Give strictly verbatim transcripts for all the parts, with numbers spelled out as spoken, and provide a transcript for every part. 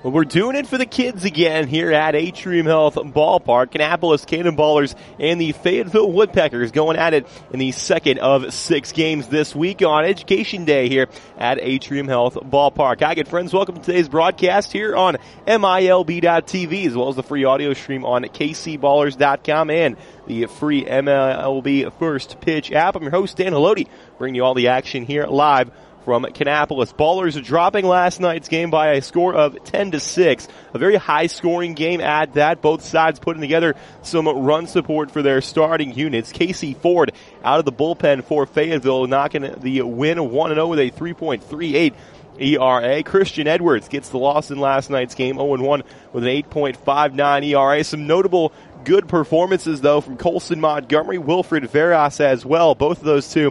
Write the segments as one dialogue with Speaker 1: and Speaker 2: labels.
Speaker 1: Well, we're doing it for the kids again here at Atrium Health Ballpark. Kannapolis Cannonballers and the Fayetteville Woodpeckers going at it in the second of six games this week on Education Day here at Atrium Health Ballpark. Hi, good friends. Welcome to today's broadcast here on M I L B dot T V, as well as the free audio stream on K C ballers dot com and the free M L B First Pitch app. I'm your host, Dan Haloti, bringing you all the action here live from Kannapolis. Ballers dropping last night's game by a score of ten to six. A very high-scoring game at that. Both sides putting together some run support for their starting units. Casey Ford out of the bullpen for Fayetteville, knocking the win one and oh with a three point three eight E R A. Christian Edwards gets the loss in last night's game, oh and one with an eight point five nine E R A. Some notable good performances, though, from Colson Montgomery, Wilfred Veras as well. Both of those two,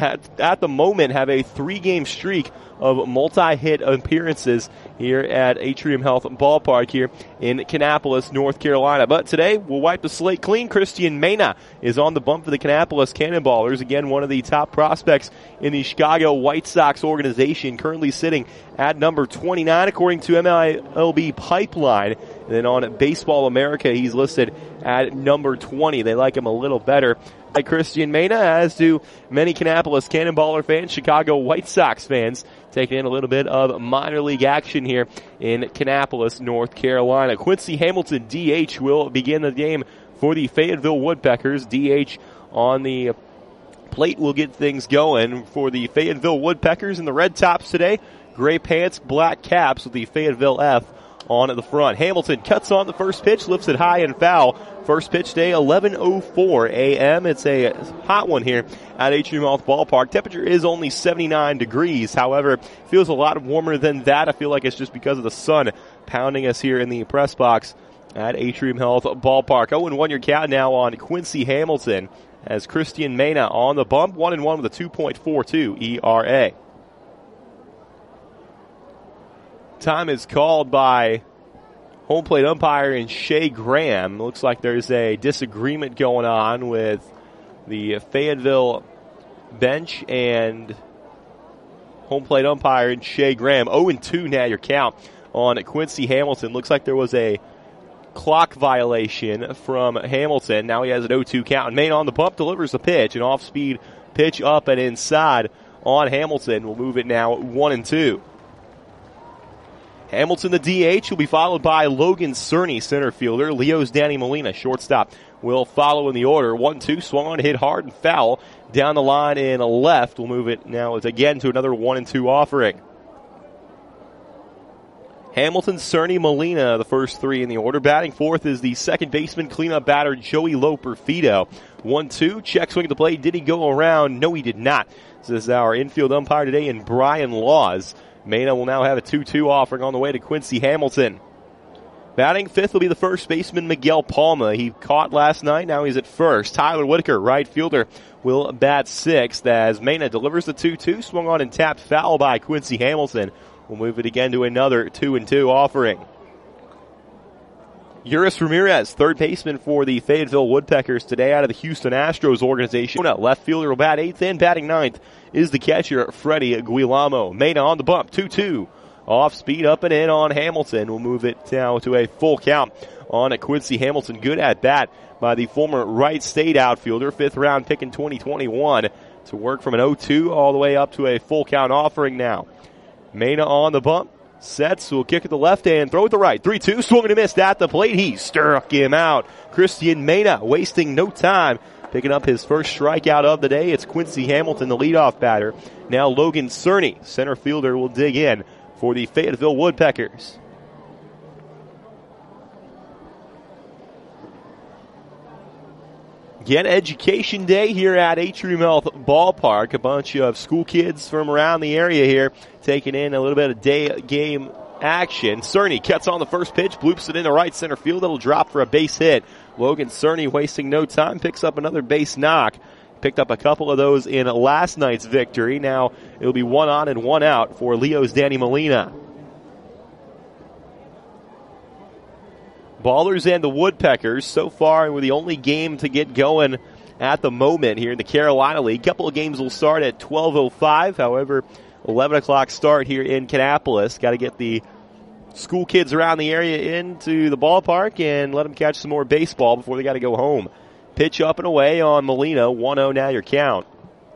Speaker 1: at the moment, have a three-game streak of multi-hit appearances here at Atrium Health Ballpark here in Kannapolis, North Carolina. But today, we'll wipe the slate clean. Christian Mena is on the bump for the Kannapolis Cannonballers. Again, one of the top prospects in the Chicago White Sox organization, currently sitting at number twenty-nine, according to M I L B Pipeline. And then on Baseball America, he's listed at number twenty. They like him a little better. Like Christian Mena, as do many Kannapolis Cannonballer fans, Chicago White Sox fans, taking in a little bit of minor league action here in Kannapolis, North Carolina. Quincy Hamilton, D H, will begin the game for the Fayetteville Woodpeckers. D H on the plate will get things going for the Fayetteville Woodpeckers in the red tops today. Gray pants, black caps with the Fayetteville F on the front. Hamilton cuts on the first pitch, lifts it high and foul. First pitch day, eleven oh four a.m. It's a hot one here at Atrium Health Ballpark. Temperature is only seventy-nine degrees. However, feels a lot warmer than that. I feel like it's just because of the sun pounding us here in the press box at Atrium Health Ballpark. oh and one your count now on Quincy Hamilton as Christian Mena on the bump. one and one with a two point four two E R A. Time is called by home plate umpire and Shea Graham. Looks like there's a disagreement going on with the Fayetteville bench and home plate umpire and Shea Graham. oh and two now your count on Quincy Hamilton. Looks like there was a clock violation from Hamilton. Now he has an oh two count. Main on the bump delivers the pitch. An off-speed pitch up and inside on Hamilton. We'll move it now one and two. Hamilton, the D H, will be followed by Logan Cerny, center fielder. Leo's Danny Molina, shortstop, will follow in the order. one two, swung on, hit hard and foul. Down the line in left. We'll move it now again to another one and two offering. Hamilton, Cerny, Molina, the first three in the order. Batting fourth is the second baseman, cleanup batter, Joey Loper-Fido. one two, check swing at the plate. Did he go around? No, he did not. This is our infield umpire today, and Brian Laws. Mena will now have a two two offering on the way to Quincy Hamilton. Batting fifth will be the first baseman, Miguel Palma. He caught last night. Now he's at first. Tyler Whitaker, right fielder, will bat sixth as Mena delivers the two two. Swung on and tapped foul by Quincy Hamilton. We'll move it again to another two and two offering. Uris Ramirez, third baseman for the Fayetteville Woodpeckers today out of the Houston Astros organization. Left fielder will bat eighth and batting ninth is the catcher, Freddie Guillermo. Mena on the bump, two two. Off speed up and in on Hamilton. We'll move it now to a full count on Quincy Hamilton. Good at bat by the former Wright State outfielder, fifth round pick in twenty twenty-one, to work from an oh two all the way up to a full count offering now. Mena on the bump. Sets, will kick at the left hand, throw at the right. three two, swung and a missed at the plate. He struck him out. Christian Mena wasting no time, picking up his first strikeout of the day. It's Quincy Hamilton, the leadoff batter. Now Logan Cerny, center fielder, will dig in for the Fayetteville Woodpeckers. Again, Education Day here at Atrium Health Ballpark. A bunch of school kids from around the area here taking in a little bit of day game action. Cerny cuts on the first pitch, bloops it into right center field. It'll drop for a base hit. Logan Cerny, wasting no time, picks up another base knock. Picked up a couple of those in last night's victory. Now it'll be one on and one out for Leo's Danny Molina. Ballers and the Woodpeckers so far were the only game to get going at the moment here in the Carolina League. A couple of games will start at twelve oh five. However, eleven o'clock start here in Kannapolis. Got to get the school kids around the area into the ballpark and let them catch some more baseball before they got to go home. Pitch up and away on Molina. one oh now your count.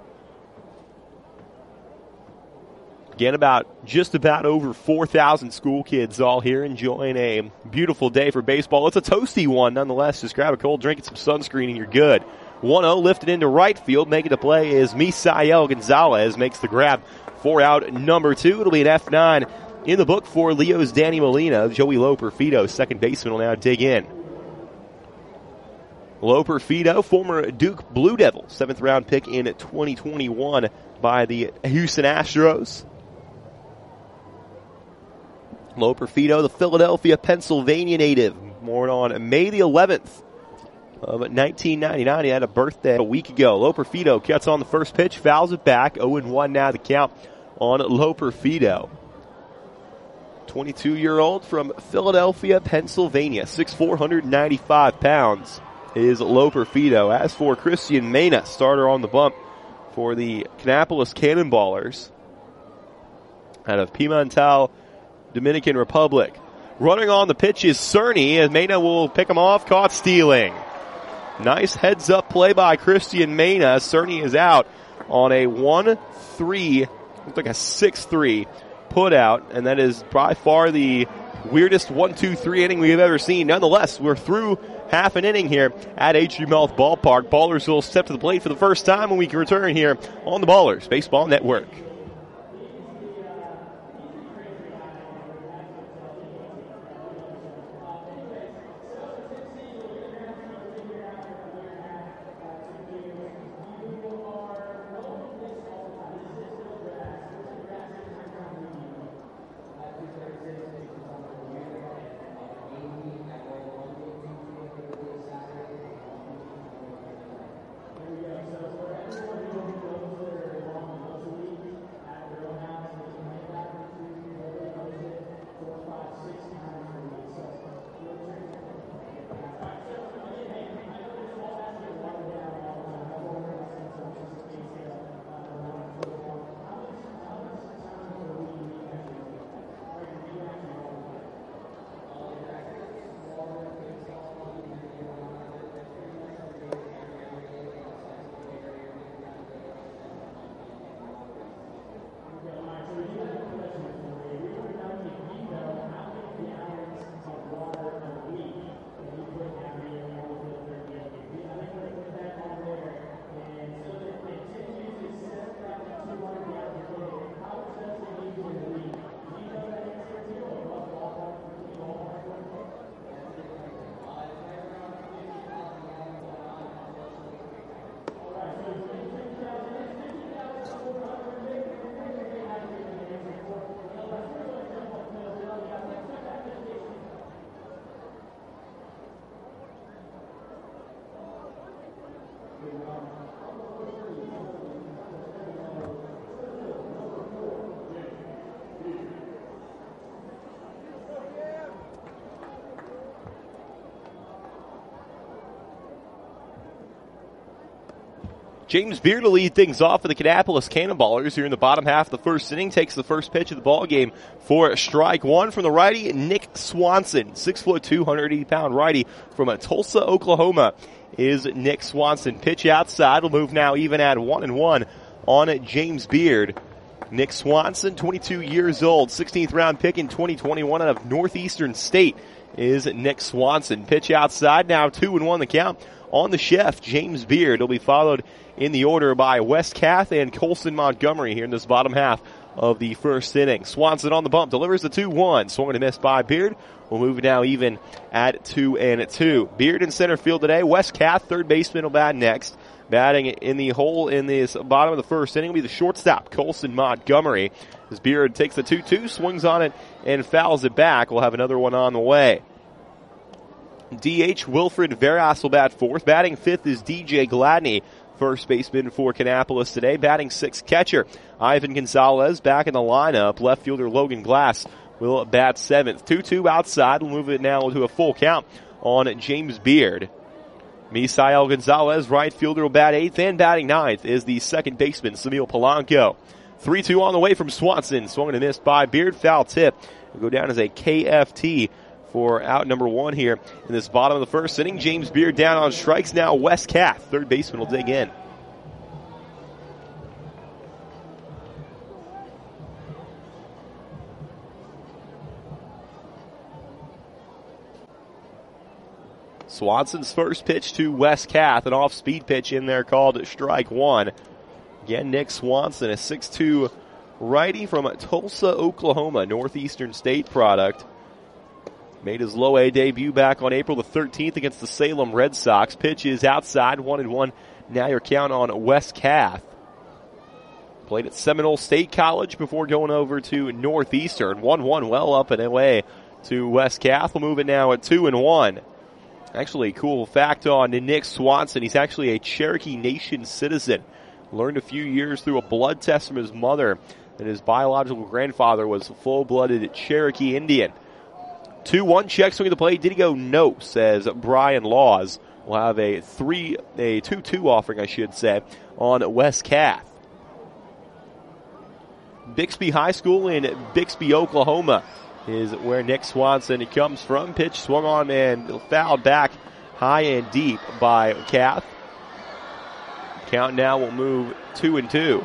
Speaker 1: Again, about just about over four thousand school kids all here enjoying a beautiful day for baseball. It's a toasty one nonetheless. Just grab a cold drink and some sunscreen and you're good. one oh lifted into right field. Making the play is Misael Gonzalez. Makes the grab for out number two. It'll be an F nine in the book for Leo's Danny Molina. Joey Loperfido, second baseman, will now dig in. Loperfido, former Duke Blue Devil, seventh round pick in twenty twenty-one by the Houston Astros. Loperfido, the Philadelphia, Pennsylvania native, born on May the eleventh of nineteen ninety-nine. He had a birthday a week ago. Loperfido cuts on the first pitch, fouls it back. oh and one now the count on Loperfido. twenty-two-year-old from Philadelphia, Pennsylvania, six foot four, one ninety-five pounds is Loperfido. As for Christian Mena, starter on the bump for the Kannapolis Cannonballers out of Pimentel, Dominican Republic. Running on the pitch is Cerny, as Mena will pick him off, caught stealing. Nice heads-up play by Christian Mena. Cerny is out on a one three, looks like a six three put out, and that is by far the weirdest one two three inning we've ever seen. Nonetheless, we're through half an inning here at Atrium Health Ballpark. Ballers will step to the plate for the first time when we can return here on the Ballers Baseball Network. James Beard will lead things off for the Kannapolis Cannonballers here in the bottom half of the first inning. Takes the first pitch of the ball game for strike one from the righty, Nick Swanson. Six foot two, one hundred eighty pound righty from Tulsa, Oklahoma is Nick Swanson. Pitch outside will move now even at one and one on James Beard. Nick Swanson, twenty-two years old, sixteenth round pick in twenty twenty-one out of Northeastern State is Nick Swanson. Pitch outside, now two and one the count on the chef, James Beard. He'll be followed in the order by Wes Kath and Colson Montgomery here in this bottom half of the first inning. Swanson on the bump, delivers the two one. Swung and a miss by Beard. We'll move now even at two and two. Beard in center field today. Wes Kath, third baseman, will bat next. Batting in the hole in this bottom of the first inning will be the shortstop, Colson Montgomery. As Beard takes the two two, swings on it, and fouls it back. We'll have another one on the way. D H Wilfred Veras will bat fourth. Batting fifth is D J Gladney, first baseman for Kannapolis today. Batting sixth, catcher Ivan Gonzalez back in the lineup. Left fielder Logan Glass will bat seventh. two two outside. We'll move it now to a full count on James Beard. Misael Gonzalez, right fielder, will bat eighth, and batting ninth is the second baseman, Samil Polanco. three two on the way from Swanson. Swung and missed by Beard. Foul tip. It'll go down as a K F T for out number one here in this bottom of the first inning. James Beard down on strikes now. Wes Kath, third baseman, will dig in. Swanson's first pitch to Wes Kath, an off-speed pitch in there called strike one. Again, Nick Swanson, a six two righty from Tulsa, Oklahoma, Northeastern State product. Made his low A debut back on April the thirteenth against the Salem Red Sox. Pitch is outside, one and one. Now your count on Wes Kath. Played at Seminole State College before going over to Northeastern. one one, well up and away to Wes Kath. We'll move it now at two and one. Actually, cool fact on Nick Swanson. He's actually a Cherokee Nation citizen. Learned a few years through a blood test from his mother that his biological grandfather was full-blooded Cherokee Indian. two one, check swing at the plate. Did he go? No, says Brian Laws. We'll have a three, a two two offering, I should say, on Wes Kath. Bixby High School in Bixby, Oklahoma is where Nick Swanson comes from. Pitch swung on and fouled back high and deep by Kath. Count now will move two and two.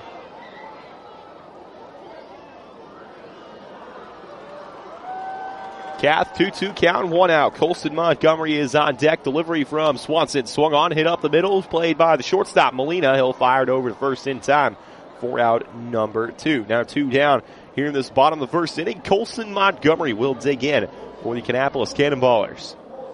Speaker 1: Kath, two two count, one out. Colston Montgomery is on deck. Delivery from Swanson. Swung on, hit up the middle. Played by the shortstop, Molina. He'll fire it over to first in time. Four out, number two. Now two down here in this bottom of the first inning. Colston Montgomery will dig in for the Kannapolis Cannonballers.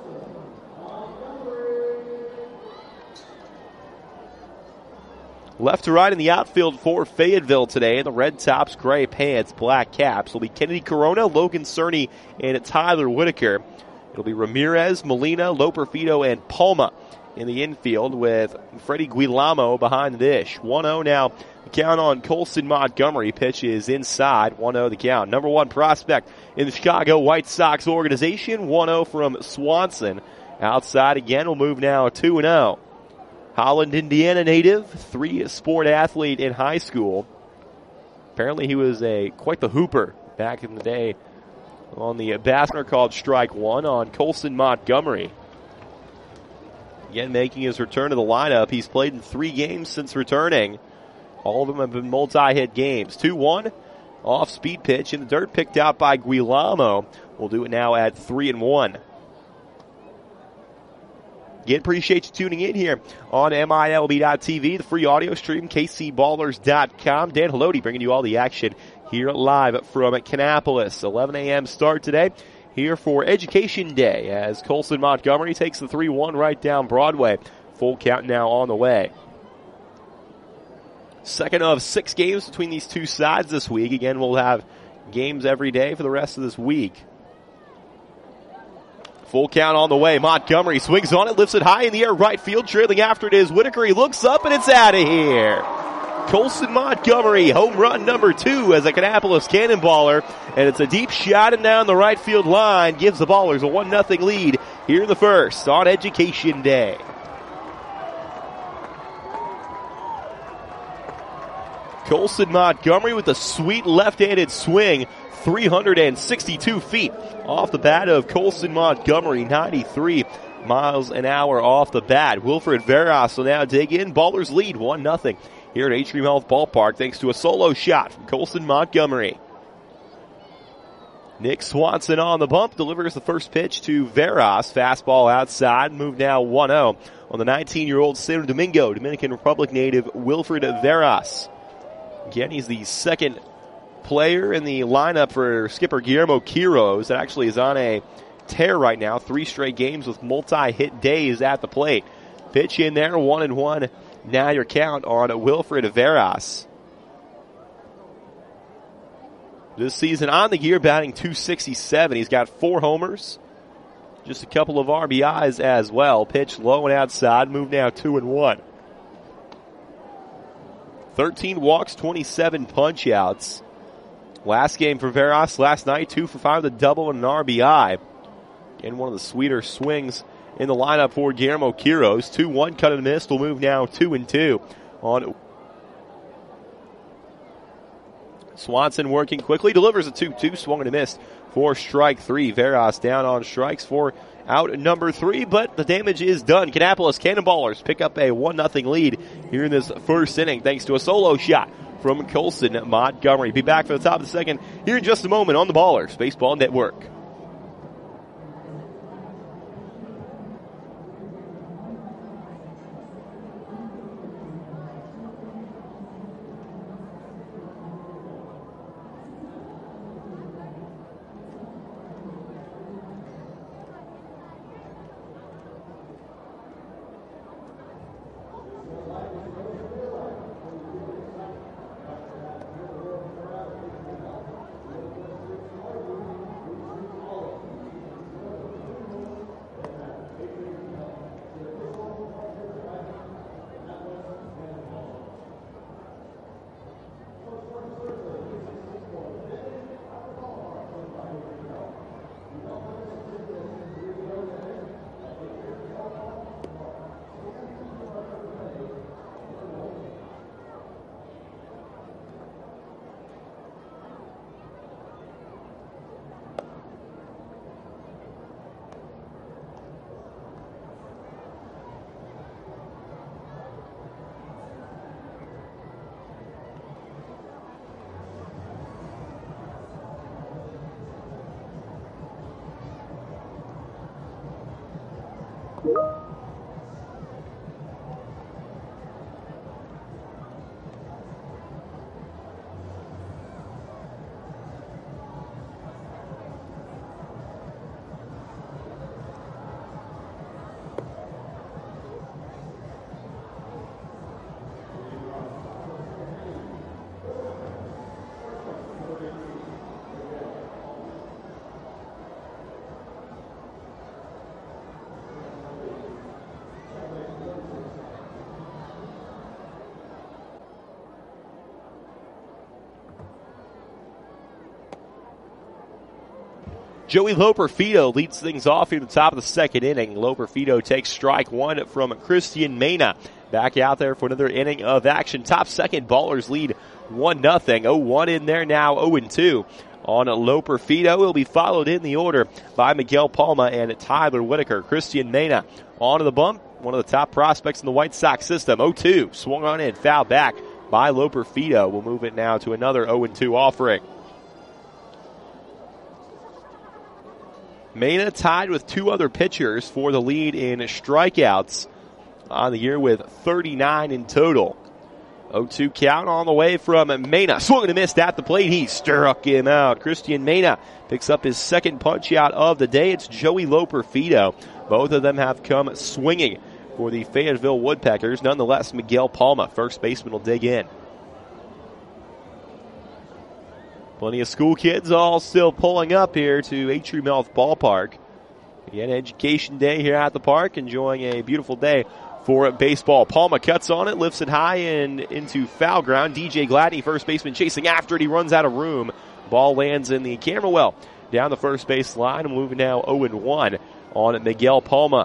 Speaker 1: Left to right in the outfield for Fayetteville today. The red tops, gray pants, black caps will be Kennedy Corona, Logan Cerny, and Tyler Whitaker. It'll be Ramirez, Molina, Loperfido, and Palma in the infield with Freddie Guillermo behind the dish. one oh now. The count on Colston Montgomery. Pitch is inside. one oh the count. Number one prospect in the Chicago White Sox organization. one oh from Swanson. Outside again. We'll move now two and oh. Holland, Indiana native, three-sport athlete in high school. Apparently he was a quite the hooper back in the day on the Bassner called strike one on Colston Montgomery. Again, making his return to the lineup. He's played in three games since returning. All of them have been multi-hit games. two one, off-speed pitch in the dirt, picked out by Guillermo. We'll do it now at three and one. Again, appreciate you tuning in here on M I L B dot T V, the free audio stream, K C Ballers dot com. Dan Haloti bringing you all the action here live from Kannapolis. eleven a.m. start today here for Education Day as Colston Montgomery takes the three one right down Broadway. Full count now on the way. Second of six games between these two sides this week. Again, we'll have games every day for the rest of this week. Full count on the way. Montgomery swings on it, lifts it high in the air, right field. Trailing after it is Whitaker. He looks up and it's out of here. Colston Montgomery, home run number two as a Kannapolis Cannonballer. And it's a deep shot and down the right field line. Gives the Ballers a one nothing lead here in the first on Education Day. Colston Montgomery with a sweet left-handed swing. three hundred sixty-two feet off the bat of Colston Montgomery, ninety-three miles an hour off the bat. Wilfred Veras will now dig in. Ballers lead one nothing here at Atrium Health Ballpark thanks to a solo shot from Colston Montgomery. Nick Swanson on the bump, delivers the first pitch to Veras. Fastball outside, move now one oh on the nineteen-year-old Santo Domingo, Dominican Republic native Wilfred Veras. Again, he's the second player in the lineup for skipper Guillermo Quiros that actually is on a tear right now. Three straight games with multi-hit days at the plate. Pitch in there, one and one. Now your count on Wilfred Veras. This season on the year batting two sixty-seven. He's got four homers. Just a couple of R B Is as well. Pitch low and outside. Move now two and one. thirteen walks, twenty-seven punch outs. Last game for Veras last night, two for five, the double and an R B I. And one of the sweeter swings in the lineup for Guillermo Quiros. two one, cut and missed. Will move now two and two on Swanson working quickly, delivers a two two, swung and a missed for strike three. Veras down on strikes for out number three, but the damage is done. Kannapolis Cannonballers pick up a one nothing lead here in this first inning thanks to a solo shot from Colson Montgomery. Be back for the top of the second here in just a moment on the Ballers Baseball Network. Joey Loperfido leads things off here at the top of the second inning. Loperfido takes strike one from Christian Mena. Back out there for another inning of action. Top second, Ballers lead one nothing. oh one in there now, oh and two on Loperfido. Will be followed in the order by Miguel Palma and Tyler Whitaker. Christian Mena onto the bump. One of the top prospects in the White Sox system. oh two, swung on in, foul back by Loperfido. We'll move it now to another oh and two offering. Mena tied with two other pitchers for the lead in strikeouts on the year with thirty-nine in total. oh two count on the way from Mena. Swung and a missed at the plate. He struck him out. Christian Mena picks up his second punch out of the day. It's Joey Loperfido. Both of them have come swinging for the Fayetteville Woodpeckers. Nonetheless, Miguel Palma, first baseman, will dig in. Plenty of school kids all still pulling up here to Atrium Health Ballpark. Again, Education Day here at the park, enjoying a beautiful day for baseball. Palma cuts on it, lifts it high and into foul ground. D J Gladney, first baseman, chasing after it. He runs out of room. Ball lands in the camera well down the first base line. And moving now oh and one on Miguel Palma.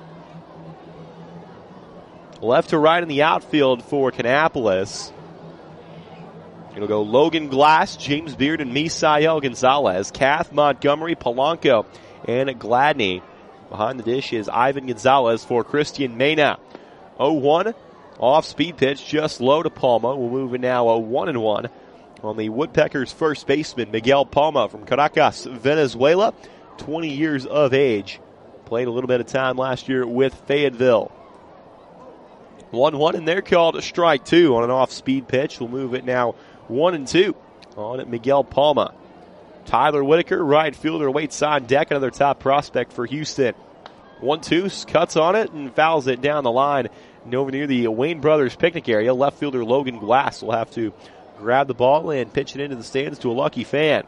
Speaker 1: Left to right in the outfield for Kannapolis. It'll go Logan Glass, James Beard, and Misael Gonzalez. Kath, Montgomery, Polanco, and Gladney. Behind the dish is Ivan Gonzalez for Christian Mena. oh one, off speed pitch, just low to Palma. We'll move it now a one and one on the Woodpeckers' first baseman, Miguel Palma from Caracas, Venezuela, twenty years of age. Played a little bit of time last year with Fayetteville. one one, and they're called a strike two on an off speed pitch. We'll move it now one and two on it, Miguel Palma. Tyler Whitaker, right fielder, waits on deck. Another top prospect for Houston. one two, cuts on it and fouls it down the line. And over near the Wayne Brothers picnic area, left fielder Logan Glass will have to grab the ball and pitch it into the stands to a lucky fan.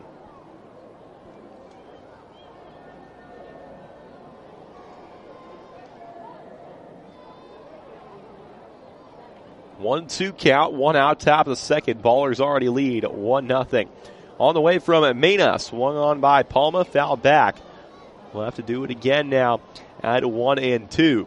Speaker 1: one two count, one out, top of the second. Ballers already lead one nothing. On the way from Mena, swung on by Palma, foul back. We'll have to do it again now at one and two.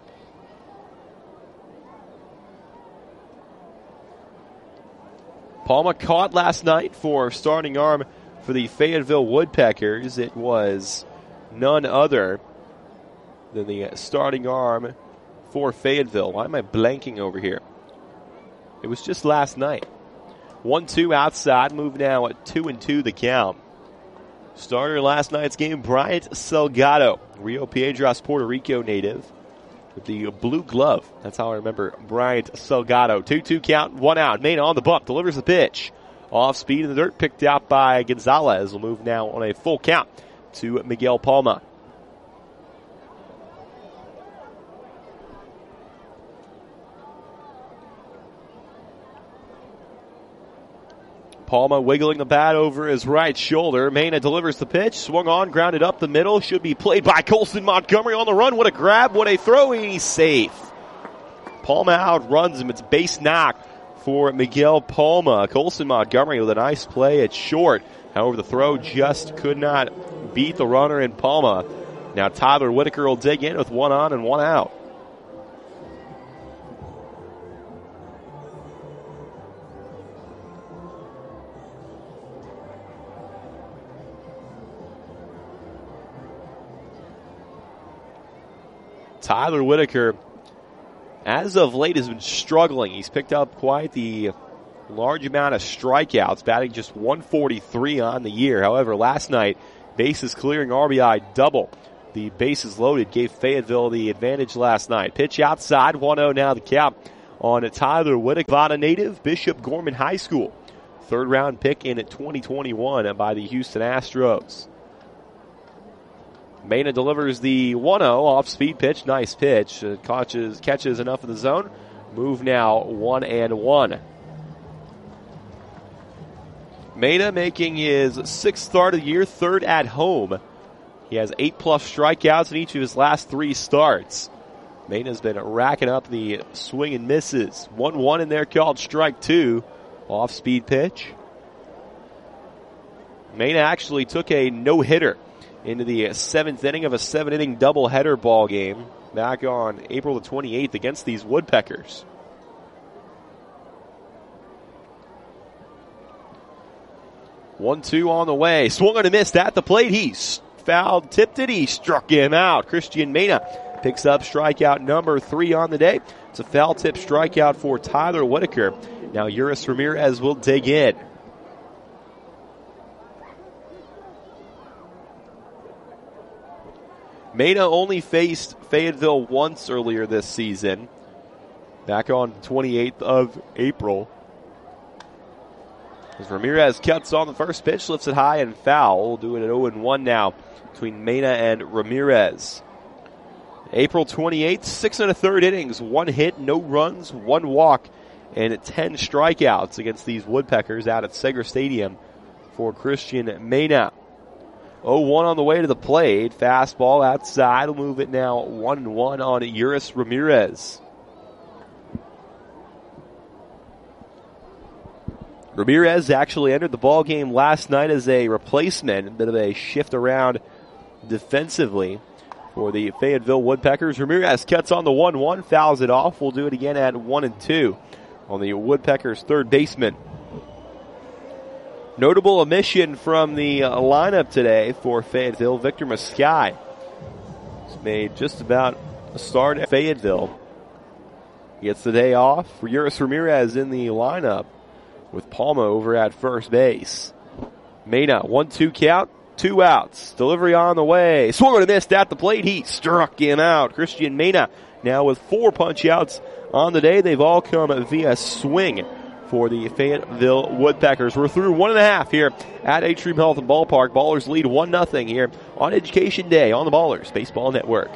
Speaker 1: Palma caught last night for starting arm for the Fayetteville Woodpeckers. It was none other than the starting arm for Fayetteville. Why am I blanking over here? It was just last night. one two outside, move now at two and two the count. Starter last night's game, Bryant Salgado, Rio Piedras, Puerto Rico native, with the blue glove. That's how I remember Bryant Salgado. two two count, one out. Mena on the bump, delivers the pitch. Off speed in the dirt, picked out by Gonzalez. Will move now on a full count to Miguel Palma. Palma wiggling the bat over his right shoulder. Mena delivers the pitch. Swung on, grounded up the middle. Should be played by Colson Montgomery on the run. What a grab, what a throw, and he's safe. Palma outruns him. It's base knock for Miguel Palma. Colson Montgomery with a nice play at short. However, the throw just could not beat the runner in Palma. Now Tyler Whitaker will dig in with one on and one out. Tyler Whitaker, as of late, has been struggling. He's picked up quite the large amount of strikeouts, batting just one forty-three on the year. However, last night, bases clearing R B I double. The bases loaded gave Fayetteville the advantage last night. Pitch outside, one oh now the count on Tyler Whitaker. Nevada native, Bishop Gorman High School. Third round pick in twenty twenty-one by the Houston Astros. Mena delivers the one oh off-speed pitch. Nice pitch. Uh, catches, catches enough of the zone. Move now one and one. Mena making his sixth start of the year, third at home. He has eight plus strikeouts in each of his last three starts. Mena's been racking up the swing and misses. one one in there called strike two. Off-speed pitch. Mena actually took a no-hitter into the seventh inning of a seven-inning doubleheader ball game back on April the twenty-eighth against these Woodpeckers. one two on the way. Swung on a miss at the plate. He fouled, tipped it. He struck him out. Christian Mena picks up strikeout number three on the day. It's a foul tip strikeout for Tyler Whitaker. Now Uris Ramirez will dig in. Mena only faced Fayetteville once earlier this season, back on the twenty-eighth of April. As Ramirez cuts on the first pitch, lifts it high and foul. We'll do it at oh and one now between Mena and Ramirez. April twenty-eighth, six and a third innings, one hit, no runs, one walk, and ten strikeouts against these Woodpeckers out at Segra Stadium for Christian Mena. oh one on the way to the plate. Fastball outside. We'll move it now one and one on Uris Ramirez. Ramirez actually entered the ball game last night as a replacement, a bit of a shift around defensively for the Fayetteville Woodpeckers. Ramirez cuts on the one one, fouls it off. We'll do it again at one and two on the Woodpeckers' third baseman. Notable omission from the uh, lineup today for Fayetteville. Victor Muskai has made just about a start at Fayetteville. He gets the day off. Uris Ramirez in the lineup with Palma over at first base. Mena, one two count, two outs. Delivery on the way. Swung and a missed at the plate. He struck him out. Christian Mena now with four punch outs on the day. They've all come via swing for the Fayetteville Woodpeckers. We're through one and a half here at Atrium Health Ballpark. Ballers lead one nothing here on Education Day on the Ballers Baseball Network.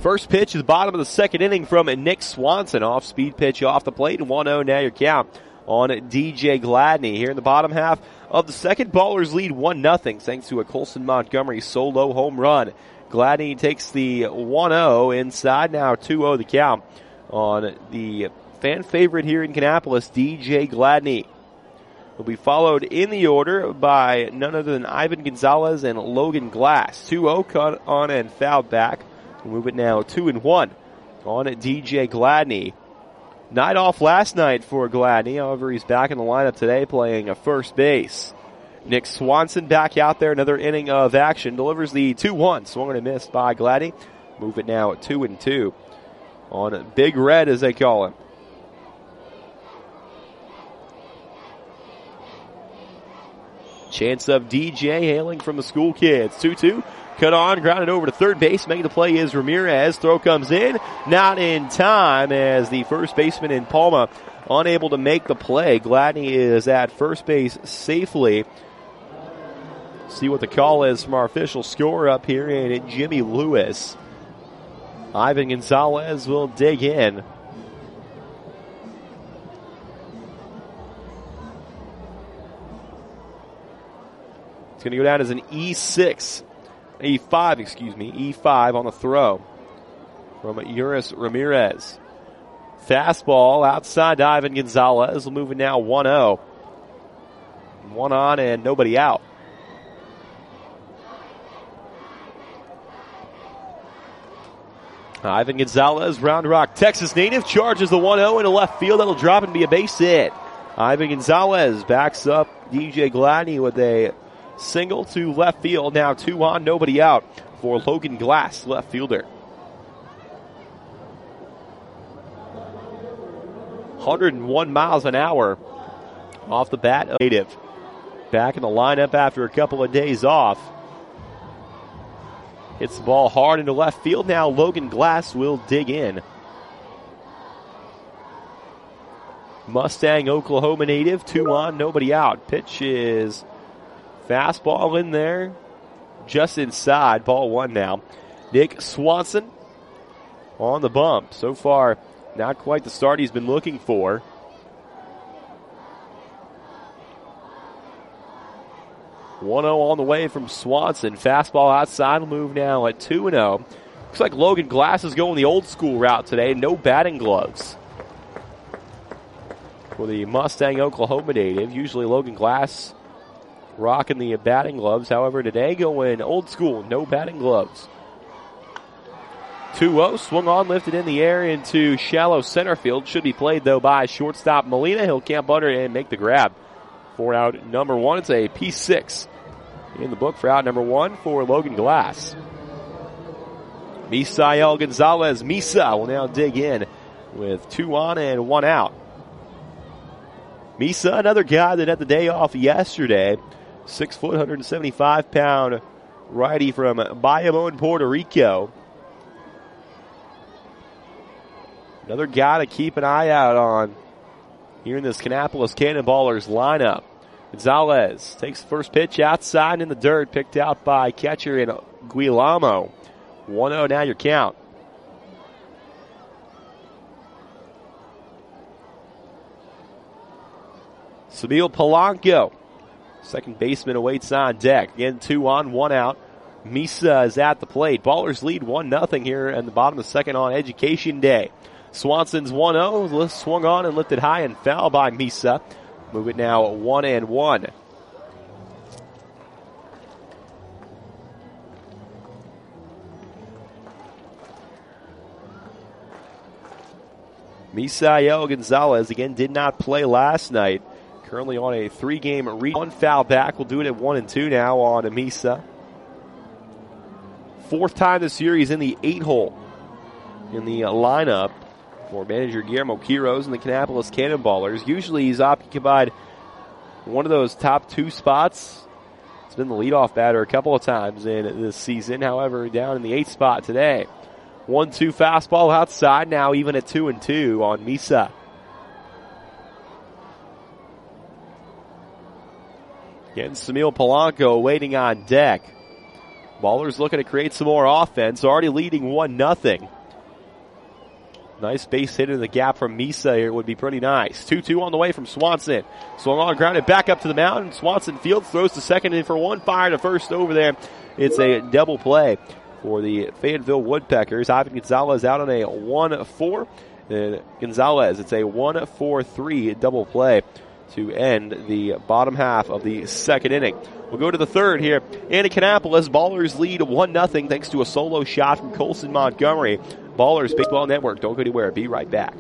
Speaker 1: First pitch is the bottom of the second inning from Nick Swanson. Off speed pitch off the plate, and one oh now your count on D J Gladney. Here in the bottom half of the second, Ballers lead one nothing thanks to a Colson Montgomery solo home run. Gladney takes the one oh inside, now two oh the count on the fan favorite here in Kannapolis, D J Gladney. Will be followed in the order by none other than Ivan Gonzalez and Logan Glass. two oh cut on and fouled back. We'll move it now two and one on D J Gladney. Night off last night for Gladney. However, he's back in the lineup today playing a first base. Nick Swanson back out there. Another inning of action. Delivers the two one. Swung and a miss by Gladney. Move it now at two and two on Big Red, as they call him. Chance of D J hailing from the school kids. two two. Cut on, grounded over to third base. Making the play is Ramirez. Throw comes in. Not in time as the first baseman in Palma unable to make the play. Gladney is at first base safely. See what the call is from our official scorer up here in Jimmy Lewis. Ivan Gonzalez will dig in. It's going to go down as an E six. E five, excuse me, E five on the throw from Uris Ramirez. Fastball outside to Ivan Gonzalez. We'll move it now one oh. One on and nobody out. Ivan Gonzalez, Round Rock, Texas native, charges the one oh into left field. That'll drop and be a base hit. Ivan Gonzalez backs up D J Gladney with a single to left field. Now two on, nobody out for Logan Glass, left fielder. one oh one miles an hour off the bat. Native back in the lineup after a couple of days off. Hits the ball hard into left field. Now Logan Glass will dig in. Mustang, Oklahoma native, two on, nobody out. Pitch is fastball in there, just inside, ball one now. Nick Swanson on the bump. So far, not quite the start he's been looking for. one oh on the way from Swanson. Fastball outside will move now at two and oh. Looks like Logan Glass is going the old school route today. No batting gloves for the Mustang, Oklahoma native. Usually Logan Glass rocking the batting gloves. However, today going old school, no batting gloves. two oh, swung on, lifted in the air into shallow center field. Should be played, though, by shortstop Molina. He'll camp under and make the grab for out number one. It's a P six in the book for out number one for Logan Glass. Misael Gonzalez, Misa, will now dig in with two on and one out. Misa, another guy that had the day off yesterday. Six foot, one hundred seventy-five pound righty from Bayamon, Puerto Rico. Another guy to keep an eye out on here in this Kannapolis Cannonballers lineup. Gonzalez takes the first pitch outside in the dirt, picked out by catcher in Guillermo. one oh now your count. Samil Polanco, second baseman, awaits on deck. Again, two on, one out. Misa is at the plate. Ballers lead one nothing here in the bottom of the second on Education Day. Swanson's one oh, swung on and lifted high and foul by Misa. Move it now one and one. Misael Gonzalez, again, did not play last night. Currently on a three-game re- one foul back. We'll do it at one and two now on Misa. Fourth time this year he's in the eight-hole in the uh, lineup for manager Guillermo Quiroz and the Kannapolis Cannonballers. Usually he's occupied one of those top two spots. He's been the leadoff batter a couple of times in this season. However, down in the eighth spot today. one two fastball outside, now even at two and two on Misa. Again, Samil Polanco waiting on deck. Ballers looking to create some more offense, already leading one nothing. Nice base hit in the gap from Misa here would be pretty nice. two two on the way from Swanson. Swung on, grounded back up to the mound. Swanson fields, throws to second in for one, fire to first over there. It's a double play for the Fayetteville Woodpeckers. Ivan Gonzalez out on a one four. And Gonzalez, it's a one four three double play to end the bottom half of the second inning. We'll go to the third here in Kannapolis. Ballers lead one nothing thanks to a solo shot from Colson Montgomery. Ballers Baseball Network. Don't go anywhere. Be right back.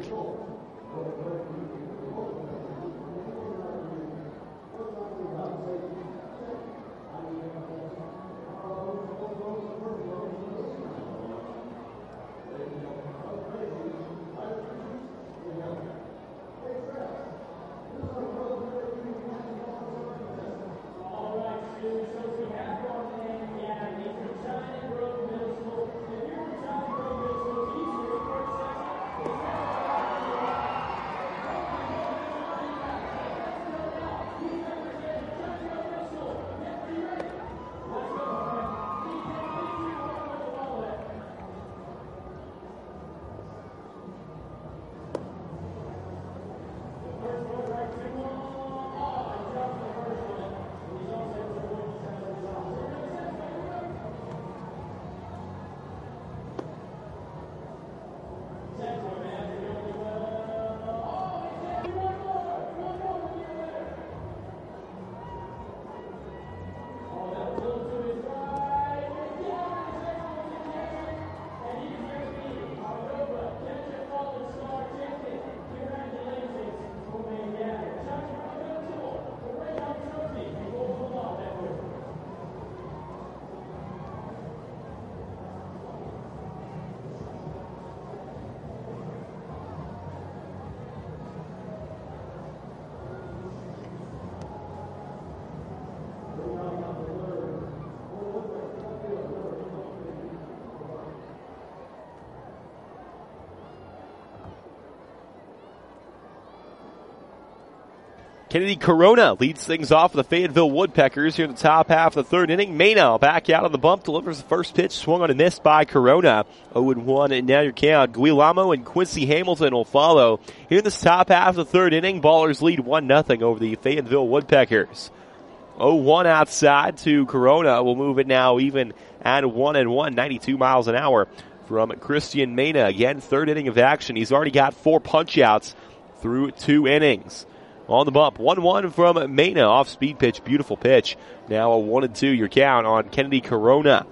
Speaker 1: Kennedy Corona leads things off for the Fayetteville Woodpeckers here in the top half of the third inning. Mena back out on the bump, delivers the first pitch, swung on and missed by Corona. oh and one, and now your count. Guillermo and Quincy Hamilton will follow. Here in this top half of the third inning, Ballers lead one nothing over the Fayetteville Woodpeckers. oh one outside to Corona. We'll move it now even at one and one, ninety-two miles an hour from Christian Mena. Again, third inning of action. He's already got four punch outs through two innings. On the bump, one one from Mena, off-speed pitch, beautiful pitch. Now a one and two, your count on Kennedy Corona.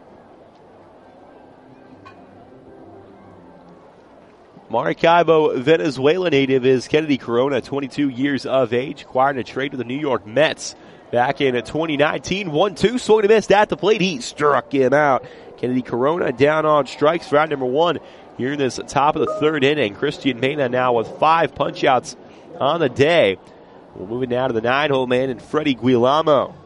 Speaker 1: Maracaibo, Venezuela native is Kennedy Corona, twenty-two years of age, acquired in a trade with the New York Mets back in twenty nineteen. one two, swung and missed at the plate. He struck him out. Kennedy Corona down on strikes for out number one here in this top of the third inning. Christian Mena now with five punch-outs on the day. We're moving down to the nine-hole man and Freddie Guillermo.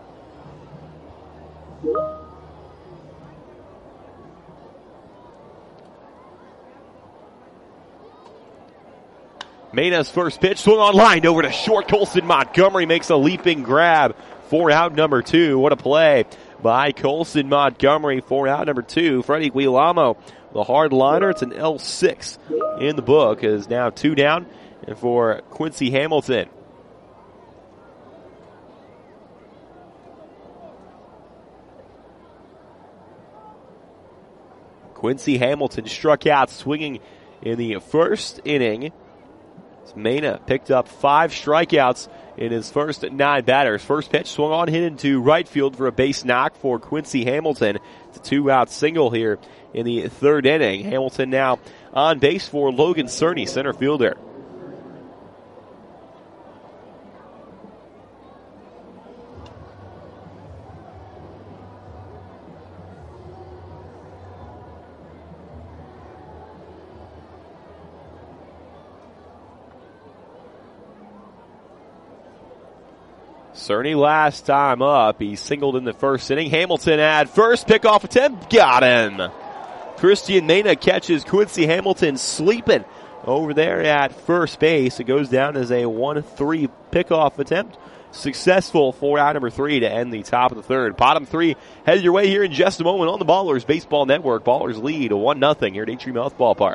Speaker 1: Mena's first pitch, swung on line over to short. Colson Montgomery makes a leaping grab for out number two. What a play by Colson Montgomery for out number two. Freddie Guillermo, the hard liner. It's an L six in the book, is now two down. And for Quincy Hamilton. Quincy Hamilton struck out swinging in the first inning. Mena picked up five strikeouts in his first nine batters. First pitch swung on, hit into right field for a base knock for Quincy Hamilton. It's a two-out single here in the third inning. Hamilton now on base for Logan Cerny, center fielder. Cerny last time up, he singled in the first inning. Hamilton at first, pickoff attempt, got him. Christian Mena catches Quincy Hamilton sleeping over there at first base. It goes down as a one three pickoff attempt, successful for out number three to end the top of the third. Bottom three headed your way here in just a moment on the Ballers Baseball Network. Ballers lead one nothing here at Atrium Health Ballpark.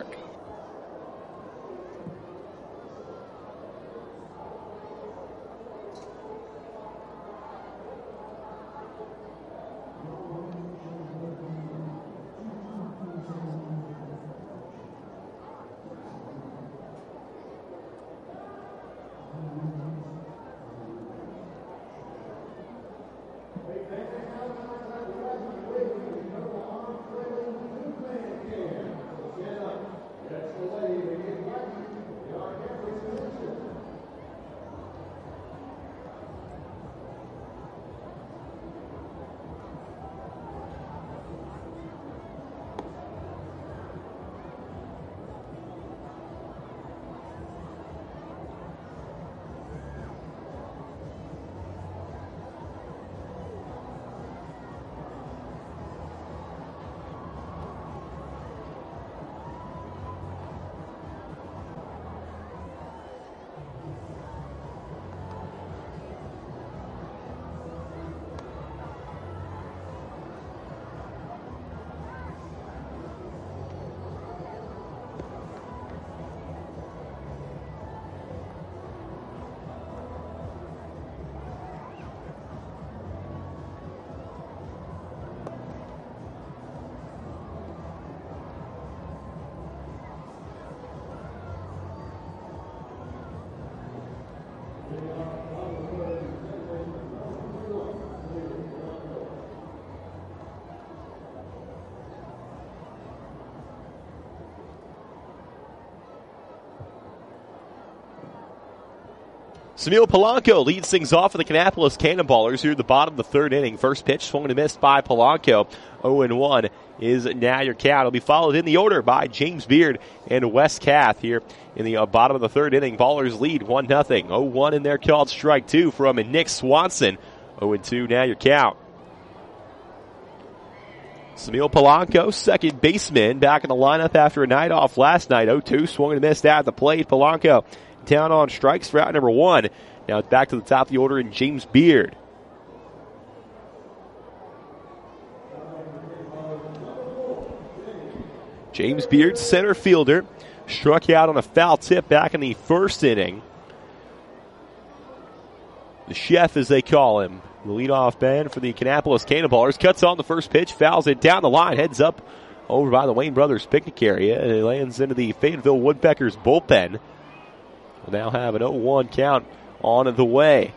Speaker 1: Samil Polanco leads things off for the Kannapolis Cannonballers here at the bottom of the third inning. First pitch swung and missed by Polanco. oh and one is now your count. It'll be followed in the order by James Beard and Wes Kath here in the uh, bottom of the third inning. Ballers lead one nothing. oh one in there called strike two from Nick Swanson. oh and two now your count. Samil Polanco, second baseman, back in the lineup after a night off last night. oh two swung and missed at the plate. Polanco down on strikes for out number one. Now it's back to the top of the order in James Beard. James Beard, center fielder, struck out on a foul tip back in the first inning. The chef, as they call him, the leadoff man for the Kannapolis Cannonballers, cuts on the first pitch, fouls it down the line, heads up over by the Wayne Brothers picnic area, and it lands into the Fayetteville Woodpeckers bullpen. We'll now have an oh one count on the way.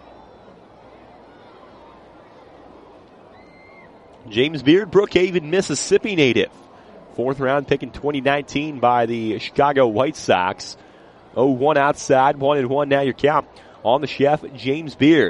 Speaker 1: James Beard, Brookhaven, Mississippi native. Fourth round pick in twenty nineteen by the Chicago White Sox. oh one outside, one and one now your count on the chef, James Beard.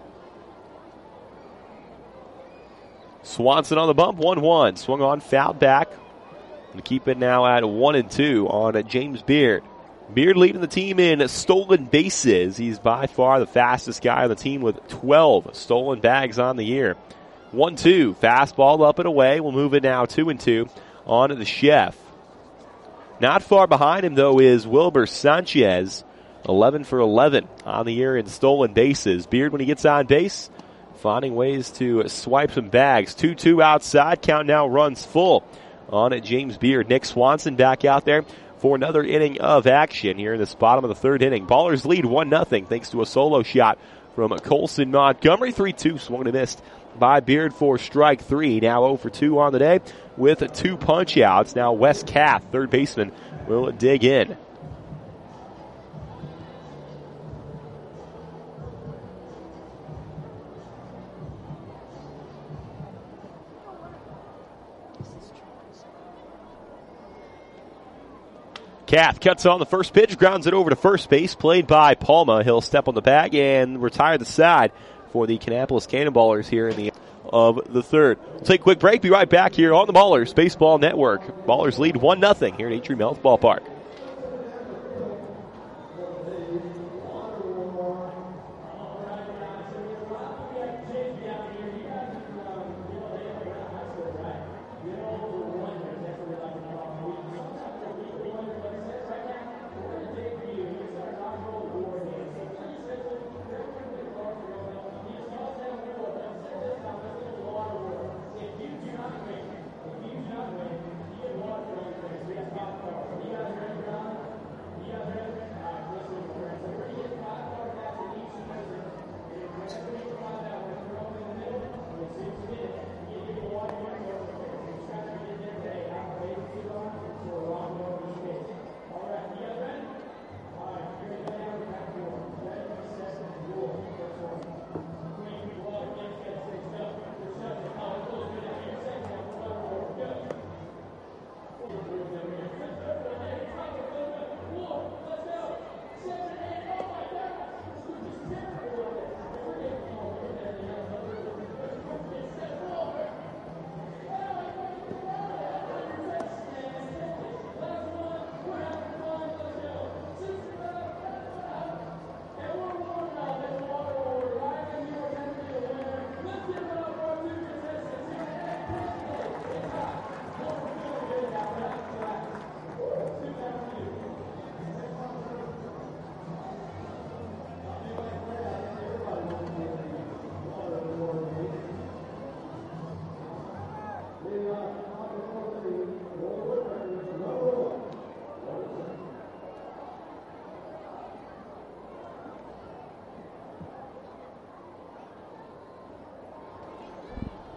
Speaker 1: Swanson on the bump, one one. Swung on, fouled back. And keep it now at one and two on James Beard. Beard leading the team in stolen bases. He's by far the fastest guy on the team with twelve stolen bags on the year. one two, fastball up and away. We'll move it now two and two on the chef. Not far behind him, though, is Wilbur Sanchez, eleven for eleven on the year in stolen bases. Beard, when he gets on base, finding ways to swipe some bags. two two outside, count now runs full on James Beard. Nick Swanson back out there for another inning of action here in this bottom of the third inning. Ballers lead one nothing thanks to a solo shot from Colson Montgomery. three two swung and missed by Beard for strike three. Now oh for two on the day with two punch outs. Now Wes Kath, third baseman, will dig in. Kath cuts on the first pitch, grounds it over to first base, played by Palma. He'll step on the bag and retire the side for the Kannapolis Cannonballers here in the of the third. We'll take a quick break, be right back here on the Ballers Baseball Network. Ballers lead one nothing here at Atrium Health Ballpark.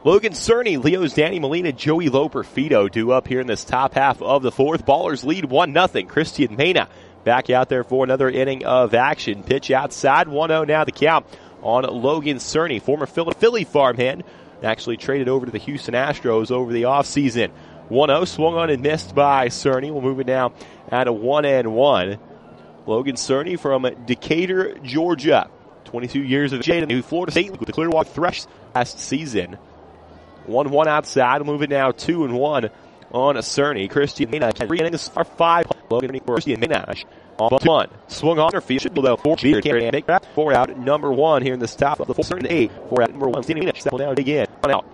Speaker 1: Logan Cerny, Leo's Danny Molina, Joey Loperfido due up here in this top half of the fourth. Ballers lead one nothing. Christian Mena back out there for another inning of action. Pitch outside, one oh now the count on Logan Cerny, former Philly farmhand, actually traded over to the Houston Astros over the offseason. one oh, swung on and missed by Cerny. We'll move it now at a one and one. Logan Cerny from Decatur, Georgia. twenty-two years of age, New Florida State with the Clearwater Thresh last season. one one outside. We'll move it now two and one on Cerny. Christian Mena, three innings, are five. Logan Christian Mena on one. Swung on her field. Should go four. Can't make that. Four out. Number one here in this top of the four and eight. Four out. Number one. Standing Mena. Settle down again. One out.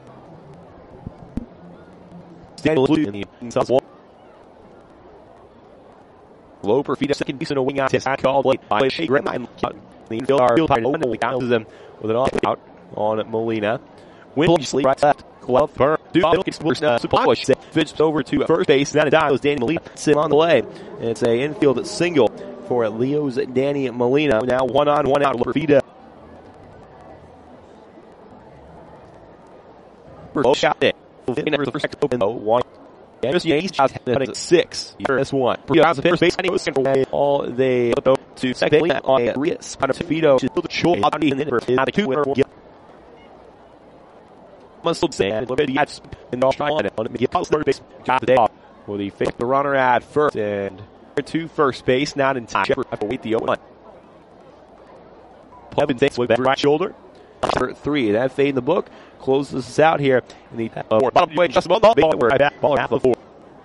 Speaker 1: Standing in the inside. Loperfido second base in a wing out. Test called late by Shea Graham. The infield are field bounces them with an off out on Molina. Winsley right left. Well, Burr. Fits over to first base. That dives Danny Molina. Sit on the way. It's a infield single for Leo's Danny Molina. Now one on, one out. Loperfido. First shot there. The first open though. One. Six. This one. First base. All they go to second on Rios. Loperfido. Must say, and will he fake the runner at first and to first base, not in time. Shepard have to wait the oh one. Plebin takes with that right shoulder. Three, that fade in the book closes us out here in the uh, four. Bottom way, just above the ball. We're back, ball half of four.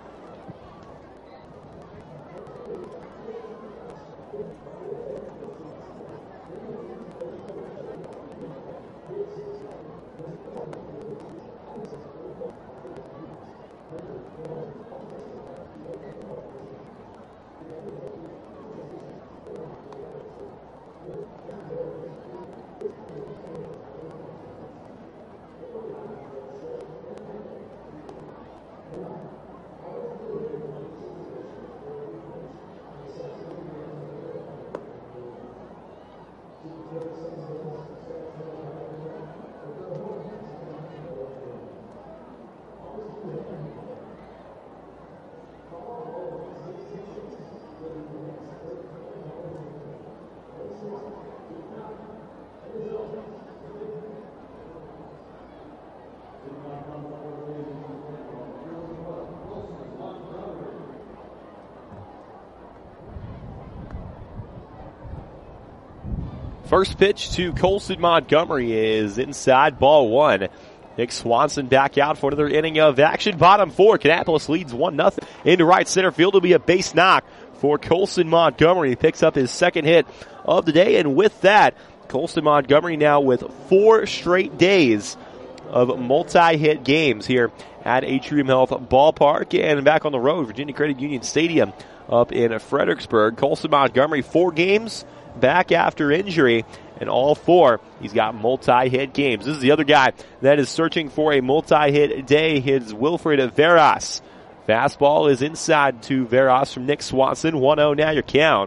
Speaker 1: First pitch to Colson Montgomery is inside, ball one. Nick Swanson back out for another inning of action. Bottom four, Kannapolis leads one nothing into right center field. Will be a base knock for Colson Montgomery. He picks up his second hit of the day, and with that, Colson Montgomery now with four straight days of multi-hit games here at Atrium Health Ballpark and back on the road, Virginia Credit Union Stadium up in Fredericksburg. Colson Montgomery, four games back after injury, and all four, he's got multi-hit games. This is the other guy that is searching for a multi-hit day. His Wilfred Veras. Fastball is inside to Veras from Nick Swanson. one oh now your count.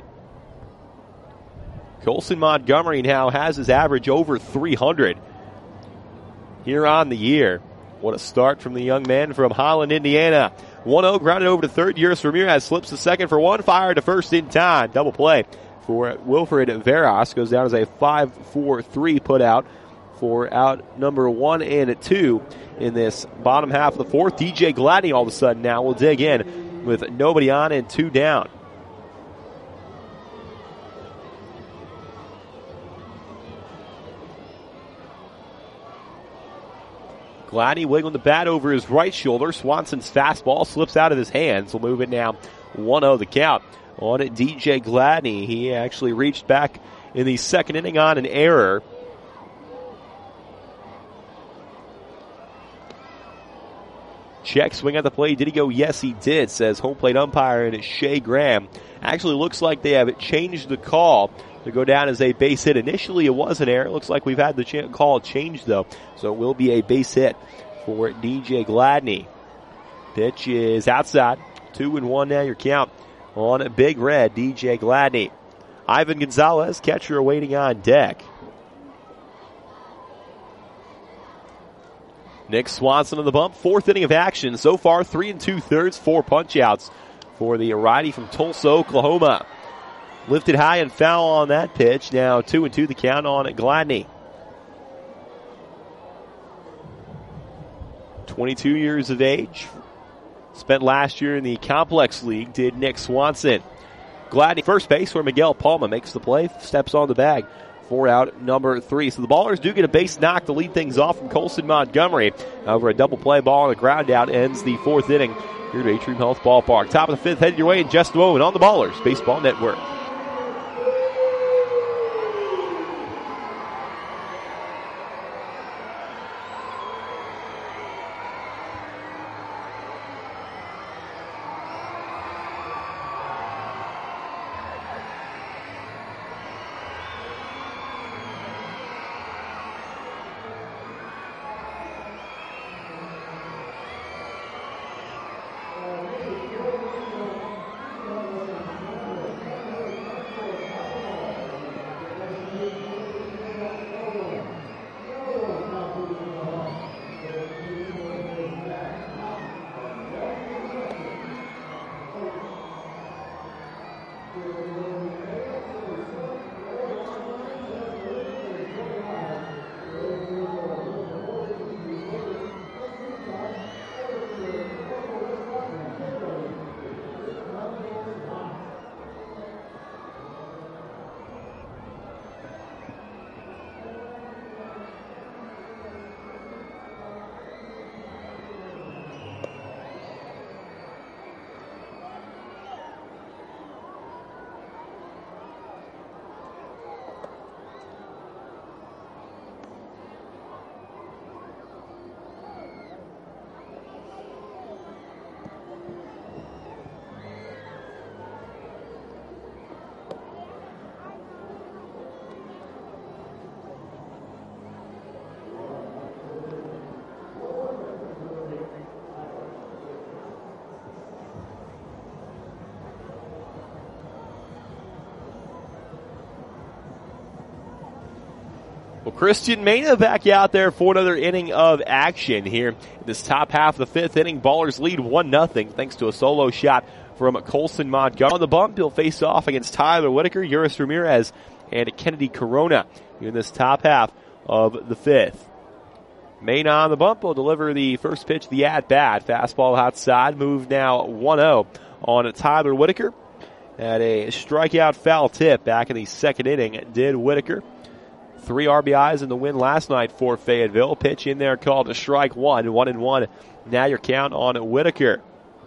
Speaker 1: Colson Montgomery now has his average over three hundred here on the year. What a start from the young man from Holland, Indiana. one oh grounded over to third. Yuris Ramirez slips to second for one. Fired to first in time. Double play for Wilfred Veras. Goes down as a five four three put out for out number one and two in this bottom half of the fourth. D J Gladney all of a sudden now will dig in with nobody on and two down. Gladney wiggling the bat over his right shoulder. Swanson's fastball slips out of his hands. We'll move it now one oh the count on it. D J Gladney. He actually reached back in the second inning on an error. Check swing at the plate. Did he go? Yes, he did, says home plate umpire and it's Shea Graham. Actually looks like they have changed the call to go down as a base hit. Initially it was an error. It looks like we've had the ch- call changed though. So it will be a base hit for D J Gladney. Pitch is outside. Two and one now your count on Big Red, D J Gladney. Ivan Gonzalez, catcher, awaiting on deck. Nick Swanson on the bump, fourth inning of action. So far, three and two-thirds, four punch-outs for the righty from Tulsa, Oklahoma. Lifted high and foul on that pitch. Now two and two the count on Gladney. twenty-two years of age. Spent last year in the Complex League, did Nick Swanson. Gladney first base where Miguel Palma makes the play, steps on the bag for out number three. So the Ballers do get a base knock to lead things off from Colson Montgomery. Over a double play ball on the ground out ends the fourth inning here at Atrium Health Ballpark. Top of the fifth headed your way in just a moment on the Ballers Baseball Network. Well, Christian Mena back out there for another inning of action here. In this top half of the fifth inning, Ballers lead one nothing thanks to a solo shot from Colson Montgomery. On the bump, he'll face off against Tyler Whitaker, Yuris Ramirez, and Kennedy Corona in this top half of the fifth. Mena on the bump will deliver the first pitch, the at-bat. Fastball outside, move now one oh on Tyler Whitaker. At a strikeout foul tip back in the second inning, did Whitaker. Three R B Is in the win last night for Fayetteville. Pitch in there called a strike one. One and one. Now your count on Whitaker.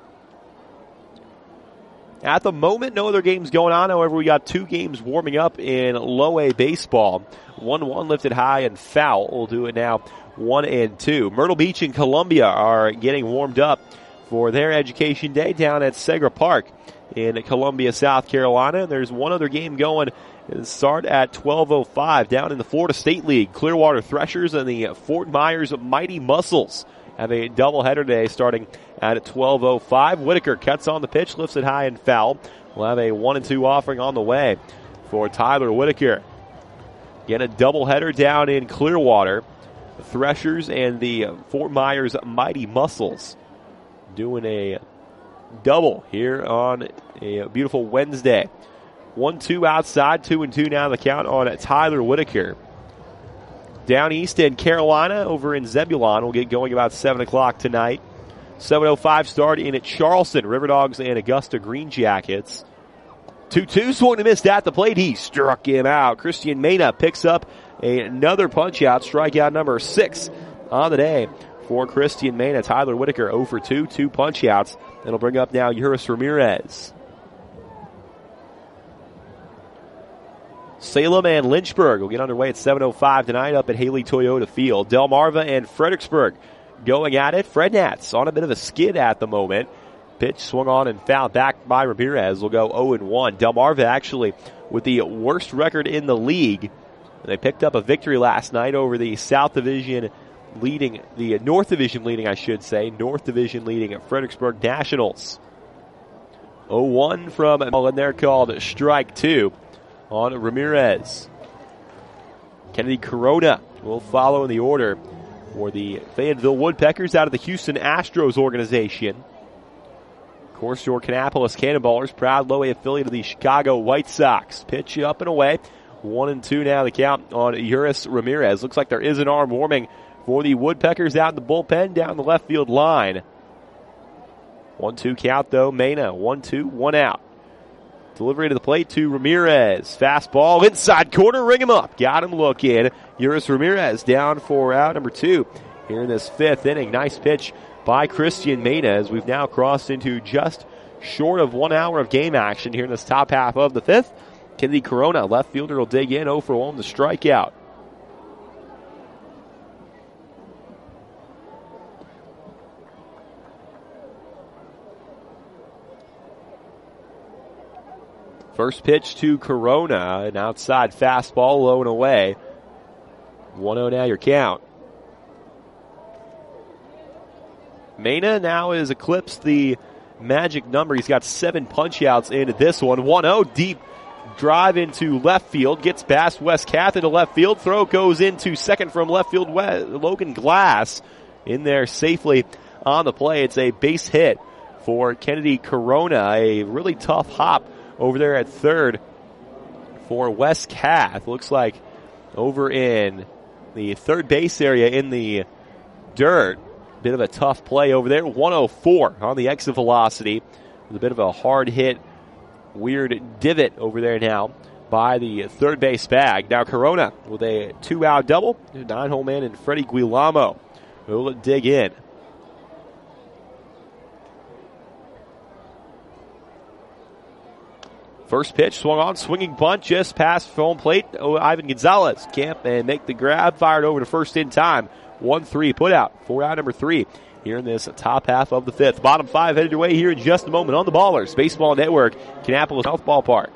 Speaker 1: At the moment, no other games going on. However, we got two games warming up in low A baseball. one one lifted high and foul. We'll do it now. one and two. Myrtle Beach and Columbia are getting warmed up for their education day down at Segra Park in Columbia, South Carolina. There's one other game going. It'll start at twelve oh five down in the Florida State League. Clearwater Threshers and the Fort Myers Mighty Muscles have a doubleheader today starting at twelve oh five. Whitaker cuts on the pitch, lifts it high and foul. We'll have a one and two offering on the way for Tyler Whitaker. Get a doubleheader down in Clearwater. The Threshers and the Fort Myers Mighty Muscles doing a double here on a beautiful Wednesday. One two outside, two and two now the count on Tyler Whitaker. Down east in Carolina, over in Zebulon, will get going about seven o'clock tonight. seven oh five start in at Charleston, River Dogs and Augusta Green Jackets. two two, swung to miss at the plate. He struck him out. Christian Mena picks up another punch out, strikeout number six on the day for Christian Mena. Tyler Whitaker oh for two, two punch outs. That'll bring up now Yuris Ramirez. Salem and Lynchburg will get underway at seven oh five tonight up at Haley Toyota Field. Delmarva and Fredericksburg going at it. Fred Nats on a bit of a skid at the moment. Pitch swung on and fouled back by Ramirez. Will go oh and one. Delmarva actually with the worst record in the league. They picked up a victory last night over the South Division leading, the North Division leading, I should say, North Division leading at Fredericksburg Nationals. oh one from, and they're called strike two on Ramirez. Kennedy Corona will follow in the order for the Fayetteville Woodpeckers out of the Houston Astros organization. Of course, your Kannapolis Cannonballers, proud low A affiliate of the Chicago White Sox. Pitch up and away. One and two now the count on Uris Ramirez. Looks like there is an arm warming for the Woodpeckers out in the bullpen down the left field line. one two count though. Mena, one two, one out. Delivery to the plate to Ramirez. Fastball inside corner, ring him up. Got him looking. Uris Ramirez down for out number two here in this fifth inning. Nice pitch by Christian Mena as we've now crossed into just short of one hour of game action here in this top half of the fifth. Kennedy Corona, left fielder, will dig in. oh for one, the strikeout. First pitch to Corona, an outside fastball, low and away. one oh now your count. Mena now has eclipsed the magic number. He's got seven punch-outs into this one. one oh, deep drive into left field. Gets past Wes Kath into left field. Throw goes into second from left field. Logan Glass in there safely on the play. It's a base hit for Kennedy Corona. A really tough hop over there at third for Wes Kath. Looks like over in the third base area in the dirt. Bit of a tough play over there. one oh four on the exit velocity. With a bit of a hard hit, weird divot over there now by the third base bag. Now Corona with a two-out double. Nine-hole man and Freddie Guillermo will dig in. First pitch swung on, swinging bunt just past home plate. Oh, Ivan Gonzalez can't and make the grab, fired over to first in time. one three put out for out number three here in this top half of the fifth. Bottom five headed your way here in just a moment on the Ballers Baseball Network, Kannapolis South Ballpark.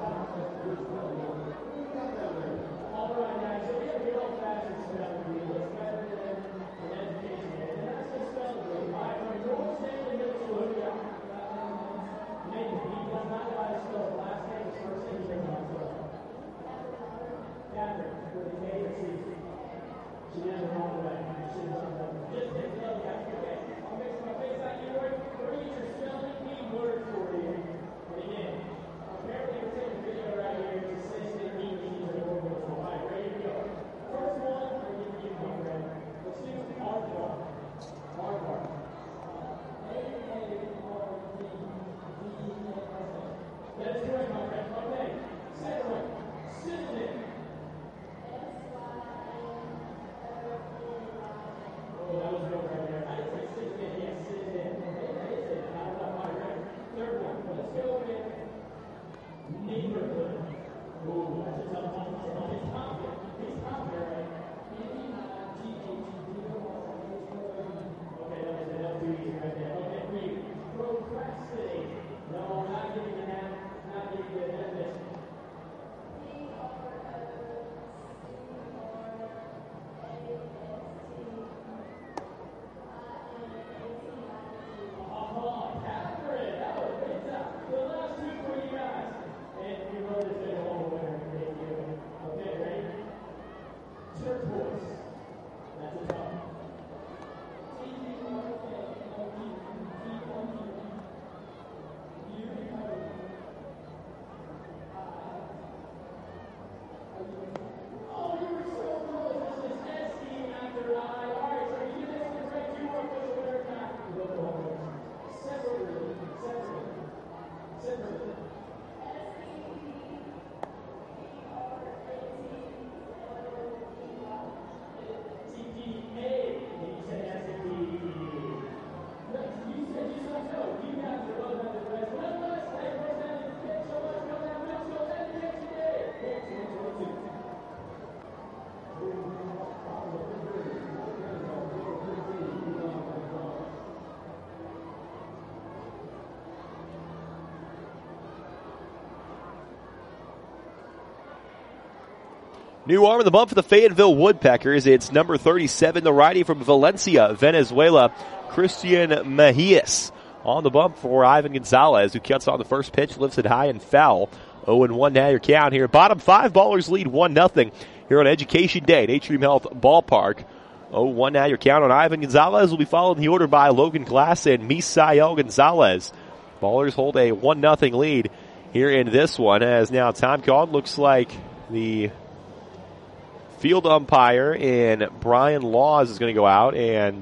Speaker 1: New arm in the bump for the Fayetteville Woodpeckers. It's number thirty-seven, the righty from Valencia, Venezuela, Christian Mejias. On the bump for Ivan Gonzalez, who cuts on the first pitch, lifts it high and foul. oh and one now your count here. Bottom five, Ballers lead one nothing here on Education Day at Atrium Health Ballpark. oh one now your count on Ivan Gonzalez. Will be followed in the order by Logan Glass and Misael Gonzalez. Ballers hold a one nothing lead here in this one, as now time called. Looks like the field umpire and Brian Laws is going to go out, and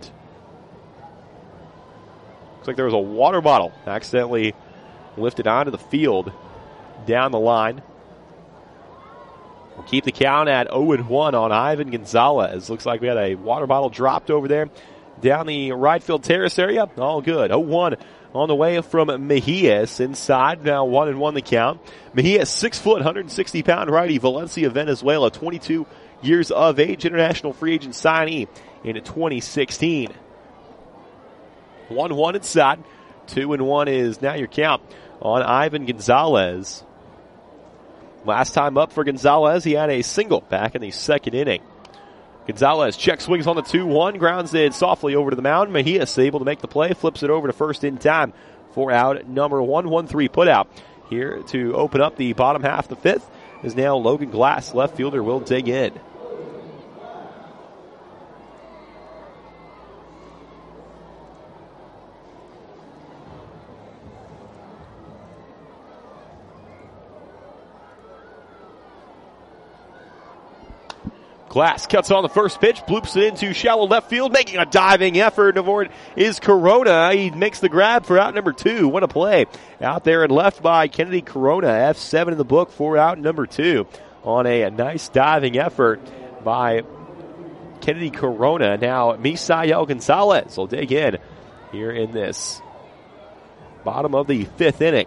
Speaker 1: looks like there was a water bottle accidentally lifted onto the field down the line. We'll keep the count at oh and one on Ivan Gonzalez. Looks like we had a water bottle dropped over there down the right field terrace area. All good. oh one on the way from Mejias inside. Now one and one the count. Mejias, six foot, one hundred sixty pound righty, Valencia, Venezuela, twenty-two years of age, international free agent signee in twenty sixteen. one one inside. two and one is now your count on Ivan Gonzalez. Last time up for Gonzalez, he had a single back in the second inning. Gonzalez check swings on the two one, grounds it softly over to the mound. Mejias able to make the play, flips it over to first in time for out number one. one three put out. Here to open up the bottom half of the fifth is now Logan Glass. Left fielder will dig in. Glass cuts on the first pitch, bloops it into shallow left field, making a diving effort. Avoid is Corona. He makes the grab for out number two. What a play. Out there and left by Kennedy Corona. F seven in the book for out number two. On a, a nice diving effort by Kennedy Corona. Now Misael Gonzalez will dig in here in this bottom of the fifth inning.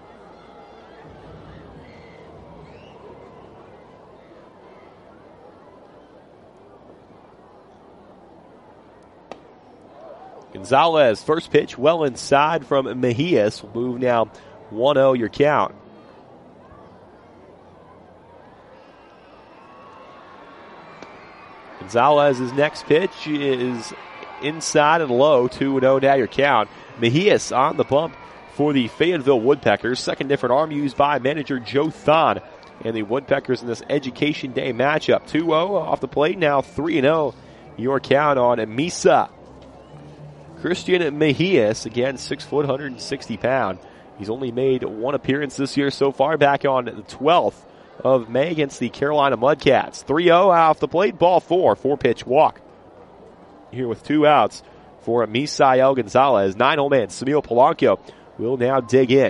Speaker 1: Gonzalez, first pitch well inside from Mejias. Will move now one oh your count. Gonzalez's next pitch is inside and low, two oh now your count. Mejias on the bump for the Fayetteville Woodpeckers. Second different arm used by manager Joe Thon and the Woodpeckers in this Education Day matchup. two oh off the plate, now three oh your count on Misa. Christian Mejias, again, six foot, one hundred sixty pound. He's only made one appearance this year so far, back on the twelfth of May against the Carolina Mudcats. three oh off the plate, ball four, four-pitch walk. Here with two outs for Misael Gonzalez. Nine-hole man, Samil Polanco, will now dig in.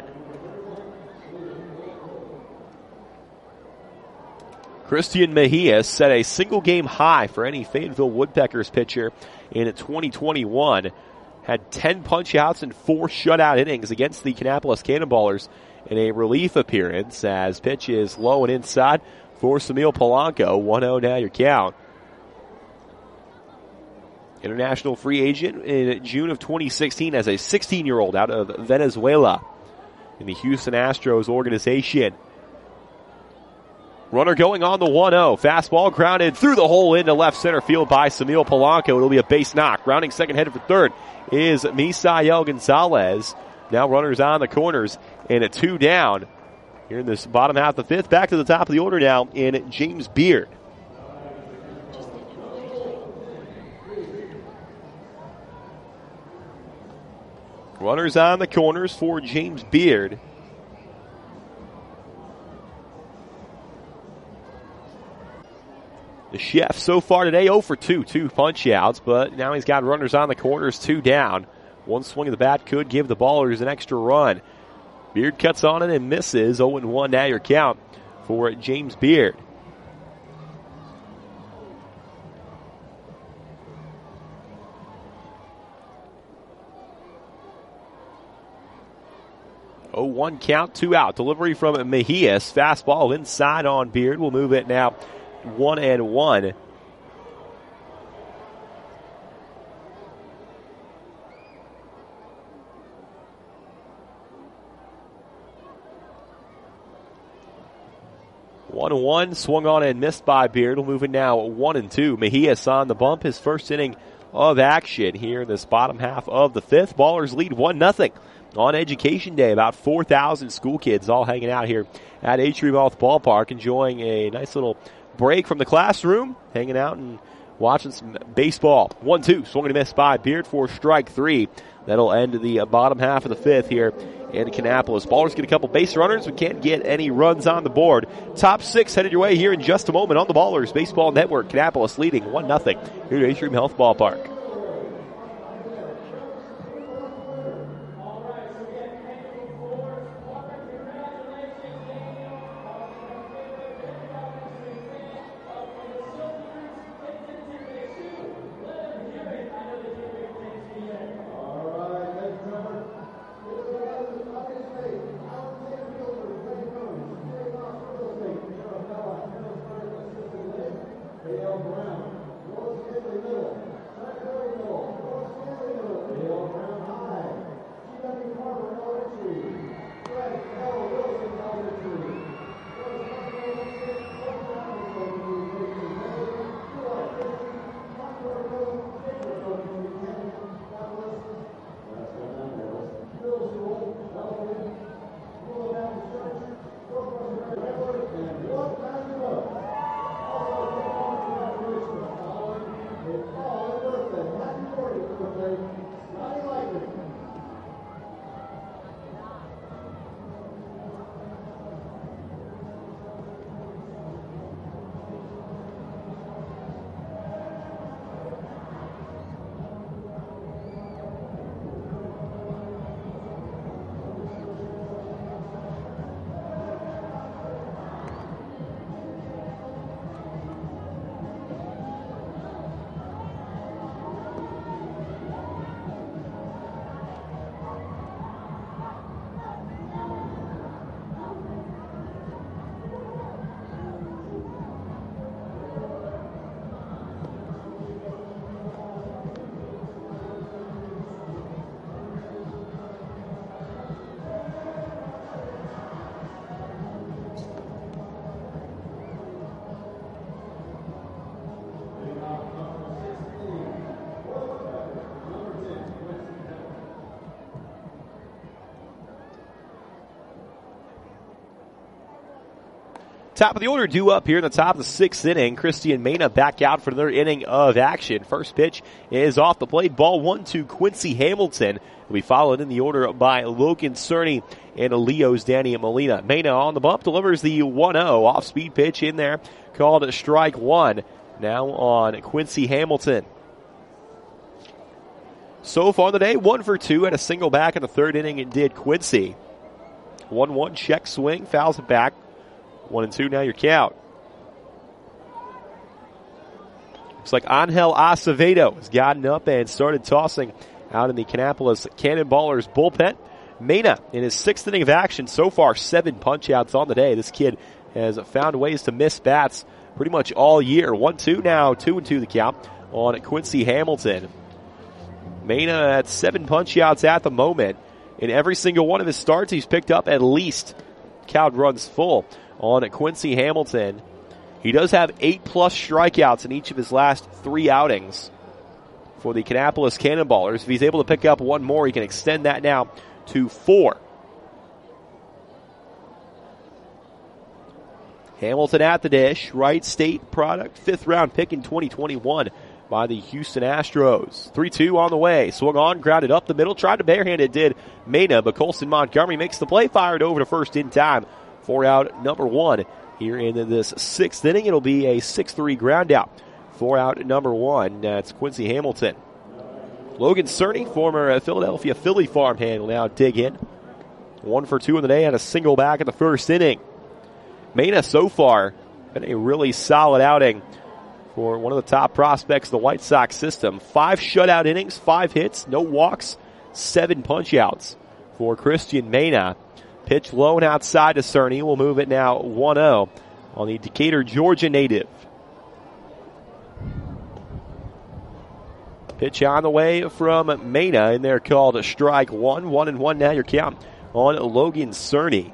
Speaker 1: Christian Mejias set a single-game high for any Fayetteville Woodpeckers pitcher in twenty twenty-one. Had ten punch-outs and four shutout innings against the Kannapolis Cannonballers in a relief appearance, as pitch is low and inside for Samil Polanco. one oh now your count. International free agent in June of twenty sixteen as a sixteen-year-old out of Venezuela in the Houston Astros organization. Runner going on the one oh. Fastball grounded through the hole into left center field by Samil Polanco. It'll be a base knock. Rounding second, headed for third is Misael Gonzalez. Now runners on the corners and a two down here in this bottom half of the fifth. Back to the top of the order now in James Beard. Runners on the corners for James Beard. The chef so far today, oh for two, two punch outs, but now he's got runners on the corners, two down. One swing of the bat could give the Ballers an extra run. Beard cuts on it and misses. oh and one now your count for James Beard. oh one count, two out. Delivery from Mejias. Fastball inside on Beard. We'll move it now one and one. One and one, swung on and missed by Beard. We'll move it now one and two. Mejias on the bump, his first inning of action here in this bottom half of the fifth. Ballers lead one nothing on Education Day. About four thousand school kids all hanging out here at Atrium Health Ballpark, enjoying a nice little break from the classroom, hanging out and watching some baseball. one two, swung and a miss by Beard for strike three. That'll end the bottom half of the fifth here in Kannapolis. Ballers get a couple base runners. We can't get any runs on the board. Top six headed your way here in just a moment on the Ballers Baseball Network. Kannapolis leading one nothing here at Atrium Health Ballpark. Top of the order due up here in the top of the sixth inning. Christian Mena back out for another inning of action. First pitch is off the plate. Ball one to Quincy Hamilton. Will be followed in the order by Logan Cerny and Leo's Danny Molina. Mena on the bump delivers the one oh. Off-speed pitch in there called strike one. Now on Quincy Hamilton. So far today, one for two and a single back in the third inning. It did Quincy. one one check swing, fouls it back. One and two, now your count. Looks like Angel Acevedo has gotten up and started tossing out in the Kannapolis Cannonballers bullpen. Mena in his sixth inning of action so far, seven punch-outs on the day. This kid has found ways to miss bats pretty much all year. one two now, two and two the count on Quincy Hamilton. Mena at seven punch-outs at the moment. In every single one of his starts, he's picked up at least count runs full. On Quincy Hamilton, he does have eight plus strikeouts in each of his last three outings for the Kannapolis Cannonballers. If he's able to pick up one more, he can extend that now to four. Hamilton at the dish, Wright State product, fifth round pick in twenty twenty-one by the Houston Astros. three two on the way, swung on, grounded up the middle, tried to barehand it, did Mena, but Colson Montgomery makes the play, fired over to first in time. For out number one here in this sixth inning. It'll be a six three ground out. For out number one. That's Quincy Hamilton. Logan Cerny, former Philadelphia Philly farmhand, will now dig in. One for two in the day and a single back in the first inning. Mena so far been a really solid outing for one of the top prospects in the White Sox system. Five shutout innings, five hits, no walks, seven punch-outs for Christian Mena. Pitch low and outside to Cerny. We'll move it now one oh on the Decatur, Georgia native. Pitch on the way from Mena in there called a strike one. One and one now your count on Logan Cerny.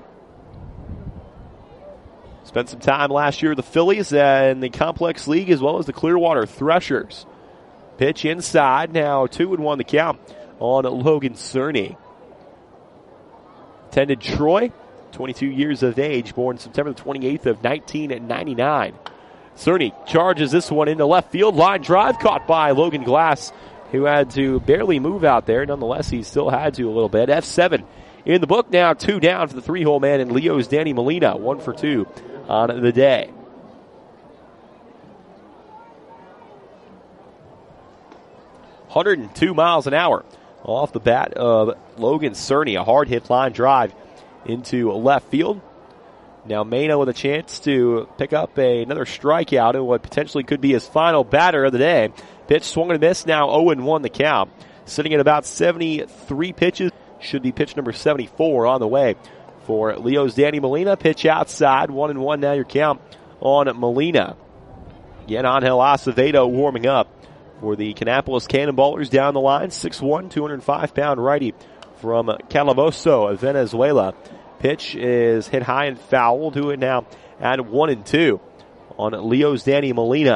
Speaker 1: Spent some time last year with the Phillies and the Complex League as well as the Clearwater Threshers. Pitch inside, now two and one the count on Logan Cerny. Attended Troy, twenty-two years of age, born September the twenty-eighth of nineteen ninety-nine. Cerny charges this one into left field. Line drive caught by Logan Glass, who had to barely move out there. Nonetheless, he still had to a little bit. F seven in the book now. Two down for the three-hole man in Leo's Danny Molina. One for two on the day. one hundred two miles an hour off the bat of Logan Cerny. A hard hit line drive into left field. Now Mena with a chance to pick up a, another strikeout in what potentially could be his final batter of the day. Pitch swung and missed, now oh and one the count. Sitting at about seventy-three pitches. Should be pitch number seventy-four on the way for Leo's Danny Molina. Pitch outside, one and one now your count on Molina. Again, Angel Acevedo warming up for the Kannapolis Cannonballers down the line. six one, two hundred five pound righty from Calabozo, Venezuela. Pitch is hit high and foul to it now at one and two on Leo's Danny Molina.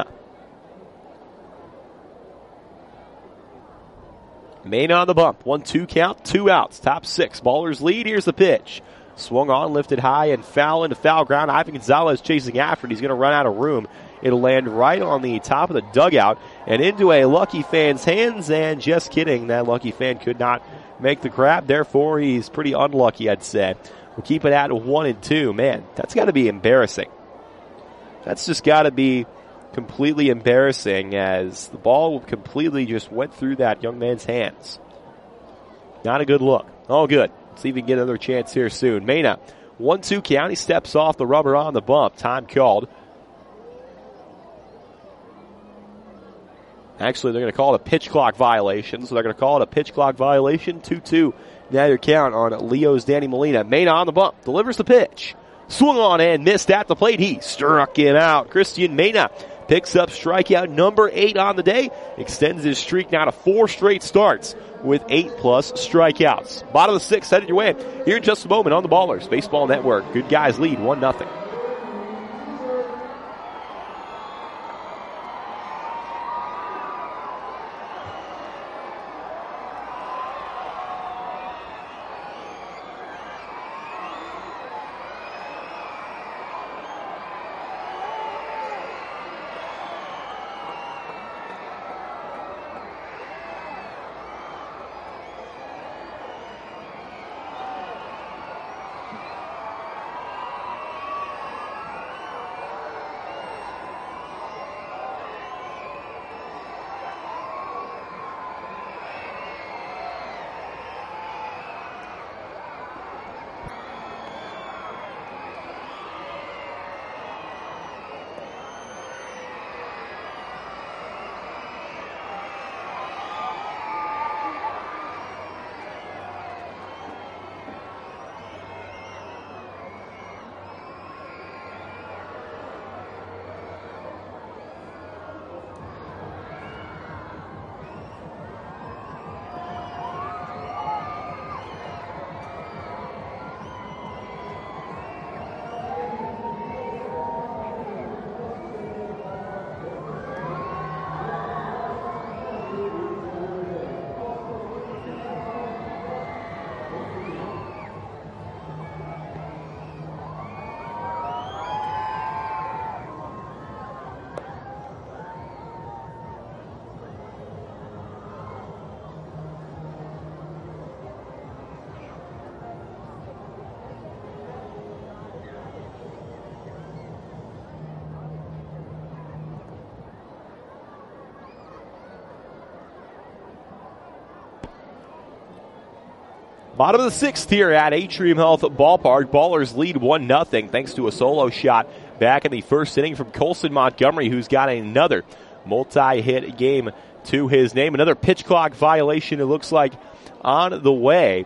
Speaker 1: Mena on the bump. One two count, two outs. Top six. Ballers lead. Here's the pitch. Swung on, lifted high and foul into foul ground. Ivan Gonzalez chasing after it. He's going to run out of room. It'll land right on the top of the dugout and into a lucky fan's hands. And just kidding, that lucky fan could not make the grab. Therefore, he's pretty unlucky, I'd say. We'll keep it at one and two. Man, that's got to be embarrassing. That's just got to be completely embarrassing as the ball completely just went through that young man's hands. Not a good look. All good. Let's see if we can get another chance here soon. Mena, one two count. He steps off the rubber on the bump. Time called. Actually, they're going to call it a pitch clock violation, so they're going to call it a pitch clock violation. two two. Now your count on Leo's Danny Molina. Mena on the bump. Delivers the pitch. Swung on and missed at the plate. He struck him out. Christian Mena picks up strikeout number eight on the day. Extends his streak now to four straight starts with eight plus strikeouts. Bottom of the sixth headed your way here in just a moment on the Ballers Baseball Network. Good Guys lead one nothing. Bottom of the sixth here at Atrium Health Ballpark. Ballers lead one nothing thanks to a solo shot back in the first inning from Colson Montgomery, who's got another multi-hit game to his name. Another pitch clock violation, it looks like, on the way.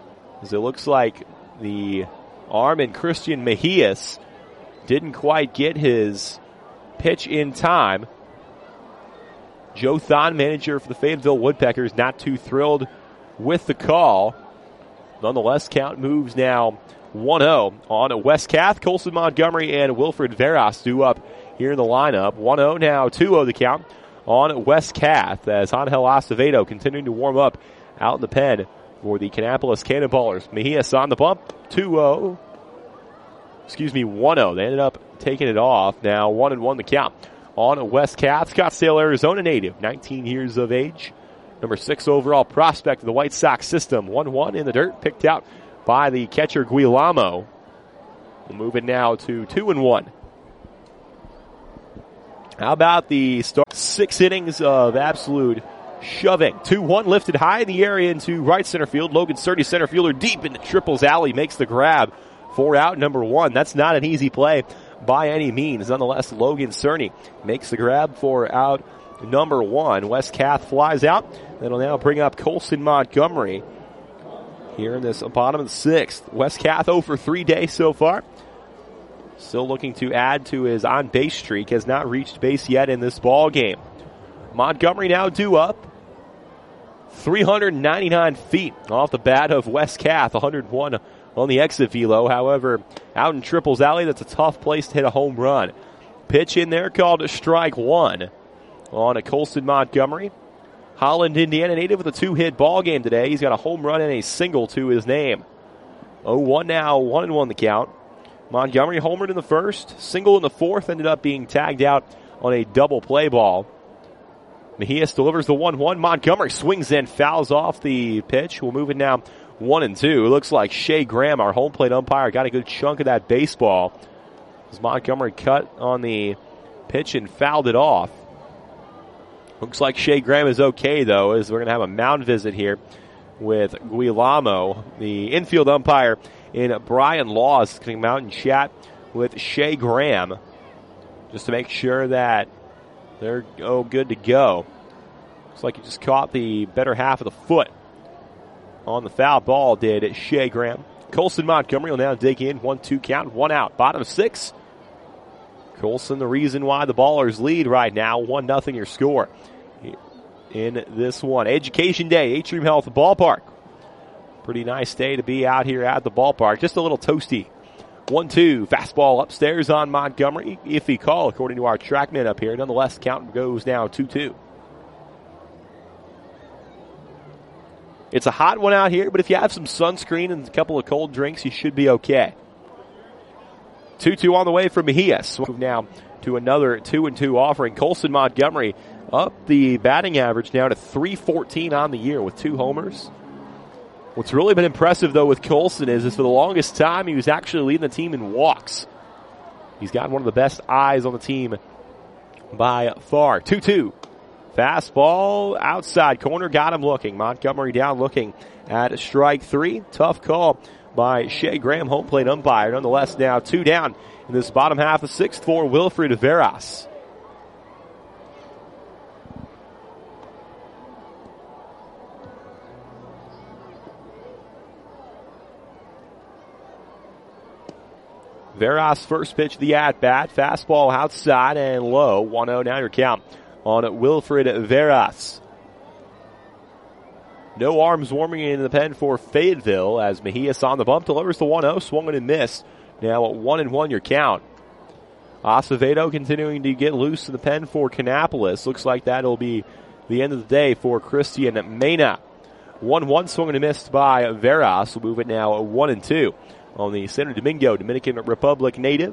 Speaker 1: As it looks like the arm in Christian Mejias didn't quite get his pitch in time. Joe Thon, manager for the Fayetteville Woodpeckers, not too thrilled with the call. Nonetheless, count moves now one oh on Wes Kath. Colson Montgomery and Wilfred Veras due up here in the lineup. one oh now, two oh the count on Wes Kath as Angel Acevedo continuing to warm up out in the pen for the Kannapolis Cannonballers. Mejias on the bump, two oh. Excuse me, one oh. They ended up taking it off. Now one and one the count on Wes Kath, Scottsdale, Arizona native, nineteen years of age. Number six overall prospect of the White Sox system. one one in the dirt, picked out by the catcher Guillermo. We'll move it now to two and one. How about the start? Six innings of absolute shoving. two one lifted high in the area into right center field. Logan Surtees, center fielder, deep into Triples Alley, makes the grab for out number one. That's not an easy play by any means. Nonetheless, Logan Surtees makes the grab for out number one. Wes Kath flies out. That'll now bring up Colson Montgomery here in this bottom of the sixth. Wes Kath oh for three day so far. Still looking to add to his on-base streak. Has not reached base yet in this ball game. Montgomery now due up. three hundred ninety-nine feet off the bat of Wes Kath. one hundred one on the exit velo. However, out in Triples Alley, that's a tough place to hit a home run. Pitch in there called strike one on a Colson Montgomery. Holland, Indiana native with a two-hit ball game today. He's got a home run and a single to his name. oh one now, one and one the count. Montgomery homered in the first, single in the fourth, ended up being tagged out on a double play ball. Mejias delivers the one one. Montgomery swings in, fouls off the pitch. We'll move it now one and two. It looks like Shea Graham, our home plate umpire, got a good chunk of that baseball as Montgomery cut on the pitch and fouled it off. Looks like Shea Graham is okay, though, as we're going to have a mound visit here with Guillermo. The infield umpire in Brian Laws is going to come out and chat with Shea Graham just to make sure that they're oh good to go. Looks like he just caught the better half of the foot on the foul ball, did Shea Graham. Colson Montgomery will now dig in. one two count, one out. Bottom six. Colson, the reason why the Ballers lead right now. one nothing your score in this one. Education Day, Atrium Health Ballpark. Pretty nice day to be out here at the ballpark. Just a little toasty. one two, fastball upstairs on Montgomery. Iffy call, according to our trackman up here. Nonetheless, count goes now two two. It's a hot one out here, but if you have some sunscreen and a couple of cold drinks, you should be okay. two two on the way from Mejias. Move now to another two and two offering. Colson Montgomery up the batting average now to three fourteen on the year with two homers. What's really been impressive, though, with Colson is, is for the longest time he was actually leading the team in walks. He's got one of the best eyes on the team by far. two two. Fastball outside corner, got him looking. Montgomery down looking at strike three. Tough call by Shea Graham, home plate umpire. Nonetheless, now two down in this bottom half of sixth for Wilfred Veras. Veras first pitch of the at-bat. Fastball outside and low. one oh now your count on Wilfred Veras. No arms warming in the pen for Fayetteville as Mejias on the bump delivers the one oh. Swung and missed. Now at one and one your count. Acevedo continuing to get loose in the pen for Kannapolis. Looks like that'll be the end of the day for Christian Mena. one one swung and missed by Veras. We'll move it now at one and two. On the Santo Domingo, Dominican Republic native.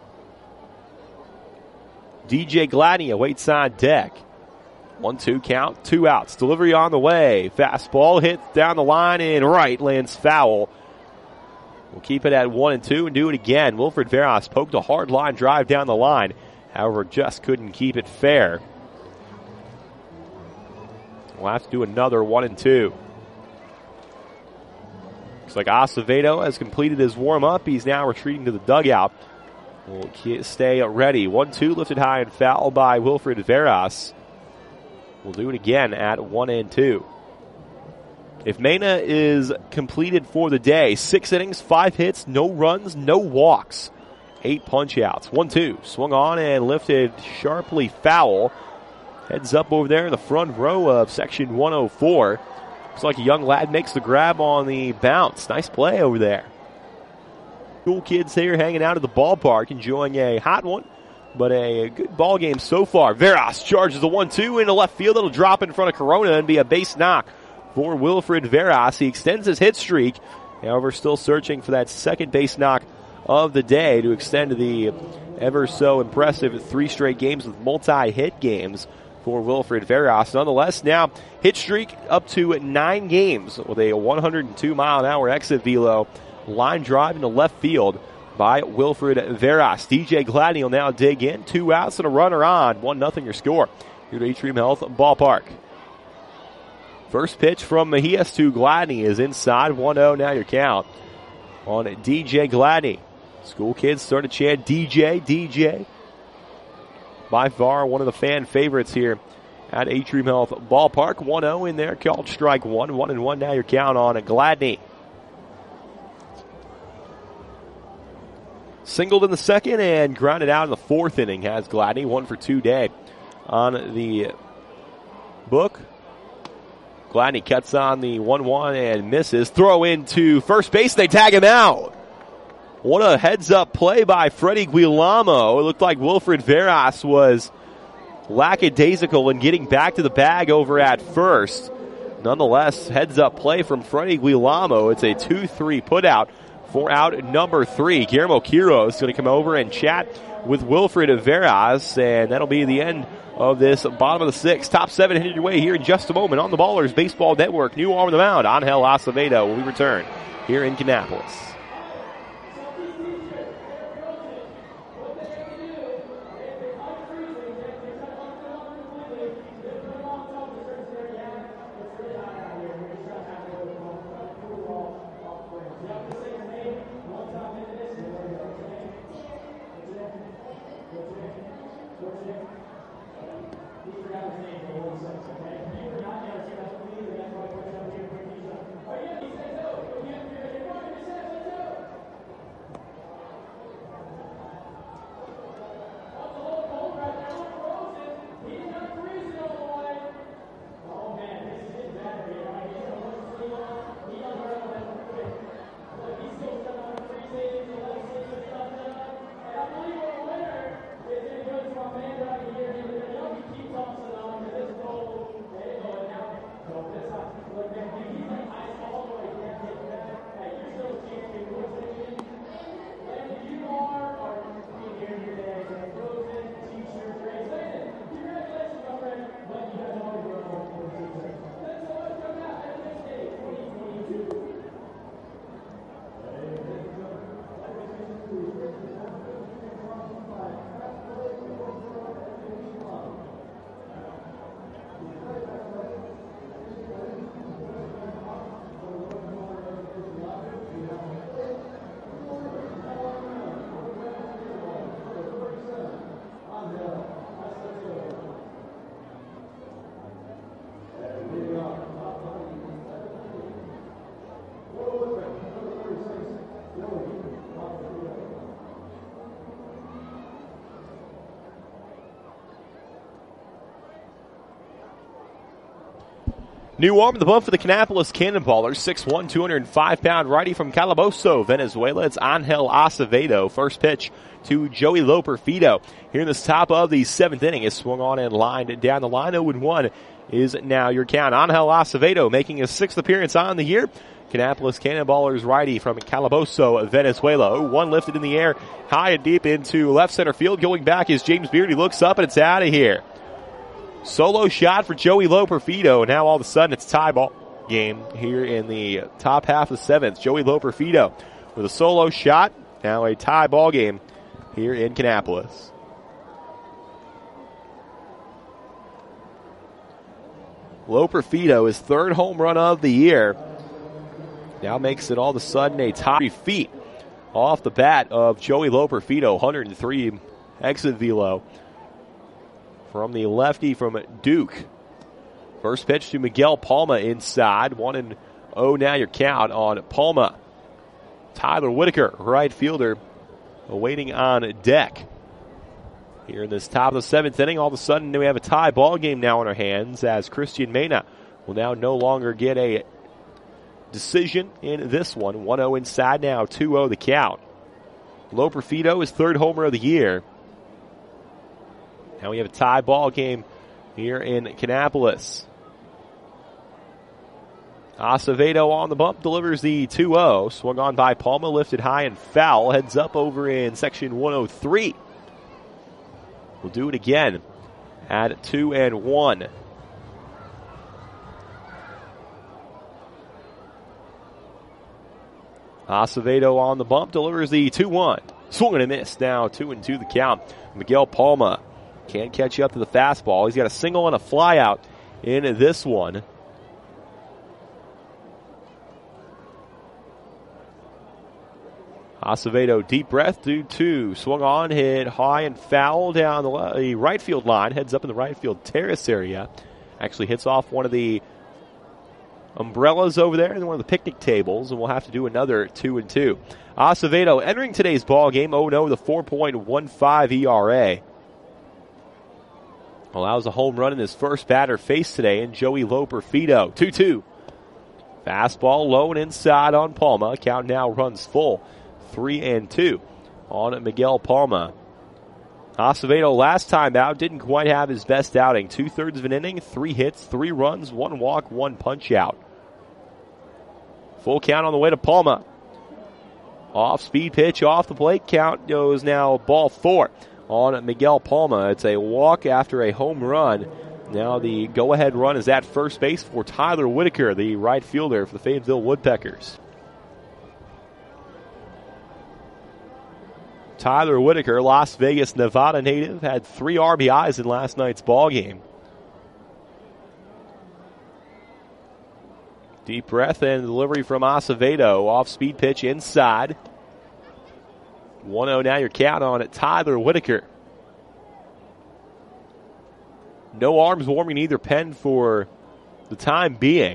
Speaker 1: D J Gladney awaits on deck. one two count, two outs. Delivery on the way. Fastball hit down the line and right, lands foul. We'll keep it at one and two and do it again. Wilfred Veras poked a hard line drive down the line. However, just couldn't keep it fair. We'll have to do another one and two. Looks like Acevedo has completed his warm-up. He's now retreating to the dugout. We'll stay ready. one two lifted high and foul by Wilfred Veras. We'll do it again at one and two. If Mena is completed for the day, six innings, five hits, no runs, no walks, eight punch-outs. one two, swung on and lifted sharply foul. Heads up over there in the front row of section one oh four. Looks like a young lad makes the grab on the bounce. Nice play over there. Cool kids here hanging out at the ballpark, enjoying a hot one, but a good ball game so far. Veras charges the one two into left field. It'll drop in front of Corona and be a base knock for Wilfred Veras. He extends his hit streak. However, still searching for that second base knock of the day to extend the ever so impressive three straight games with multi-hit games for Wilfred Veras. Nonetheless, now hit streak up to nine games with a one hundred two mile an hour exit velo. Line drive into left field by Wilfred Veras. D J Gladney will now dig in. Two outs and a runner on. one nothing your score here at Atrium Health Ballpark. First pitch from Mejias to Gladney is inside. one oh now your count on D J Gladney. School kids start to chant D J, D J. By far one of the fan favorites here at Atrium Health Ballpark. one oh in there, called strike one. one and one now your count on Gladney. Singled in the second and grounded out in the fourth inning has Gladney. One for two day on the book. Gladney cuts on the one one and misses. Throw into first base. They tag him out. What a heads-up play by Freddie Guillermo. It looked like Wilfred Veras was lackadaisical in getting back to the bag over at first. Nonetheless, heads-up play from Freddie Guillermo. It's a two three putout for out number three. Guillermo Quiros is going to come over and chat with Wilfred Veras, and that'll be the end of this bottom of the sixth. Top seven headed your way here in just a moment on the Ballers Baseball Network. New arm of the mound, Angel Acevedo will return here in Kannapolis. New arm of the bump for the Kannapolis Cannonballers, six one, two oh five pound righty from Calabozo, Venezuela. It's Angel Acevedo. First pitch to Joey Loperfido. Here in this top of the seventh inning is swung on and lined down the line. oh and one is now your count. Angel Acevedo making his sixth appearance on the year. Kannapolis Cannonballers righty from Calabozo, Venezuela. oh one lifted in the air, high and deep into left center field. Going back is James Beard. He looks up and it's out of here. Solo shot for Joey Loperfido. Now all of a sudden it's tie ball game here in the top half of the seventh. Joey Loperfido with a solo shot. Now a tie ball game here in Kannapolis. Loperfido, his third home run of the year. Now makes it all of a sudden a tie. Feet off the bat of Joey Loperfido. one oh three exit velo from the lefty from Duke. First pitch to Miguel Palma inside. one and oh now your count on Palma. Tyler Whitaker, right fielder, awaiting on deck. Here in this top of the seventh inning, all of a sudden we have a tie ball game now in our hands as Christian Mena will now no longer get a decision in this one. one oh inside now, two oh the count. Loperfido, his third homer of the year. Now we have a tie ball game here in Kannapolis. Acevedo on the bump delivers the two oh. Swung on by Palma, lifted high and foul. Heads up over in section one oh three. will do it again at two and one. Acevedo on the bump, delivers the two one. Swung and a miss, now two and two the count. Miguel Palma can't catch up to the fastball. He's got a single and a fly out in this one. Acevedo, deep breath, do two. Swung on, hit high and foul down the, the right field line. Heads up in the right field terrace area. Actually hits off one of the umbrellas over there and one of the picnic tables, and we'll have to do another two and two. Acevedo entering today's ball game oh and oh with a four point one five E R A. Allows a home run in his first batter faced today in Joey Loperfido. two two. Fastball low and inside on Palma. Count now runs full. three and two on Miguel Palma. Acevedo last time out didn't quite have his best outing. Two-thirds of an inning, three hits, three runs, one walk, one punch-out. Full count on the way to Palma. Off-speed pitch off the plate. Count goes now ball four on Miguel Palma. It's a walk after a home run. Now the go-ahead run is at first base for Tyler Whitaker, the right fielder for the Fayetteville Woodpeckers. Tyler Whitaker, Las Vegas, Nevada native, had three R B Is in last night's ball game. Deep breath and delivery from Acevedo. Off-speed pitch inside. one oh now your count on it. Tyler Whitaker. No arms warming either pen for the time being.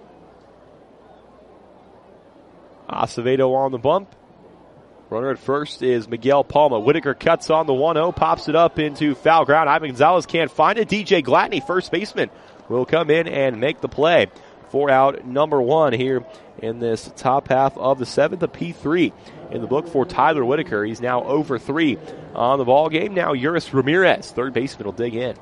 Speaker 1: Acevedo on the bump. Runner at first is Miguel Palma. Whitaker cuts on the one oh, pops it up into foul ground. Ivan Gonzalez can't find it. D J Gladney, first baseman, will come in and make the play. Four out number one here in this top half of the seventh. A P three in the book for Tyler Whitaker. He's now oh for three on the ball game. Now Uris Ramirez, third baseman, will dig in.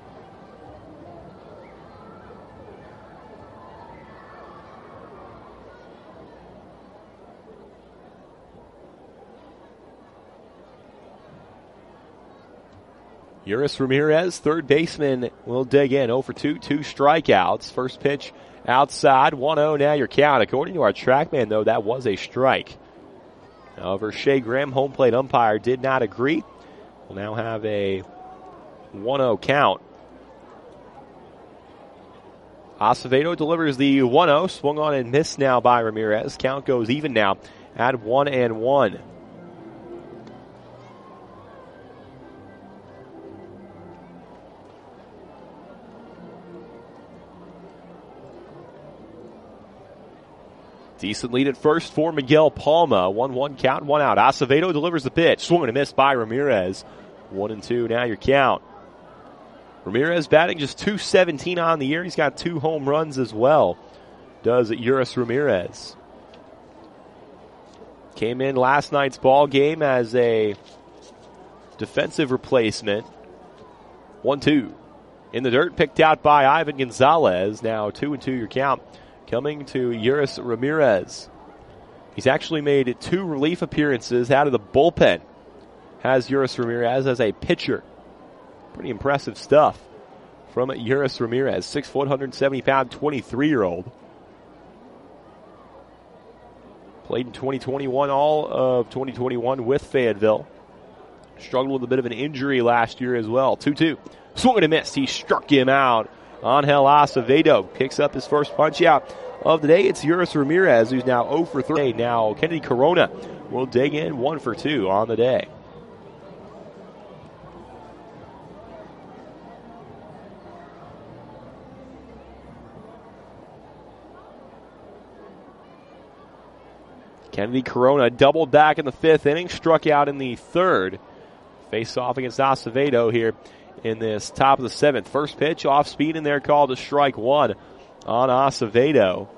Speaker 1: Uris Ramirez, third baseman, will dig in. oh for two, two strikeouts. First pitch outside, one oh now your count. According to our TrackMan, though, that was a strike. However, Shea Graham, home plate umpire, did not agree. We'll now have a one oh count. Acevedo delivers the one oh, swung on and missed now by Ramirez. Count goes even now at one and one. Decent lead at first for Miguel Palma. one one count, one out. Acevedo delivers the pitch. Swung and a miss by Ramirez. one and two, now your count. Ramirez batting just two seventeen on the year. He's got two home runs as well. Does Uris Ramirez. Came in last night's ball game as a defensive replacement. one two. In the dirt, picked out by Ivan Gonzalez. Now two and two your count. Coming to Uris Ramirez. He's actually made two relief appearances out of the bullpen. Has Uris Ramirez as a pitcher. Pretty impressive stuff from Uris Ramirez. Six foot, one hundred seventy pound, twenty-three-year-old. Played in twenty twenty-one, all of twenty twenty-one with Fayetteville. Struggled with a bit of an injury last year as well. two two. Swung and a miss. He struck him out. Angel Acevedo picks up his first punch out of the day. It's Uris Ramirez, who's now oh for three. Now Kennedy Corona will dig in one for two on the day. Kennedy Corona doubled back in the fifth inning, struck out in the third. Face off against Acevedo here in this top of the seventh. First pitch off speed in there, called a strike one on Acevedo.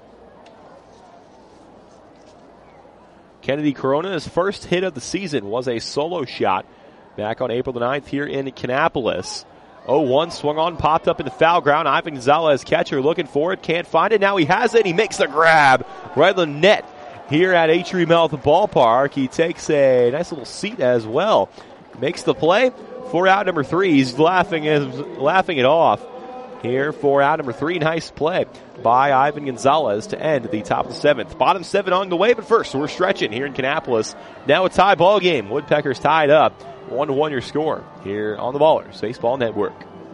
Speaker 1: Kennedy Corona's first hit of the season was a solo shot back on April the ninth here in Kannapolis. oh one swung on, popped up into foul ground. Ivan Gonzalez, catcher, looking for it, can't find it. Now he has it. He makes the grab right on the net here at Atrium Health Ballpark. He takes a nice little seat as well makes the play for out number three. He's laughing, laughing it off here for out number three. Nice play by Ivan Gonzalez to end the top of the seventh. Bottom seven on the way, but first we're stretching here in Kannapolis. Now a tie ball game. Woodpeckers tied up. One to one your score here on the Ballers Baseball Network.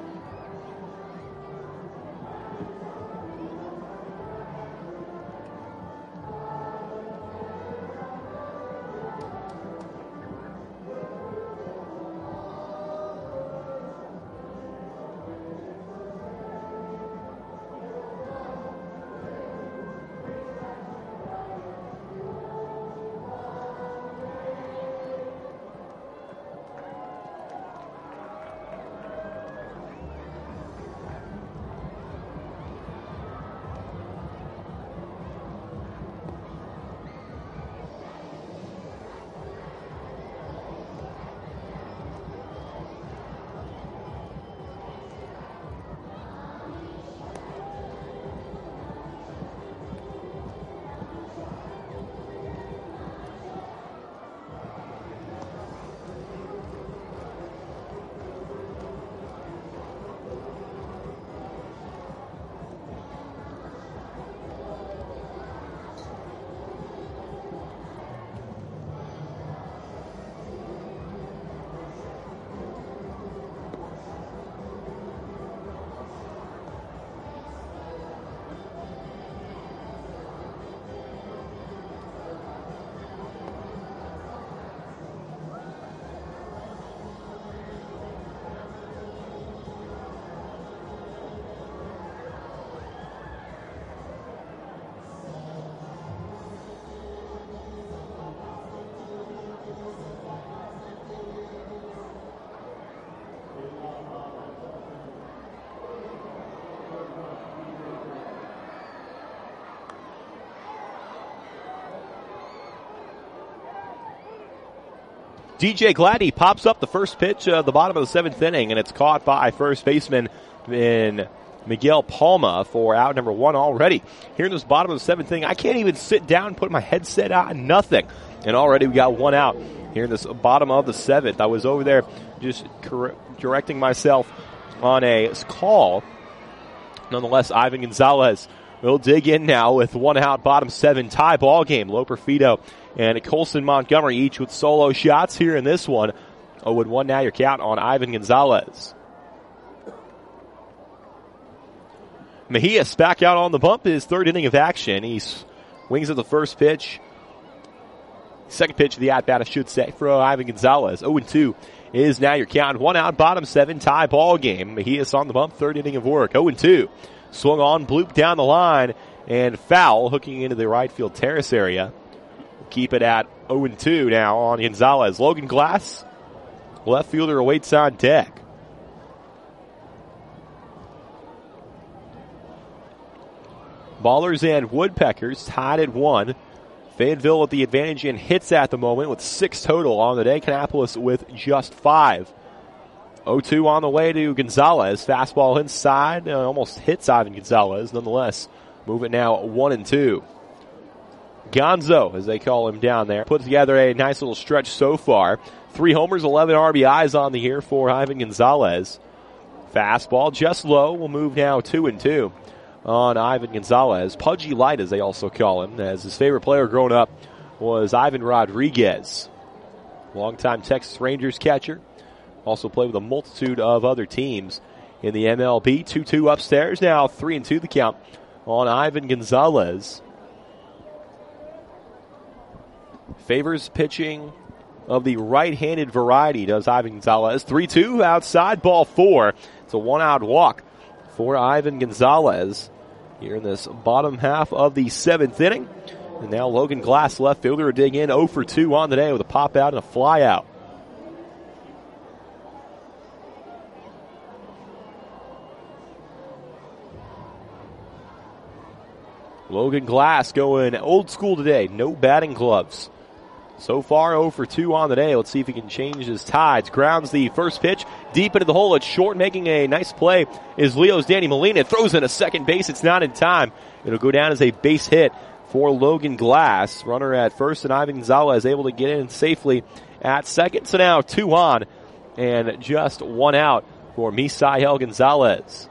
Speaker 1: D J Gladney pops up the first pitch of the bottom of the seventh inning, and it's caught by first baseman in Miguel Palma for out number one already. Here in this bottom of the seventh inning, I can't even sit down and put my headset on, nothing. And already we got one out here in this bottom of the seventh. I was over there just cor- directing myself on a call. Nonetheless, Ivan Gonzalez will dig in now with one out, bottom seven, tie ball game. Loper Fido and Colson Montgomery each with solo shots here in this one. oh and one now your count on Ivan Gonzalez. Mejias back out on the bump, his third inning of action. He swings at the first pitch. Second pitch of the at-bat, I should say, for Ivan Gonzalez. oh and two is now your count. One out, bottom seven, tie ball game. Mejias on the bump, third inning of work. oh and two. Swung on, bloop down the line, and foul, hooking into the right field terrace area. Keep it at oh and two now on Gonzalez. Logan Glass, left fielder, awaits on deck. Ballers and Woodpeckers tied at one. Fayetteville with the advantage in hits at the moment with six total on the day. Kannapolis with just five. oh two on the way to Gonzalez. Fastball inside, uh, almost hits Ivan Gonzalez. Nonetheless, move it now one and two. Gonzo, as they call him down there, put together a nice little stretch so far. Three homers, eleven R B Is on the year for Ivan Gonzalez. Fastball just low. We'll move now two and two on Ivan Gonzalez. Pudgy Light, as they also call him, as his favorite player growing up was Ivan Rodriguez. Longtime Texas Rangers catcher. Also played with a multitude of other teams in the M L B. two two upstairs. Now three and two the count on Ivan Gonzalez. Favors pitching of the right-handed variety, does Ivan Gonzalez. three two outside, ball four. It's a one-out walk for Ivan Gonzalez here in this bottom half of the seventh inning. And now Logan Glass, left fielder, will dig in oh for two on the day with a pop out and a fly out. Logan Glass going old school today. No batting gloves. So far, oh for two on the day. Let's see if he can change his tides. Grounds the first pitch deep into the hole. It's short, making a nice play is Leo's Danny Molina. Throws in a second base. It's not in time. It'll go down as a base hit for Logan Glass. Runner at first, and Ivan Gonzalez able to get in safely at second. So now two on and just one out for Misael Gonzalez.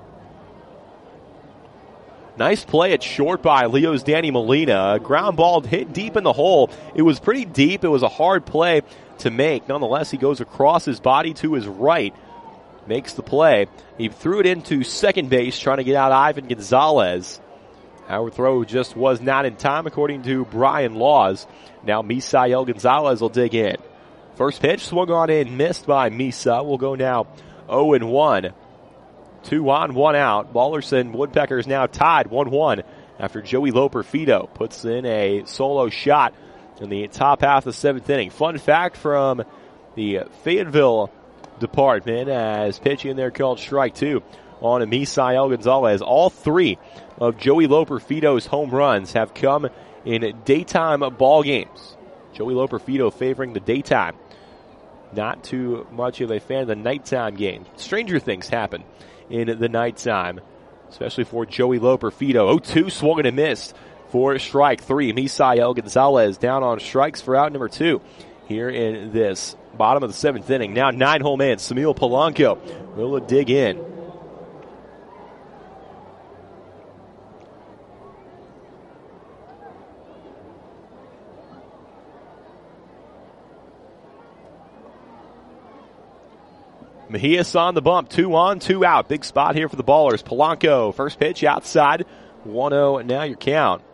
Speaker 1: Nice play at short by Leo's Danny Molina. A ground ball hit deep in the hole. It was pretty deep. It was a hard play to make. Nonetheless, he goes across his body to his right. Makes the play. He threw it into second base, trying to get out Ivan Gonzalez. Our throw just was not in time, according to Brian Laws. Now Misael Gonzalez will dig in. First pitch swung on in, missed by Misa. Will go now oh and one. Two on, one out. Ballers and Woodpeckers now tied one one after Joey Loperfido puts in a solo shot in the top half of the seventh inning. Fun fact from the Fayetteville department, as pitching in there called strike two on Misael Gonzalez. All three of Joey Loperfido's home runs have come in daytime ball games. Joey Loperfido favoring the daytime. Not too much of a fan of the nighttime game. Stranger things happen in the nighttime, especially for Joey Loperfido. oh two swung and a miss for strike three. Misael Gonzalez down on strikes for out number two here in this bottom of the seventh inning. Now nine hole man, Samil Polanco will dig in. Mejias on the bump, two on, two out. Big spot here for the Ballers. Polanco, first pitch outside, one oh, and now your count.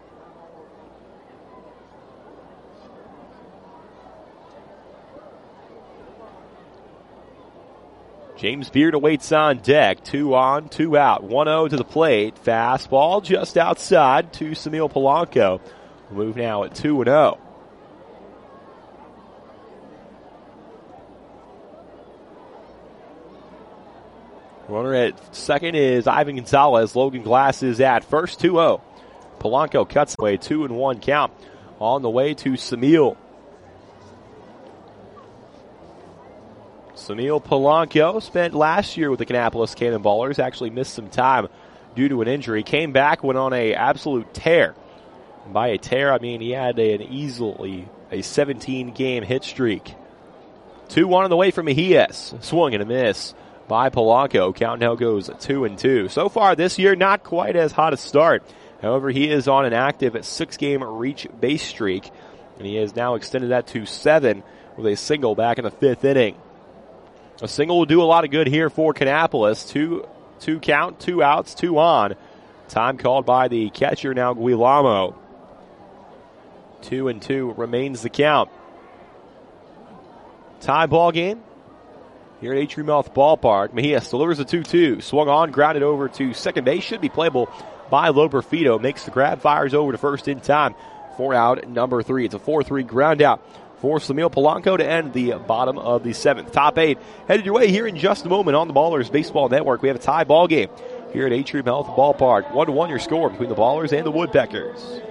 Speaker 1: James Beard awaits on deck, two on, two out, one oh to the plate. Fastball just outside to Samil Polanco. We'll move now at two and oh. Runner at second is Ivan Gonzalez. Logan Glass is at first, two oh. Polanco cuts away, two and one count on the way to Samil. Samil Polanco spent last year with the Kannapolis Cannonballers, actually missed some time due to an injury. Came back, went on a absolute tear. And by a tear, I mean he had an easily a seventeen game hit streak. two one on the way for Mejias. Swung and a miss by Polanco. Count now goes two and two. So far this year, not quite as hot a start. However, he is on an active six-game reach base streak, and he has now extended that to seven with a single back in the fifth inning. A single will do a lot of good here for Kannapolis. Two, two count, two outs, two on. Time called by the catcher now, Guillermo. Two and two remains the count. Tie ball game here at Atrium Health Ballpark. Mejias delivers a two two. Swung on, grounded over to second base. Should be playable by Loperfido. Makes the grab, fires over to first in time for out number three. It's a four three ground out for Samil Polanco to end the bottom of the seventh. Top eight headed your way here in just a moment on the Ballers Baseball Network. We have a tie ball game here at Atrium Health Ballpark. one to one your score between the Ballers and the Woodpeckers.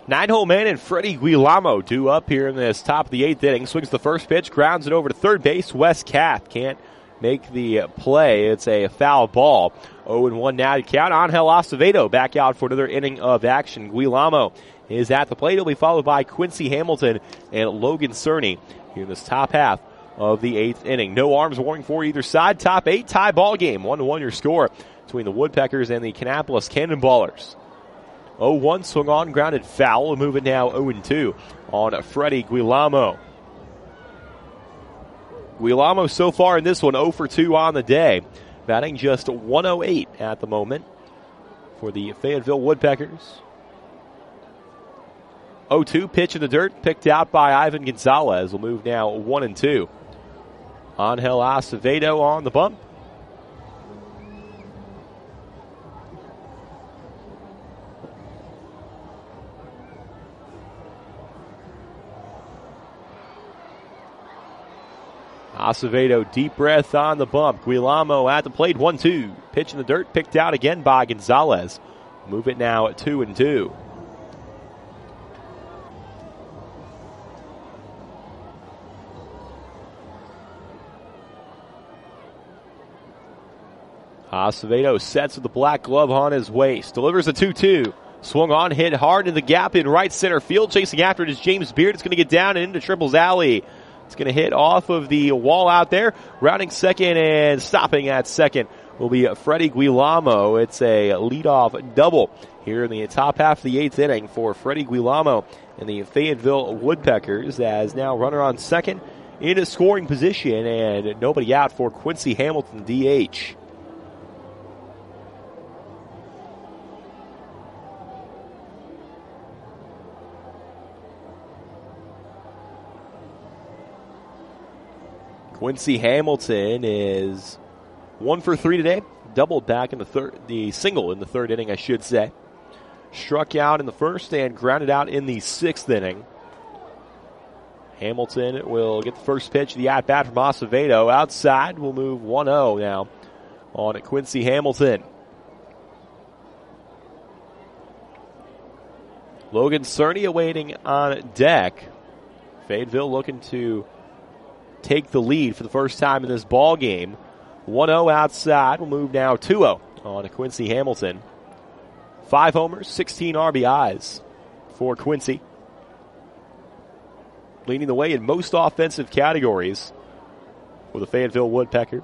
Speaker 1: Nine-hole man and Freddie Guillermo due up here in this top of the eighth inning. Swings the first pitch, grounds it over to third base. Wes Kath can't make the play. It's a foul ball. oh and one now to count. Angel Acevedo back out for another inning of action. Guillermo is at the plate. He'll be followed by Quincy Hamilton and Logan Cerny here in this top half of the eighth inning. No arms warning for either side. Top eight tie ball game. One to one your score between the Woodpeckers and the Kannapolis Cannonballers. oh one swung on, grounded foul. We'll move it now oh and two on Freddie Guillermo. Guillermo so far in this one oh for two on the day. Batting just one oh eight at the moment for the Fayetteville Woodpeckers. oh two pitch in the dirt, picked out by Ivan Gonzalez. We'll move now one and two. Angel Acevedo on the bump. Acevedo, deep breath on the bump. Guillermo at the plate, one two. Pitch in the dirt, picked out again by Gonzalez. Move it now at two and two. Acevedo sets with the black glove on his waist. Delivers a two two. Swung on, hit hard in the gap in right center field. Chasing after it is James Beard. It's going to get down and into Triples Alley. It's going to hit off of the wall out there. Rounding second and stopping at second will be Freddie Guillermo. It's a leadoff double here in the top half of the eighth inning for Freddie Guillermo and the Fayetteville Woodpeckers, as now runner on second in a scoring position and nobody out for Quincy Hamilton, D H. Quincy Hamilton is one for three today. Doubled back in the third, the single in the third inning, I should say. Struck out in the first and grounded out in the sixth inning. Hamilton will get the first pitch of the at-bat from Acevedo. Outside, will move one oh now on Quincy Hamilton. Logan Cerny awaiting on deck. Fayetteville looking to take the lead for the first time in this ball game. one oh outside. We'll move now two oh on Quincy Hamilton. Five homers, sixteen R B Is for Quincy. Leading the way in most offensive categories for the Fayetteville Woodpeckers.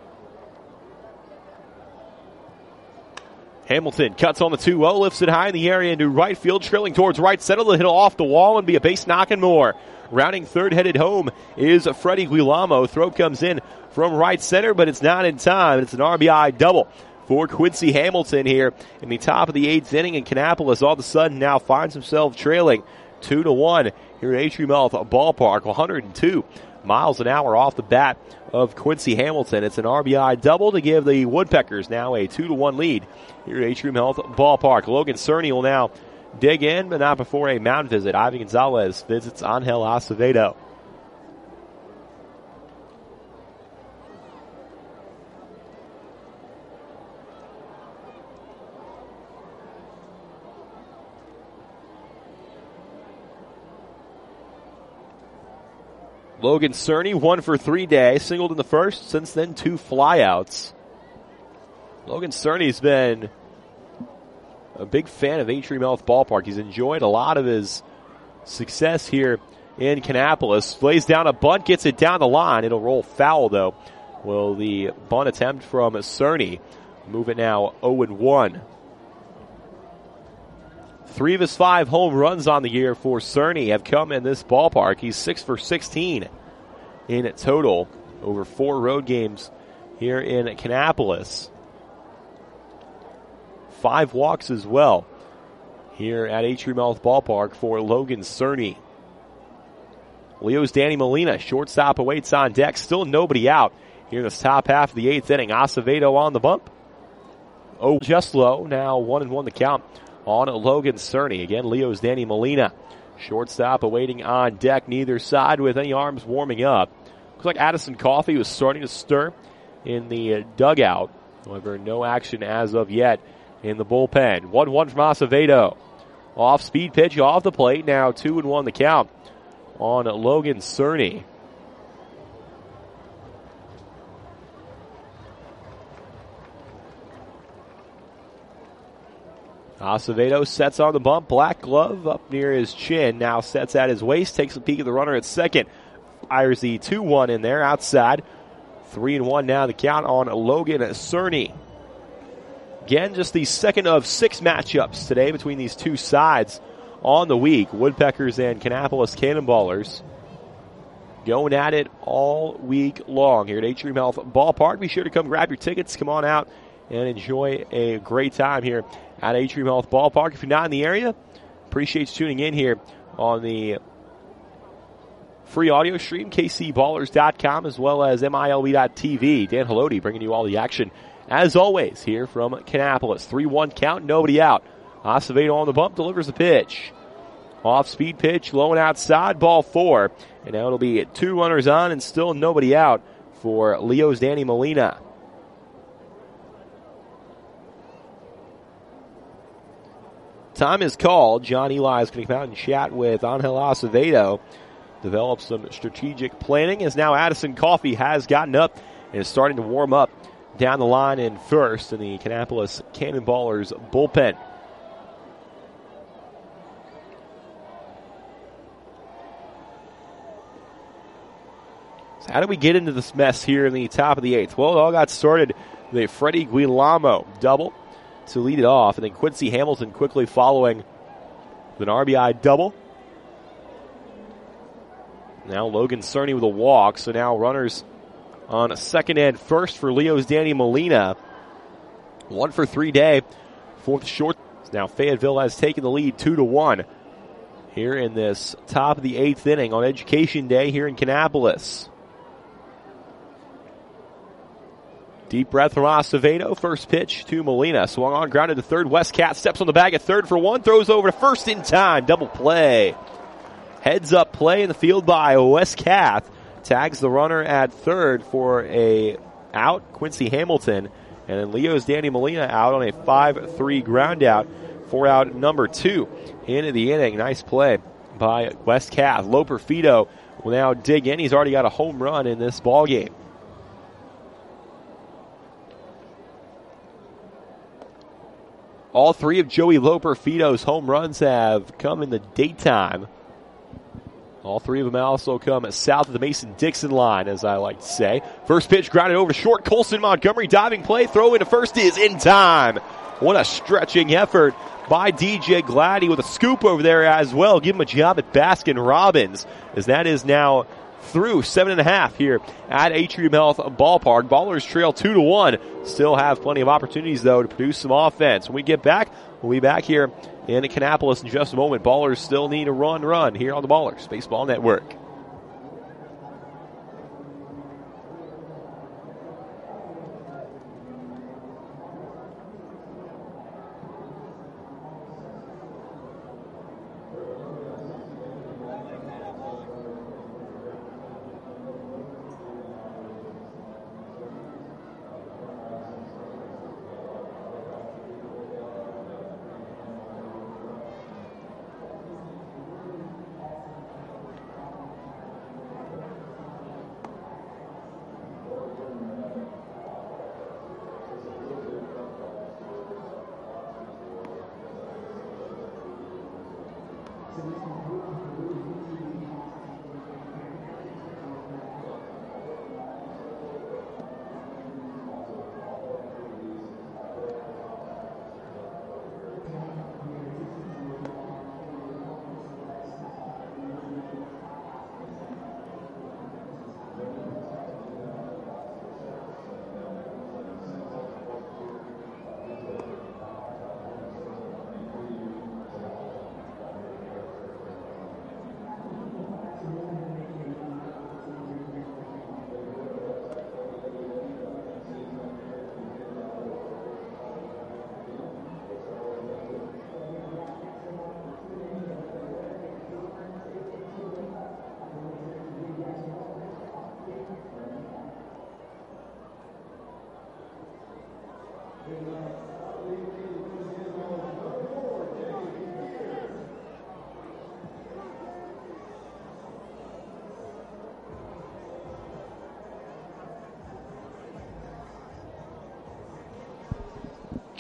Speaker 1: Hamilton cuts on the two oh, lifts it high in the area into right field, trailing towards right center. The hit off the wall and be a base knock and more. Rounding third, headed home is Freddie Guillermo. Throw comes in from right center, but it's not in time. It's an R B I double for Quincy Hamilton here in the top of the eighth inning. And Kannapolis all of a sudden now finds himself trailing two to one here at Atrium Health Ballpark. one oh two miles an hour off the bat of Quincy Hamilton. It's an R B I double to give the Woodpeckers now a two to one lead here at Atrium Health Ballpark. Logan Cerny will now dig in, but not before a mound visit. Ivan Gonzalez visits Angel Acevedo. Logan Cerny, one for three day, singled in the first, since then two flyouts. Logan Cerny's been a big fan of Atrium Health Ballpark. He's enjoyed a lot of his success here in Kannapolis. Lays down a bunt, gets it down the line. It'll roll foul, though. Will the bunt attempt from Cerny move it now oh and one. Three of his five home runs on the year for Cerny have come in this ballpark. He's six for sixteen in total over four road games here in Kannapolis. Five walks as well here at Atrium Health Ballpark for Logan Cerny. Leo's Danny Molina, shortstop, awaits on deck. Still nobody out here in this top half of the eighth inning. Acevedo on the bump. Oh, just low. Now one and one the count on Logan Cerny. Again, Leo's Danny Molina, shortstop, awaiting on deck. Neither side with any arms warming up. Looks like Addison Coffey was starting to stir in the dugout. However, no action as of yet in the bullpen. one one from Acevedo. Off speed pitch off the plate. Now two and one the count on Logan Cerny. Acevedo sets on the bump. Black glove up near his chin. Now sets at his waist. Takes a peek at the runner at second. Fires the two one in there outside. three and one now the count on Logan Cerny. Again, just the second of six matchups today between these two sides on the week. Woodpeckers and Kannapolis Cannonballers going at it all week long here at Atrium Health Ballpark. Be sure to come grab your tickets. Come on out and enjoy a great time here at Atrium Health Ballpark. If you're not in the area, appreciate you tuning in here on the free audio stream, K C Ballers dot com, as well as M I L B dot T V. Dan Haloti bringing you all the action, as always, here from Kannapolis. three one count, nobody out. Acevedo on the bump, delivers the pitch. Off-speed pitch, low and outside, ball four. And now it'll be two runners on and still nobody out for Leo's Danny Molina. Time is called. John Eli is going to come out and chat with Angel Acevedo. Develop some strategic planning as now Addison Coffey has gotten up and is starting to warm up down the line in first in the Kannapolis Cannonballers bullpen. So how do we get into this mess here in the top of the eighth? Well, it all got started with a Freddie Guillermo double to lead it off, and then Quincy Hamilton quickly following with an R B I double. Now Logan Cerny with a walk, so now runners on second and first for Leo's Danny Molina. One for three day, fourth short. Now Fayetteville has taken the lead two to one here in this top of the eighth inning on Education Day here in Kannapolis. Deep breath from Acevedo. First pitch to Molina. Swung on, grounded to third. Westcath steps on the bag at third for one. Throws over to first in time. Double play. Heads up play in the field by Westcath. Tags the runner at third for a out. Quincy Hamilton. And then Leo's Danny Molina out on a five three ground out for out number two into the inning. Nice play by Westcath. Loper Fido will now dig in. He's already got a home run in this ball game. All three of Joey Loper Fido's home runs have come in the daytime. All three of them also come south of the Mason-Dixon line, as I like to say. First pitch grounded over to short. Colson Montgomery diving play. Throw into first is in time. What a stretching effort by D J Gladdy with a scoop over there as well. Give him a job at Baskin Robbins, as that is now through seven and a half here at Atrium Health Ballpark. Ballers trail two to one. Still have plenty of opportunities though to produce some offense. When we get back, we'll be back here in Kannapolis in just a moment. Ballers still need a run run here on the Ballers Baseball Network.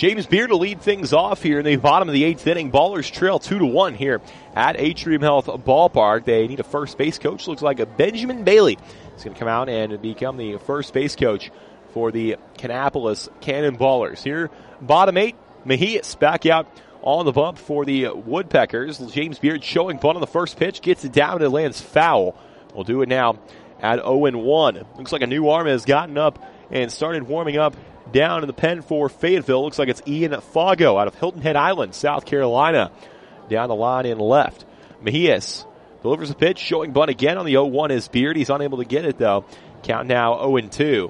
Speaker 1: James Beard to lead things off here in the bottom of the eighth inning. Ballers trail two to one here at Atrium Health Ballpark. They need a first base coach. Looks like a Benjamin Bailey is going to come out and become the first base coach for the Kannapolis Cannonballers. Here, bottom eight, Mejias back out on the bump for the Woodpeckers. James Beard showing bunt on the first pitch, gets it down and it lands foul. We'll do it now at oh and one. Looks like a new arm has gotten up and started warming up down in the pen for Fayetteville. Looks like it's Ian Fago out of Hilton Head Island, South Carolina. Down the line in left. Mejias delivers a pitch, showing bunt again on the oh one is Beard. He's unable to get it though. Count now oh and two.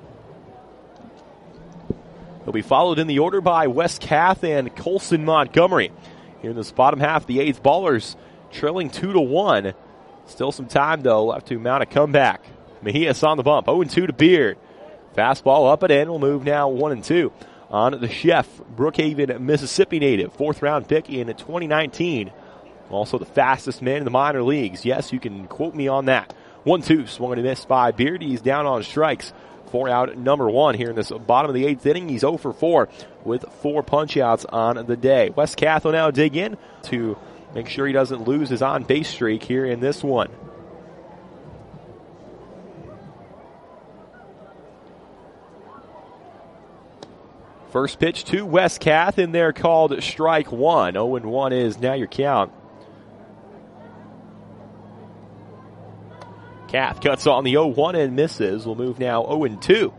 Speaker 1: He'll be followed in the order by Wes Kath and Colson Montgomery. Here in this bottom half, the eighth. Ballers trailing two to one. Still some time though left to mount a comeback. Mejias on the bump, oh and two to Beard. Fastball up and in. Will move now one and two on the chef, Brookhaven, Mississippi native, fourth round pick in twenty nineteen. Also the fastest man in the minor leagues. Yes, you can quote me on that. one two, swung and a miss by Beard. He's down on strikes. Four out number one here in this bottom of the eighth inning. He's oh for four with four punch outs on the day. Wes Kath will now dig in to make sure he doesn't lose his on base streak here in this one. First pitch to Wes Kath in there called strike one. oh and one is now your count. Kath cuts on the oh one and misses. We'll move now oh and two.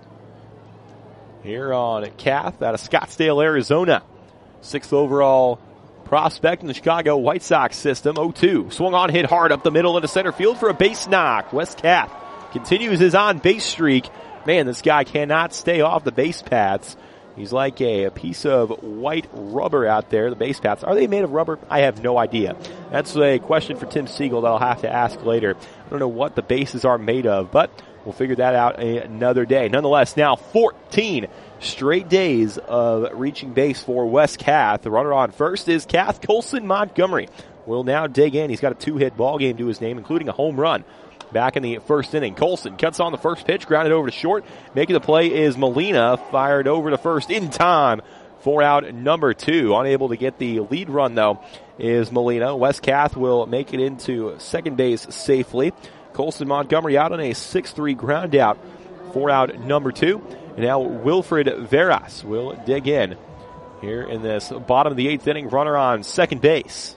Speaker 1: Here on Kath out of Scottsdale, Arizona. Sixth overall prospect in the Chicago White Sox system. oh two. Swung on, hit hard up the middle into center field for a base knock. Wes Kath continues his on base streak. Man, this guy cannot stay off the base paths. He's like a, a piece of white rubber out there, the base paths. Are they made of rubber? I have no idea. That's a question for Tim Siegel that I'll have to ask later. I don't know what the bases are made of, but we'll figure that out another day. Nonetheless, now fourteen straight days of reaching base for Wes Kath. The runner on first is Kath. Colson Montgomery will now dig in. He's got a two-hit ball game to his name, including a home run back in the first inning. Colson cuts on the first pitch, grounded over to short. Making the play is Molina, fired over to first in time for out number two. Unable to get the lead run, though, is Molina. Wes Kath will make it into second base safely. Colson Montgomery out on a six three ground out for out number two. And now Wilfred Veras will dig in here in this bottom of the eighth inning. Runner on second base.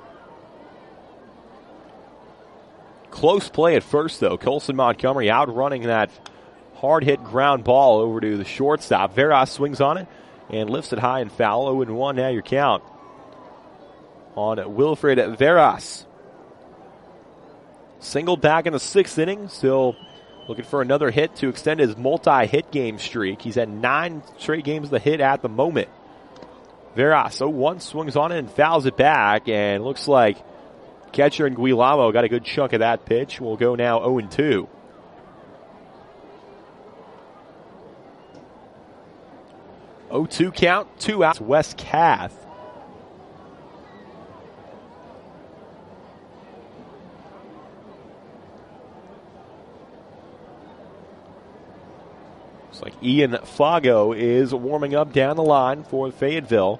Speaker 1: Close play at first, though. Colson Montgomery outrunning that hard-hit ground ball over to the shortstop. Veras swings on it and lifts it high and foul. oh and one now your count on Wilfred Veras. Single back in the sixth inning. Still looking for another hit to extend his multi-hit game streak. He's had nine straight games of the hit at the moment. Veras oh one swings on it and fouls it back, and looks like catcher and Guilamo got a good chunk of that pitch. We'll go now oh and two. oh two count, two outs. Wes Kath. Looks like Ian Fago is warming up down the line for Fayetteville.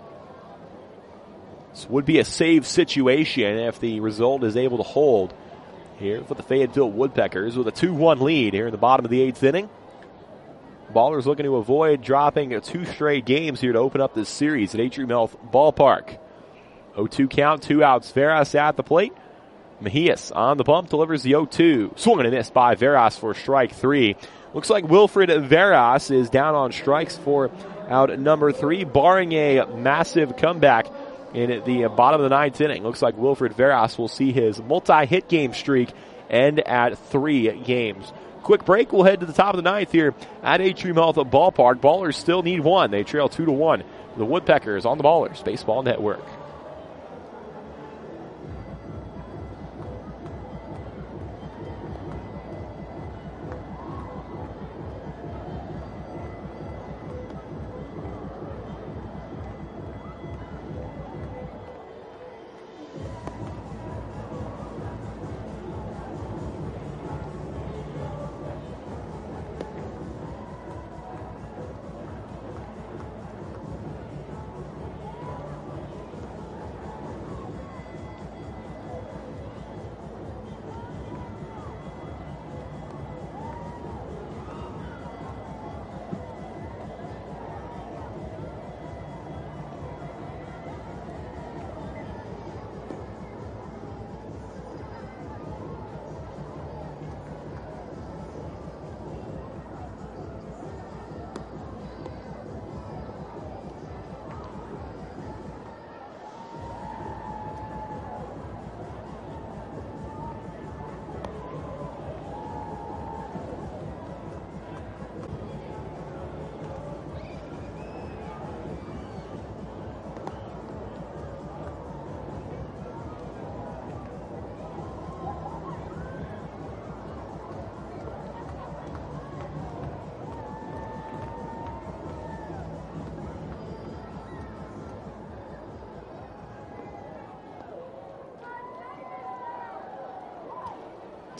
Speaker 1: This would be a save situation if the result is able to hold here for the Fayetteville Woodpeckers with a two one lead here in the bottom of the eighth inning. Ballers looking to avoid dropping two straight games here to open up this series at Atrium Health Ballpark. oh two count, two outs. Veras at the plate. Mejias on the bump, delivers the oh two. Swung and a miss by Veras for strike three. Looks like Wilfred Veras is down on strikes for out number three, barring a massive comeback in the bottom of the ninth inning. Looks like Wilfred Veras will see his multi-hit game streak end at three games. Quick break. We'll head to the top of the ninth here at Atrium Health Ballpark. Ballers still need one. They trail two to one. The Woodpeckers on the Ballers Baseball Network.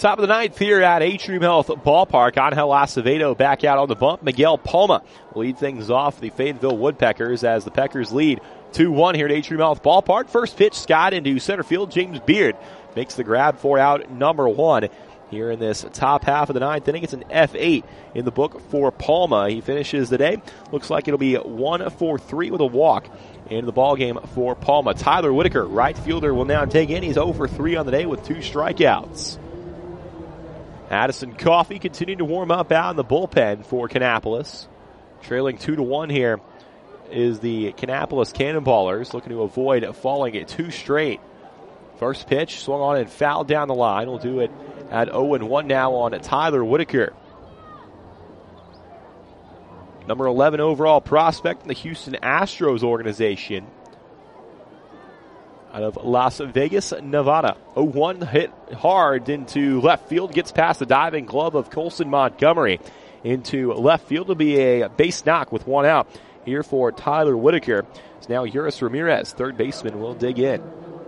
Speaker 1: Top of the ninth here at Atrium Health Ballpark. Angel Acevedo back out on the bump. Miguel Palma will lead things off the Fayetteville Woodpeckers as the Peckers lead two one here at Atrium Health Ballpark. First pitch, Scott into center field. James Beard makes the grab for out number one here in this top half of the ninth inning. It's an F eight in the book for Palma. He finishes the day. Looks like it'll be one for three with a walk in the ball game for Palma. Tyler Whitaker, right fielder, will now take in. He's zero for three on the day with two strikeouts. Addison Coffey continuing to warm up out in the bullpen for Kannapolis. Trailing two to one here is the Kannapolis Cannonballers, looking to avoid falling at two straight. First pitch swung on and fouled down the line. We'll do it at oh and one now on Tyler Whitaker. Number eleven overall prospect in the Houston Astros organization. Out of Las Vegas, Nevada. oh one hit hard into left field. Gets past the diving glove of Colson Montgomery into left field. Will be a base knock with one out here for Tyler Whitaker. It's now Uris Ramirez, third baseman, will dig in.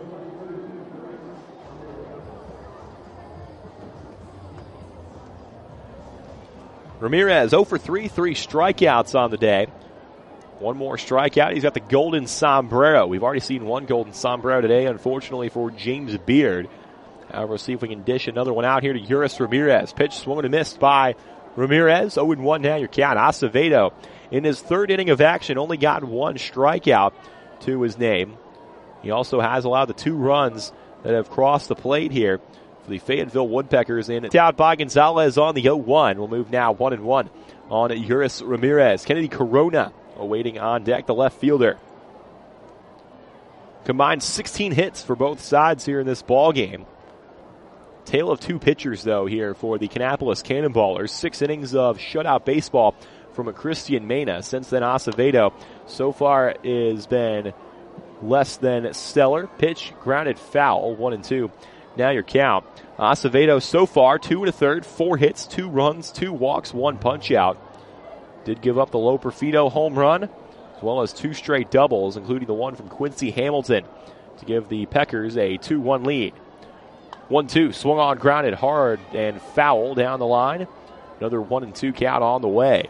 Speaker 1: Ramirez zero for three, three strikeouts on the day. One more strikeout. He's got the golden sombrero. We've already seen one golden sombrero today, unfortunately, for James Beard. However, we'll see if we can dish another one out here to Uris Ramirez. Pitch swung and missed by Ramirez. oh and one now your count. Acevedo in his third inning of action only got one strikeout to his name. He also has allowed the two runs that have crossed the plate here for the Fayetteville Woodpeckers. In it's out by Gonzalez on the oh one. We'll move now one and one on Uris Ramirez. Kennedy Corona awaiting on deck, the left fielder. Combined sixteen hits for both sides here in this ball game. Tale of two pitchers, though, here for the Kannapolis Cannonballers. Six innings of shutout baseball from a Christian Mena. Since then, Acevedo so far has been less than stellar. Pitch grounded foul, one and two. Now your count. Acevedo so far, two and a third, four hits, two runs, two walks, one punch out. Did give up the Lo Perfido home run, as well as two straight doubles, including the one from Quincy Hamilton, to give the Peckers a two one lead. one two, swung on, grounded hard, and foul down the line. Another one and two count on the way.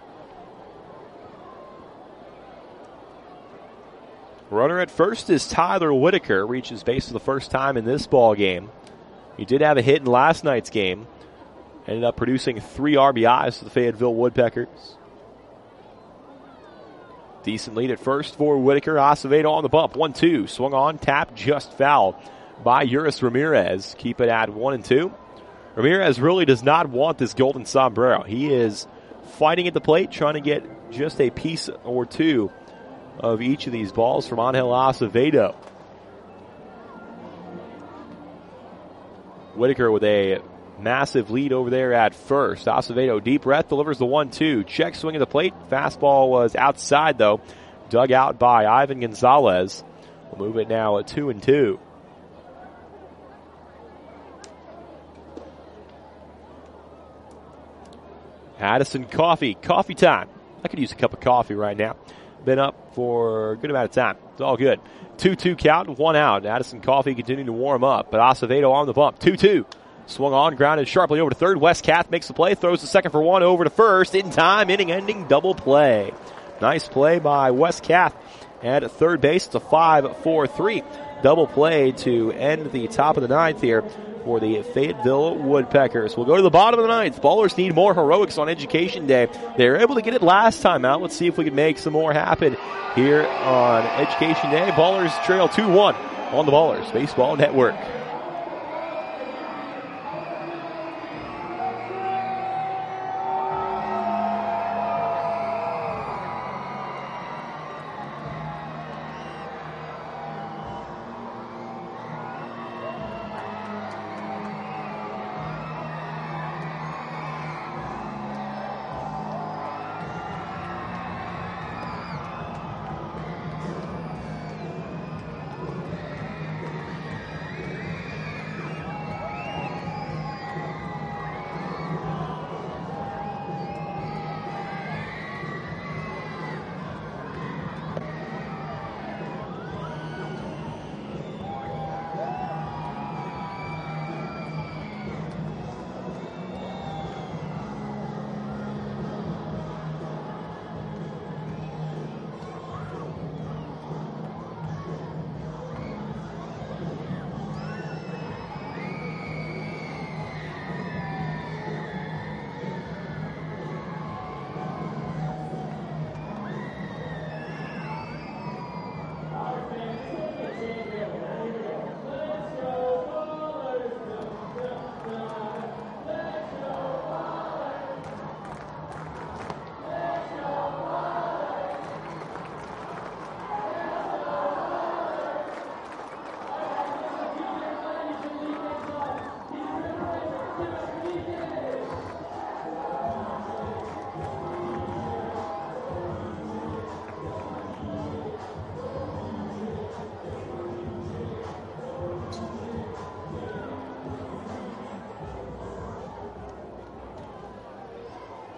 Speaker 1: Runner at first is Tyler Whitaker, reaches base for the first time in this ball game. He did have a hit in last night's game. Ended up producing three R B Is for the Fayetteville Woodpeckers. Decent lead at first for Whitaker. Acevedo on the bump. one two. Swung on, tapped, just foul by Uris Ramirez. Keep it at one and two. Ramirez really does not want this golden sombrero. He is fighting at the plate, trying to get just a piece or two of each of these balls from Angel Acevedo. Whitaker with a massive lead over there at first. Acevedo, deep breath, delivers the one two. Check swing at the plate. Fastball was outside, though. Dug out by Ivan Gonzalez. We'll move it now at two and two. Addison Coffey. Coffee time. I could use a cup of coffee right now. Been up for a good amount of time. It's all good. two two count, one out. Addison Coffey continuing to warm up, but Acevedo on the bump. two two. Swung on, grounded sharply over to third. Wes Kath makes the play, throws the second for one over to first. In time, inning-ending double play. Nice play by Wes Kath at third base. It's a five four three double play to end the top of the ninth here for the Fayetteville Woodpeckers. We'll go to the bottom of the ninth. Ballers need more heroics on Education Day. They were able to get it last time out. Let's see if we can make some more happen here on Education Day. Ballers trail two one on the Ballers Baseball Network.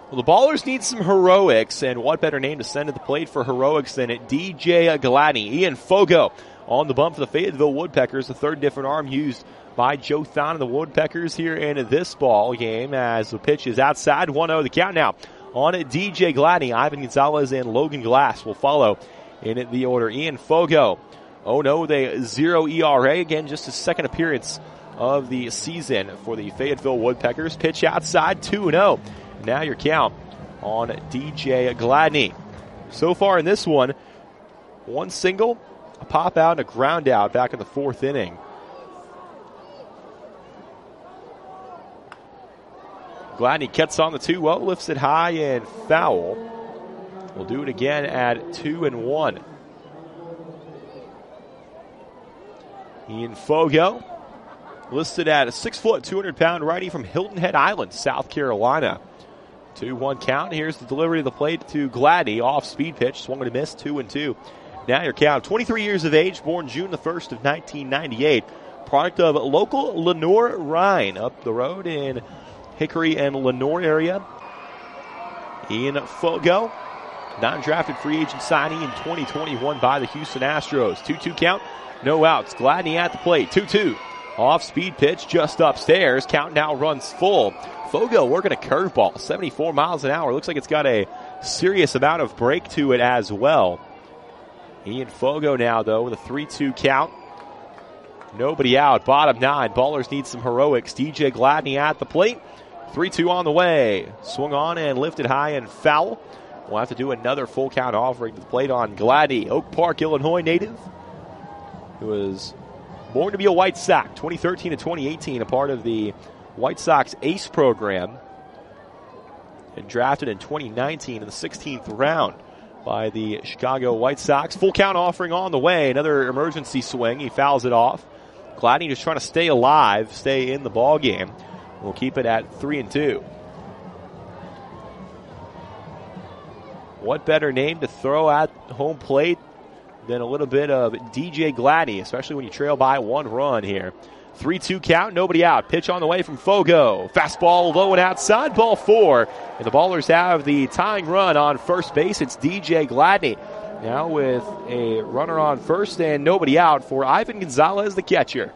Speaker 1: Well, the Ballers need some heroics, and what better name to send to the plate for heroics than D J Gladney. Ian Fogo on the bump for the Fayetteville Woodpeckers, the third different arm used by Joe Thon and the Woodpeckers here in this ball game as the pitch is outside. one oh the count now on D J Gladney. Ivan Gonzalez and Logan Glass will follow in the order. Ian Fogo, oh no, they zero E R A. Again, just his second appearance of the season for the Fayetteville Woodpeckers. Pitch outside, two and oh. Now your count on D J Gladney. So far in this one, one single, a pop out, and a ground out back in the fourth inning. Gladney gets on the two oh, lifts it high and foul. We'll do it again at two and one. Ian Fogo, listed at a six foot, two hundred pound righty from Hilton Head Island, South Carolina. two one count. Here's the delivery of the plate to Gladney. Off speed pitch. Swung and a miss. two and two. Now your count. twenty-three years of age. Born June the first of nineteen ninety-eight. Product of local Lenore Rhine. Up the road in Hickory and Lenore area. Ian Fogo. Non-drafted free agent signing in twenty twenty-one by the Houston Astros. two two count. No outs. Gladney at the plate. two two. Off speed pitch just upstairs. Count now runs full. Fogo working a curveball, seventy-four miles an hour. Looks like it's got a serious amount of break to it as well. Ian Fogo now, though, with a three two count. Nobody out. Bottom nine. Ballers need some heroics. D J Gladney at the plate. three two on the way. Swung on and lifted high and foul. We'll have to do another full count offering to the plate on Gladney. Oak Park, Illinois native, who was born to be a White Sox, twenty thirteen to twenty eighteen, a part of the White Sox ACE program, and drafted in twenty nineteen in the sixteenth round by the Chicago White Sox. Full count offering on the way. Another emergency swing. He fouls it off. Gladney just trying to stay alive, stay in the ball game. We'll keep it at three and two. What better name to throw at home plate than a little bit of D J Gladney, especially when you trail by one run here. three two count, nobody out. Pitch on the way from Fogo. Fastball low and outside, ball four. And the Ballers have the tying run on first base. It's D J Gladney. Now with a runner on first and nobody out for Ivan Gonzalez, the catcher.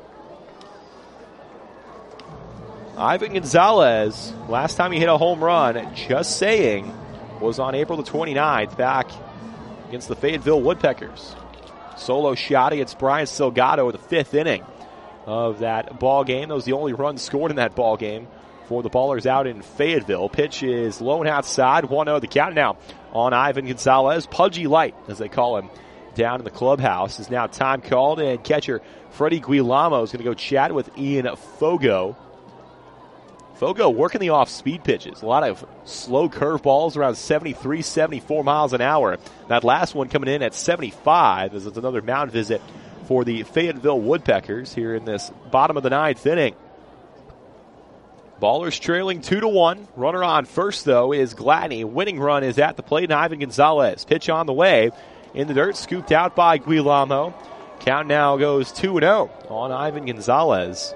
Speaker 1: Ivan Gonzalez, last time he hit a home run, just saying, was on April the twenty-ninth back against the Fayetteville Woodpeckers. Solo shot against Brian Salgado in the fifth inning of that ball game. That was the only run scored in that ball game for the Ballers out in Fayetteville. Pitch is low and outside. one oh the count now on Ivan Gonzalez. Pudgy Light, as they call him, down in the clubhouse. Is now time called, and catcher Freddie Guillermo is going to go chat with Ian Fogo. Fogo working the off-speed pitches. A lot of slow curveballs around seventy-three, seventy-four miles an hour. That last one coming in at seventy-five as it's another mound visit for the Fayetteville Woodpeckers here in this bottom of the ninth inning. Ballers trailing two to one. Runner on first, though, is Gladney. Winning run is at the plate, and Ivan Gonzalez. Pitch on the way. In the dirt, scooped out by Guillermo. Count now goes two and oh on Ivan Gonzalez.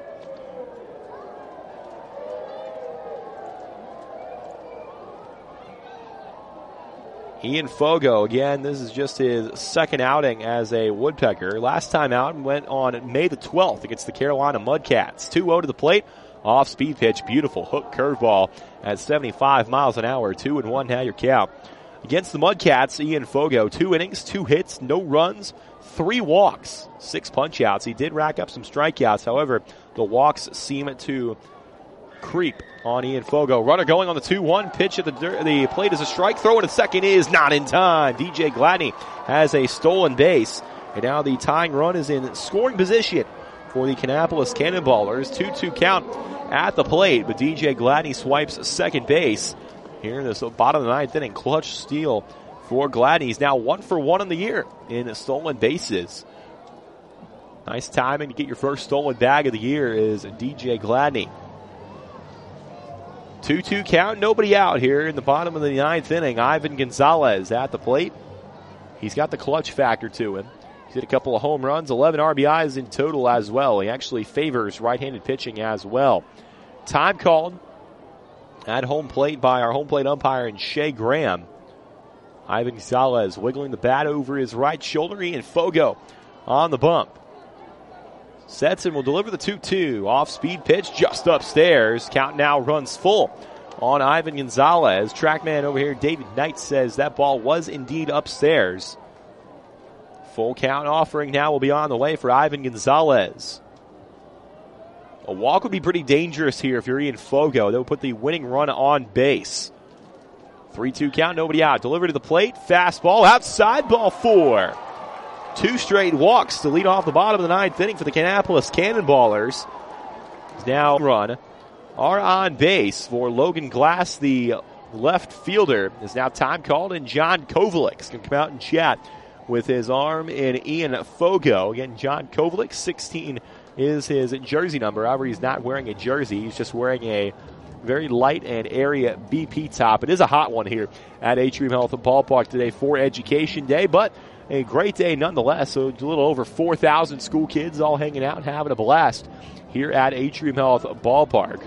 Speaker 1: Ian Fogo, again, this is just his second outing as a Woodpecker. Last time out went on May the twelfth against the Carolina Mudcats. two oh to the plate. Off-speed pitch, beautiful hook curveball at seventy-five miles an hour. two and one now your count. Against the Mudcats, Ian Fogo, two innings, two hits, no runs, three walks, six punch-outs. He did rack up some strikeouts. However, the walks seem to creep on Ian Fogo. Runner going on the two one. Pitch at the, the plate is a strike. Throw it at second is not in time. D J Gladney has a stolen base. And now the tying run is in scoring position for the Kannapolis Cannonballers. two two count at the plate, but D J Gladney swipes second base here in this bottom of the ninth inning. Clutch steal for Gladney. He's now one for one in the year in stolen bases. Nice timing to get your first stolen bag of the year is D J Gladney. two two count, nobody out here in the bottom of the ninth inning. Ivan Gonzalez at the plate. He's got the clutch factor to him. He's hit a couple of home runs, eleven R B Is in total as well. He actually favors right-handed pitching as well. Time called at home plate by our home plate umpire and Shea Graham. Ivan Gonzalez wiggling the bat over his right shoulder. Ian Fogo on the bump. Sets and will deliver the two two. Off-speed pitch just upstairs. Count now runs full on Ivan Gonzalez. Trackman over here, David Knight, says that ball was indeed upstairs. Full count offering now will be on the way for Ivan Gonzalez. A walk would be pretty dangerous here if you're Ian Fogo. That would put the winning run on base. three two count, nobody out. Delivered to the plate. Fastball outside, ball four. Two straight walks to lead off the bottom of the ninth inning for the Kannapolis Cannonballers. Now run are on base for Logan Glass, the left fielder. Is now time called, and John Kovalik is going to come out and chat with his arm in Ian Fogo. Again, John Kovalik, sixteen is his jersey number. However, he's not wearing a jersey. He's just wearing a very light and airy B P top. It is a hot one here at Atrium Health Ballpark today for Education Day, but a great day nonetheless. So a little over four thousand school kids all hanging out and having a blast here at Atrium Health Ballpark.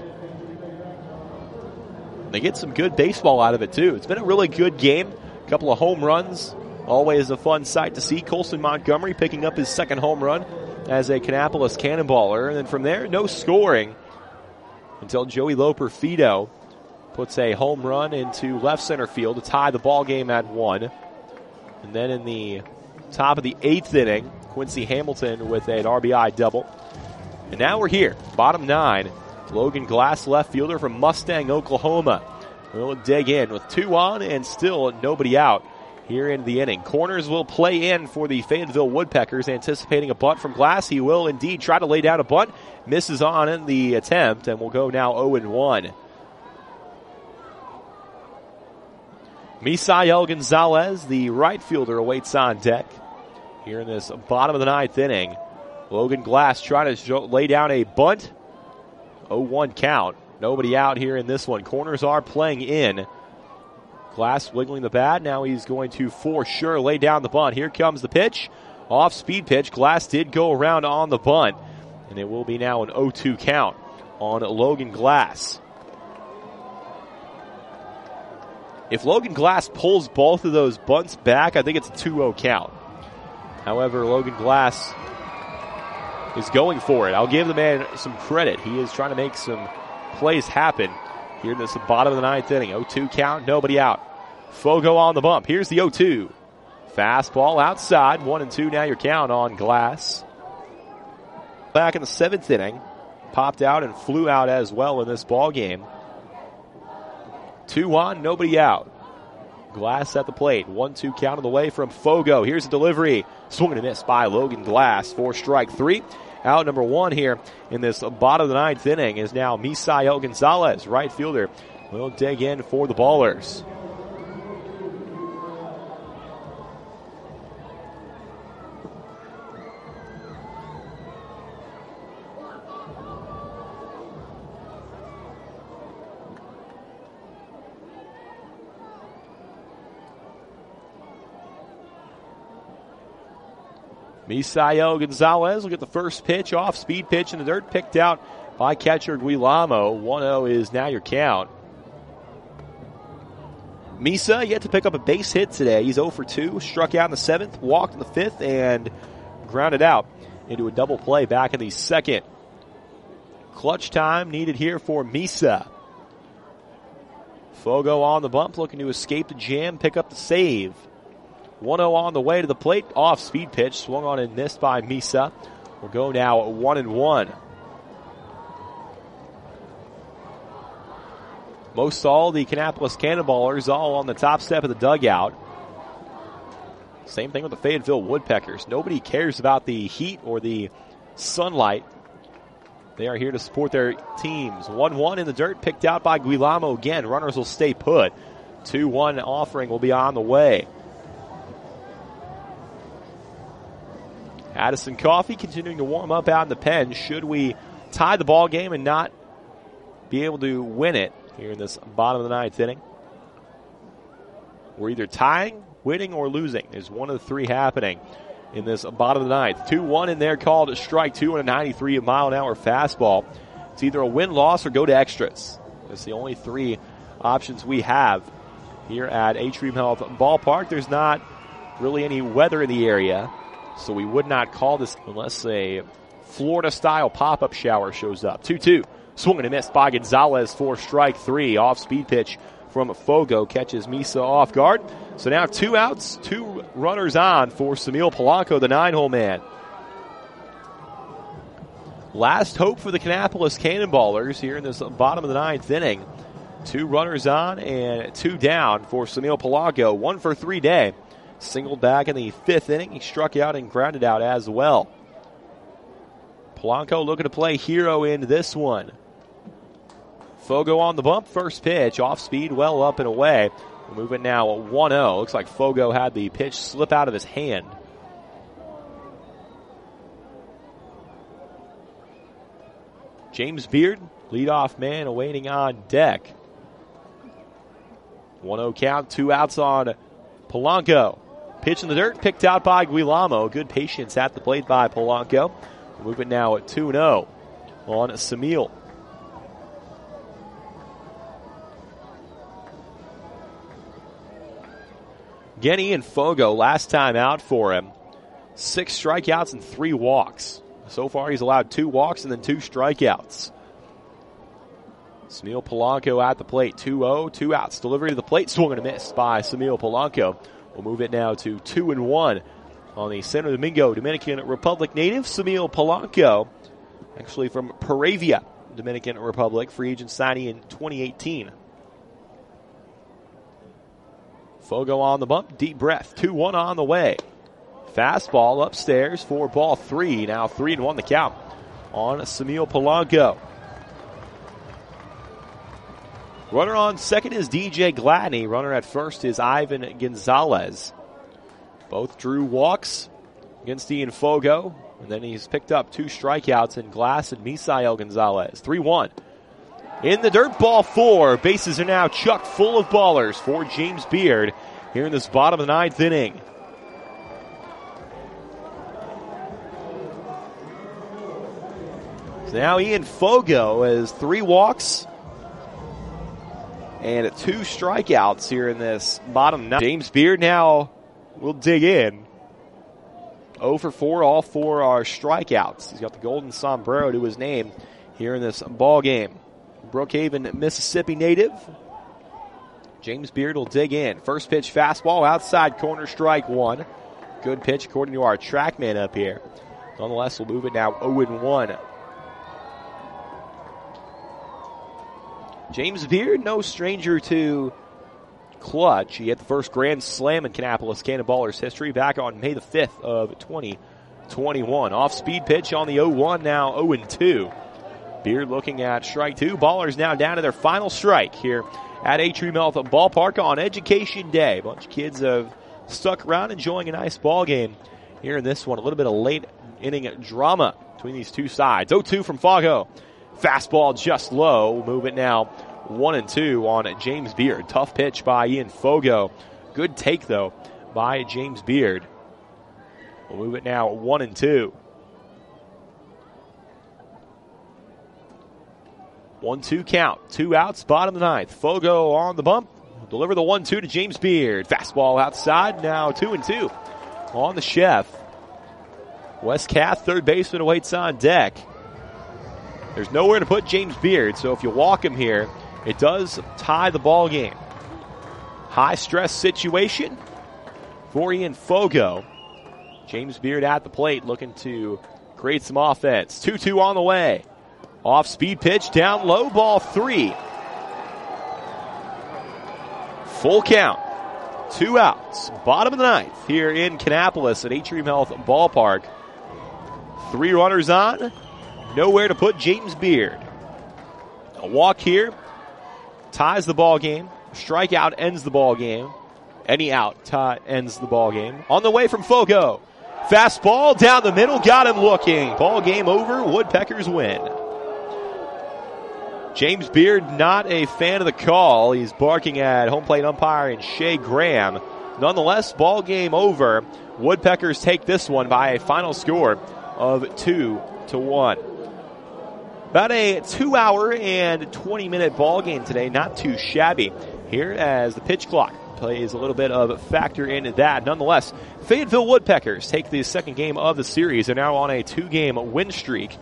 Speaker 1: They get some good baseball out of it, too. It's been a really good game. A couple of home runs. Always a fun sight to see. Colson Montgomery picking up his second home run as a Kannapolis Cannonballer. And then from there, no scoring until Joey Loper-Fido puts a home run into left center field to tie the ball game at one. And then in the top of the eighth inning, Quincy Hamilton with an R B I double. And now we're here, bottom nine. Logan Glass, left fielder from Mustang, Oklahoma. We'll dig in with two on and still nobody out here in the inning. Corners will play in for the Fayetteville Woodpeckers, anticipating a bunt from Glass. He will indeed try to lay down a bunt. Misses on in the attempt, and will go now oh and one. Misael Gonzalez, the right fielder, awaits on deck here in this bottom of the ninth inning. Logan Glass trying to lay down a bunt. oh one count. Nobody out here in this one. Corners are playing in. Glass wiggling the bat. Now he's going to for sure lay down the bunt. Here comes the pitch. Off speed pitch. Glass did go around on the bunt. And it will be now an oh two count on Logan Glass. If Logan Glass pulls both of those bunts back, I think it's a two oh count. However, Logan Glass is going for it. I'll give the man some credit. He is trying to make some plays happen here in this bottom of the ninth inning. oh two count, nobody out. Fogo on the bump. Here's the oh two. Fastball outside. one and two now your count on Glass. Back in the seventh inning. Popped out and flew out as well in this ball game. Two on, nobody out. Glass at the plate. one two count on the way from Fogo. Here's a delivery. Swung and a miss by Logan Glass for strike three. Out number one here in this bottom of the ninth inning is now Misael Gonzalez, right fielder. Will dig in for the Ballers. Misael Gonzalez will get the first pitch, off speed pitch in the dirt, picked out by catcher Guilamo. one oh is now your count. Misa yet to pick up a base hit today. He's oh for two, struck out in the seventh, walked in the fifth, and grounded out into a double play back in the second. Clutch time needed here for Misa. Fogo on the bump, looking to escape the jam, pick up the save. one oh on the way to the plate. Off speed pitch. Swung on and missed by Misa. We'll go now one and one. Most all the Kannapolis Cannonballers all on the top step of the dugout. Same thing with the Fayetteville Woodpeckers. Nobody cares about the heat or the sunlight. They are here to support their teams. one one in the dirt. Picked out by Guilamo again. Runners will stay put. two one offering will be on the way. Addison Coffey continuing to warm up out in the pen. Should we tie the ball game and not be able to win it here in this bottom of the ninth inning? We're either tying, winning, or losing. There's one of the three happening in this bottom of the ninth. two one in there called a strike two and a ninety-three mile an hour fastball. It's either a win-loss or go to extras. It's the only three options we have here at Atrium Health Ballpark. There's not really any weather in the area, so we would not call this unless a Florida-style pop-up shower shows up. two two. Swung and a miss by Gonzalez for strike three. Off-speed pitch from Fogo catches Misa off guard. So now two outs, two runners on for Samil Polanco, the nine-hole man. Last hope for the Kannapolis Cannonballers here in this bottom of the ninth inning. Two runners on and two down for Samil Polanco. One for three day. Singled back in the fifth inning. He struck out and grounded out as well. Polanco looking to play hero in this one. Fogo on the bump. First pitch. Off speed, well up and away. We're moving now one oh. Looks like Fogo had the pitch slip out of his hand. James Beard, leadoff man, awaiting on deck. one oh count, two outs on Polanco. Pitch in the dirt, picked out by Guillermo. Good patience at the plate by Polanco. We're moving now at two oh on Samil. Genny and Fogo, last time out for him. Six strikeouts and three walks. So far, he's allowed two walks and then two strikeouts. Samil Polanco at the plate. two oh, two outs. Delivery to the plate. Swung and a miss by Samil Polanco. We'll move it now to two and one on the Santo Domingo Dominican Republic native, Samil Polanco. Actually from Peravia, Dominican Republic. Free agent signing in twenty eighteen. Fogo on the bump. Deep breath. two one on the way. Fastball upstairs for ball three. Now three and one the count on Samil Polanco. Runner on second is D J Gladney. Runner at first is Ivan Gonzalez. Both drew walks against Ian Fogo. And then he's picked up two strikeouts in Glass and Misael Gonzalez. three one. In the dirt, ball four. Bases are now chucked full of ballers for James Beard here in this bottom of the ninth inning. Now Ian Fogo has three walks and two strikeouts here in this bottom nine. James Beard now will dig in. oh for four, all four are strikeouts. He's got the golden sombrero to his name here in this ball game. Brookhaven, Mississippi native. James Beard will dig in. First pitch fastball, outside corner, strike one. Good pitch according to our trackman up here. Nonetheless, we'll move it now oh and one. James Beard, no stranger to clutch. He had the first grand slam in Kannapolis Cannonballers history back on May the fifth of twenty twenty-one. Off-speed pitch on the oh one, now oh and two. Beard looking at strike two. Ballers now down to their final strike here at Atrium Health Ballpark on Education Day. A bunch of kids have stuck around enjoying a nice ball game here in this one. A little bit of late inning drama between these two sides. oh two from Fogo. Fastball just low. We'll move it now one and two on James Beard. Tough pitch by Ian Fogo. Good take, though, by James Beard. We'll move it now one and two. one two count. Two outs, bottom of the ninth. Fogo on the bump. Deliver the one two to James Beard. Fastball outside. Now two and two on the chef. Wes Kath, third baseman, awaits on deck. There's nowhere to put James Beard, so if you walk him here, it does tie the ball game. High stress situation for Ian Fogo. James Beard at the plate looking to create some offense. two two on the way. Off speed pitch down low, ball three. Full count. Two outs. Bottom of the ninth here in Kannapolis at Atrium Health Ballpark. Three runners on. Nowhere to put James Beard. A walk here ties the ball game. Strikeout ends the ball game. Any out tie ends the ball game. On the way from Fogo. Fastball down the middle. Got him looking. Ball game over. Woodpeckers win. James Beard not a fan of the call. He's barking at home plate umpire and Shea Graham. Nonetheless, ball game over. Woodpeckers take this one by a final score of two to one. About a two hour and twenty minute ball game today. Not too shabby here as the pitch clock plays a little bit of a factor into that. Nonetheless, Fayetteville Woodpeckers take the second game of the series. They're now on a two game win streak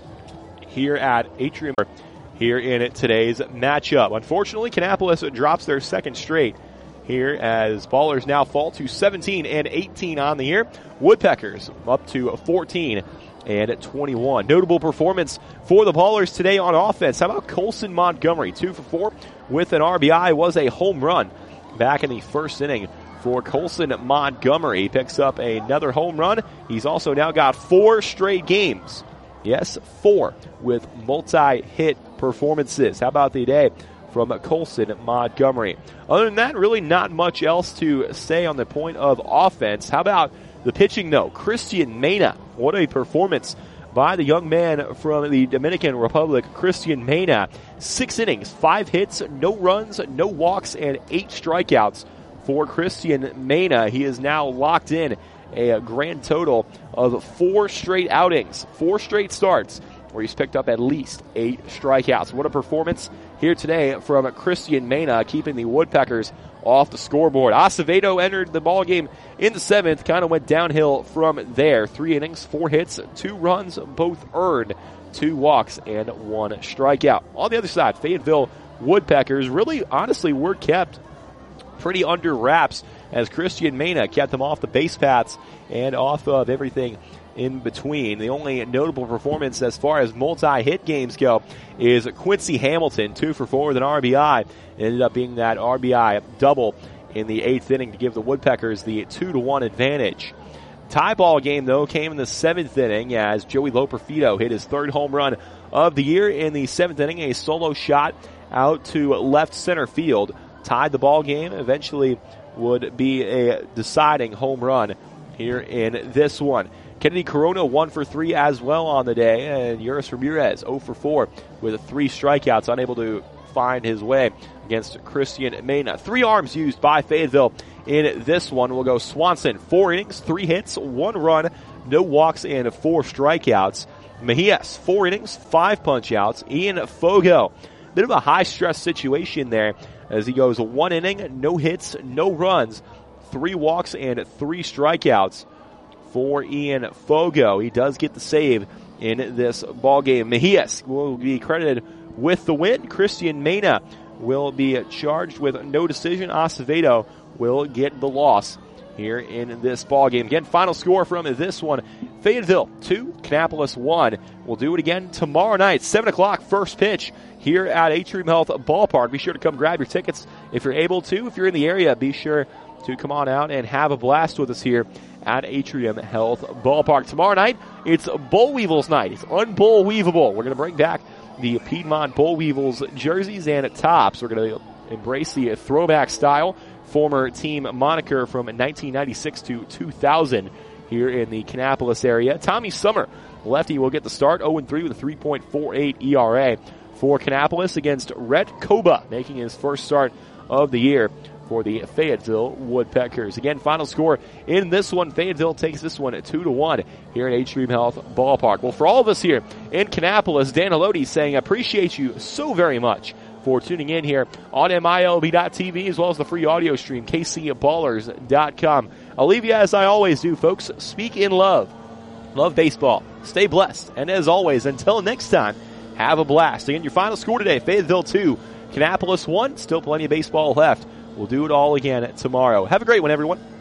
Speaker 1: here at Atrium here in today's matchup. Unfortunately, Kannapolis drops their second straight here as Ballers now fall to seventeen and eighteen on the year. Woodpeckers up to fourteen and twenty-one. Notable performance for the Ballers today on offense. How about Colson Montgomery? Two for four with an R B I. Was a home run back in the first inning for Colson Montgomery. He picks up another home run. He's also now got four straight games. Yes, four with multi-hit performances. How about the day from Colson Montgomery? Other than that, really not much else to say on the point of offense. How about the pitching, though? Christian Mena. What a performance by the young man from the Dominican Republic, Christian Mena. Six innings, five hits, no runs, no walks, and eight strikeouts for Christian Mena. He is now locked in a grand total of four straight outings, four straight starts, where he's picked up at least eight strikeouts. What a performance here today from Christian Mena, keeping the Woodpeckers off the scoreboard. Acevedo entered the ballgame in the seventh, kind of went downhill from there. Three innings, four hits, two runs, both earned, two walks, and one strikeout. On the other side, Fayetteville Woodpeckers really, honestly, were kept pretty under wraps as Christian Mena kept them off the base paths and off of everything in between. The only notable performance as far as multi-hit games go is Quincy Hamilton, two for four with an R B I. It ended up being that R B I double in the eighth inning to give the Woodpeckers the two to one advantage. Tie ball game, though, came in the seventh inning as Joey Loperfido hit his third home run of the year in the seventh inning, a solo shot out to left center field. Tied the ball game, eventually would be a deciding home run here in this one. Kennedy Corona one for three as well on the day, and Uris Ramirez zero for four with three strikeouts, unable to find his way against Christian Mena. Three arms used by Fayetteville in this one. We'll go Swanson, four innings, three hits, one run, no walks, and four strikeouts. Mejias, four innings, five punch-outs. Ian Fogo, bit of a high-stress situation there as he goes one inning, no hits, no runs, three walks, and three strikeouts for Ian Fogo. He does get the save in this ballgame. Mejias will be credited with the win. Christian Mena will be charged with no decision. Acevedo will get the loss here in this ballgame. Again, final score from this one, Fayetteville two, Kannapolis one. We'll do it again tomorrow night, seven o'clock, first pitch here at Atrium Health Ballpark. Be sure to come grab your tickets if you're able to. If you're in the area, be sure to come on out and have a blast with us here at Atrium Health Ballpark. Tomorrow night, it's Boll Weevils night. It's unbelievable. We're going to bring back the Piedmont Boll Weevils jerseys and tops. We're going to embrace the throwback style, former team moniker from nineteen ninety-six to two thousand here in the Kannapolis area. Tommy Summer, lefty, will get the start, oh and three with a three point four eight E R A for Kannapolis against Rhett Koba, making his first start of the year for the Fayetteville Woodpeckers. Again, final score in this one, Fayetteville takes this one at two to one here at Atrium Health Ballpark. Well, for all of us here in Kannapolis, Dan Haloti saying, appreciate you so very much for tuning in here on M I L B dot T V as well as the free audio stream, K C Ballers dot com. I'll leave you as I always do, folks. Speak in love. Love baseball. Stay blessed. And as always, until next time, have a blast. Again, your final score today, Fayetteville two, Kannapolis one. Still plenty of baseball left. We'll do it all again tomorrow. Have a great one, everyone.